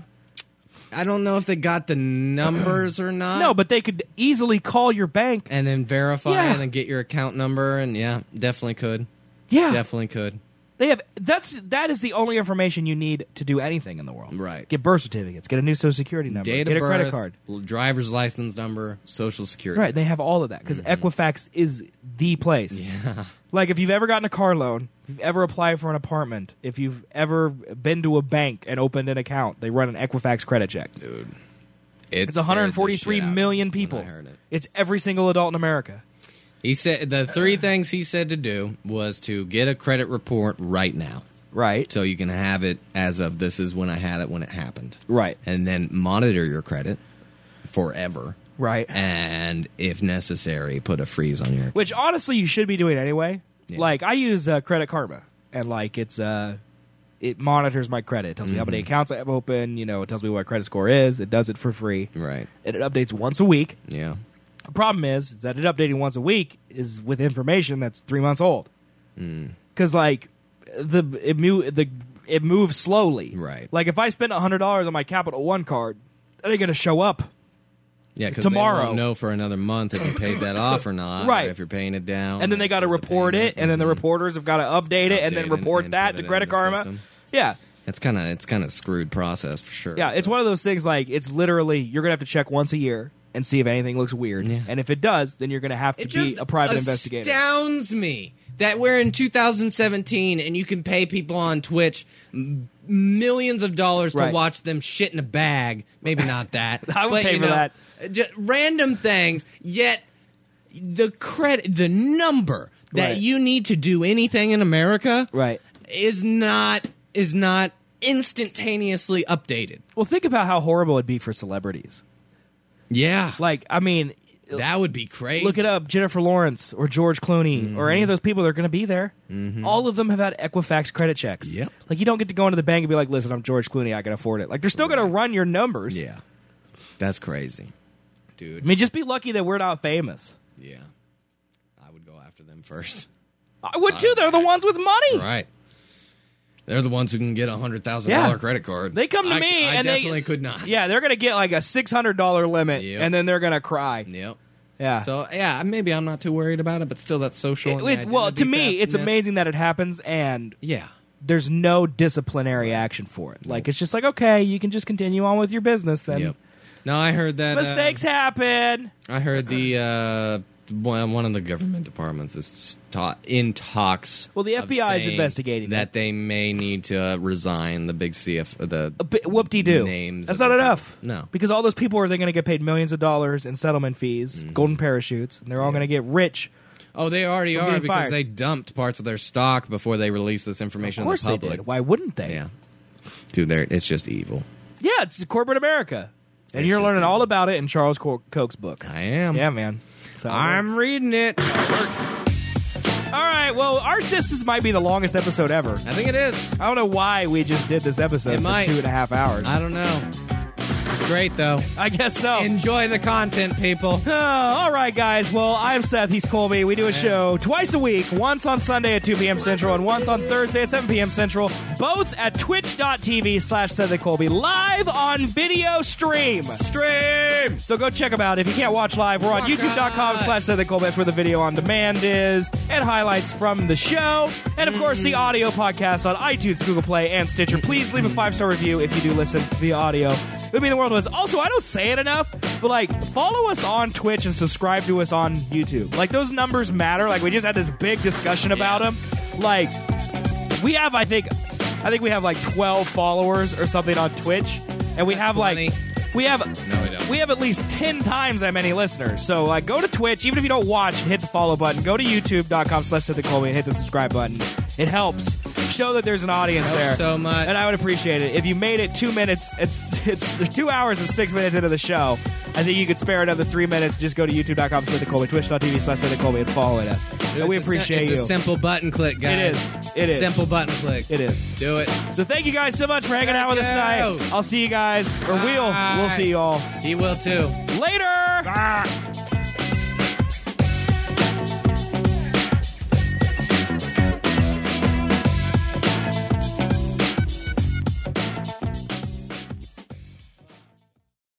I don't know if they got the numbers or not. No, but they could easily call your bank. And then verify Yeah. and then get your account number, and yeah, definitely could. Yeah. Definitely could. They have that's that is the only information you need to do anything in the world. Right. Get birth certificates, get a new social security number, Date get of a birth, credit card. l- driver's license number, social security. Right, they have all of that because Equifax is the place. Yeah. Like if you've ever gotten a car loan, if you've ever applied for an apartment, if you've ever been to a bank and opened an account, they run an Equifax credit check. Dude. It's scared one hundred the forty-three shit out of million me people. when I heard it. It's every single adult in America. He said the three things he said to do was to get a credit report right now. Right. So you can have it as of this is when I had it when it happened. Right. And then monitor your credit forever. Right. And if necessary, put a freeze on your Which honestly you should be doing anyway. Yeah. Like I use uh, Credit Karma, and like it's uh, it monitors my credit. It tells me how many Mm-hmm. accounts I have open. You know, it tells me what my credit score is. It does it for free. Right. And it updates once a week. Yeah. The problem is, is that it updating once a week is with information that's three months old. Mm. Because like the it move the it moves slowly. Right. Like if I spend a hundred dollars on my Capital One card, that ain't gonna show up. Yeah, because tomorrow. they won't know for another month if you paid that off or not. Right. Or if you're paying it down. And then or they got to if there's a report payment. it, and then the Mhm. reporters have got to update it, and then Update it report and that put to it Credit into the Karma. system. Yeah. It's kind of it's kind of screwed process for sure. Yeah, it's one of those things like it's literally you're gonna have to check once a year, and see if anything looks weird. Yeah. And if it does, then you're going to have to It be just a private investigator. astounds me that we're in two thousand seventeen and you can pay people on Twitch m- millions of dollars to Right. watch them shit in a bag. Maybe not that. I would but, pay you for know, that. Just random things, yet the credit, the number that Right. you need to do anything in America Right. is not is not instantaneously updated. Well, think about how horrible it'd be for celebrities. Yeah. Like, I mean, That would be crazy. look it up. Jennifer Lawrence or George Clooney Mm-hmm. or any of those people that are going to be there. All of them have had Equifax credit checks. Yep. Like, you don't get to go into the bank and be like, listen, I'm George Clooney. I can afford it. Like, they're still going to run your numbers. Yeah. That's crazy. Dude. I mean, just be lucky that we're not famous. Yeah. I would go after them first. I would too. They're the ones with money. Right. They're the ones who can get a hundred thousand dollar Yeah. credit card. They come to I, me I and definitely they could not. Yeah, they're going to get like a six hundred dollars limit Yep. and then they're going to cry. Yep. Yeah. So yeah, maybe I'm not too worried about it, but still, that's social. It- and the it- well, to identity me, it's theftness. amazing that it happens and Yeah. there's no disciplinary action for it. Like, it's just like, okay, you can just continue on with your business then. Yep. No, I heard that uh, Mistakes happen. I heard the uh, one one of the government departments is ta- in talks. Well, the of F B I is saying investigating that it. they may need to uh, resign the big C F the A bit- Whoop-de-doo. names. That's of not the enough. people. No. Because all those people are they going to get paid millions of dollars in settlement fees, Mm-hmm. golden parachutes, and they're all going to get rich. Oh, they already From are getting because fired. they dumped parts of their stock before they released this information Of course to the they public. did. Why wouldn't they? Yeah, dude, they're, it's just evil. Yeah, it's corporate America. And It's you're just learning evil. all about it in Charles Co- Koch's book. I am. Yeah, man. So I'm reading it. All right, well, our this is, might be the longest episode ever. I think it is. I don't know why we just did this episode It for might. two and a half hours. I don't know. It's great though. I guess so. Enjoy the content, people. Oh, all right, guys. Well, I'm Seth. He's Colby. We do a show twice a week, once on Sunday at two p.m. Central and once on Thursday at seven p.m. Central, both at twitch.tv slash Seth and Colby, live on video stream. Stream! So go check them out. If you can't watch live, we're on Watch youtube.com us. slash Seth and Colby. That's where the video on demand is, and highlights from the show. And, of course, the audio podcast on iTunes, Google Play, and Stitcher. Please leave a five-star review if you do listen via audio. It would mean the world to us. Also, I don't say it enough, but, like, follow us on Twitch and subscribe to us on YouTube. Like, those numbers matter. Like, we just had this big discussion about Yeah. them. Like, we have, I think, I think we have, like, twelve followers or something on Twitch. And we have, twenty. like... We have No, we don't. we have at least ten times that many listeners. So like, go to Twitch, even if you don't watch, hit the follow button. Go to youtube.com slash Seth and Colby and hit the subscribe button. It helps show that there's an audience Helps there so much. and I would appreciate it if you made it two minutes. It's it's two hours and six minutes into the show. I think you could spare another three minutes. Just go to youtube.com slash Seth and Colby, twitch.tv slash Seth and Colby, and follow us. And we It's a sim- appreciate it's you. a simple button click, guys. It is. It is. Simple button click. It is. Do it. So thank you guys so much for hanging Thank out with us you. tonight. I'll see you guys, or we'll Bye. we'll see you all He will too. later.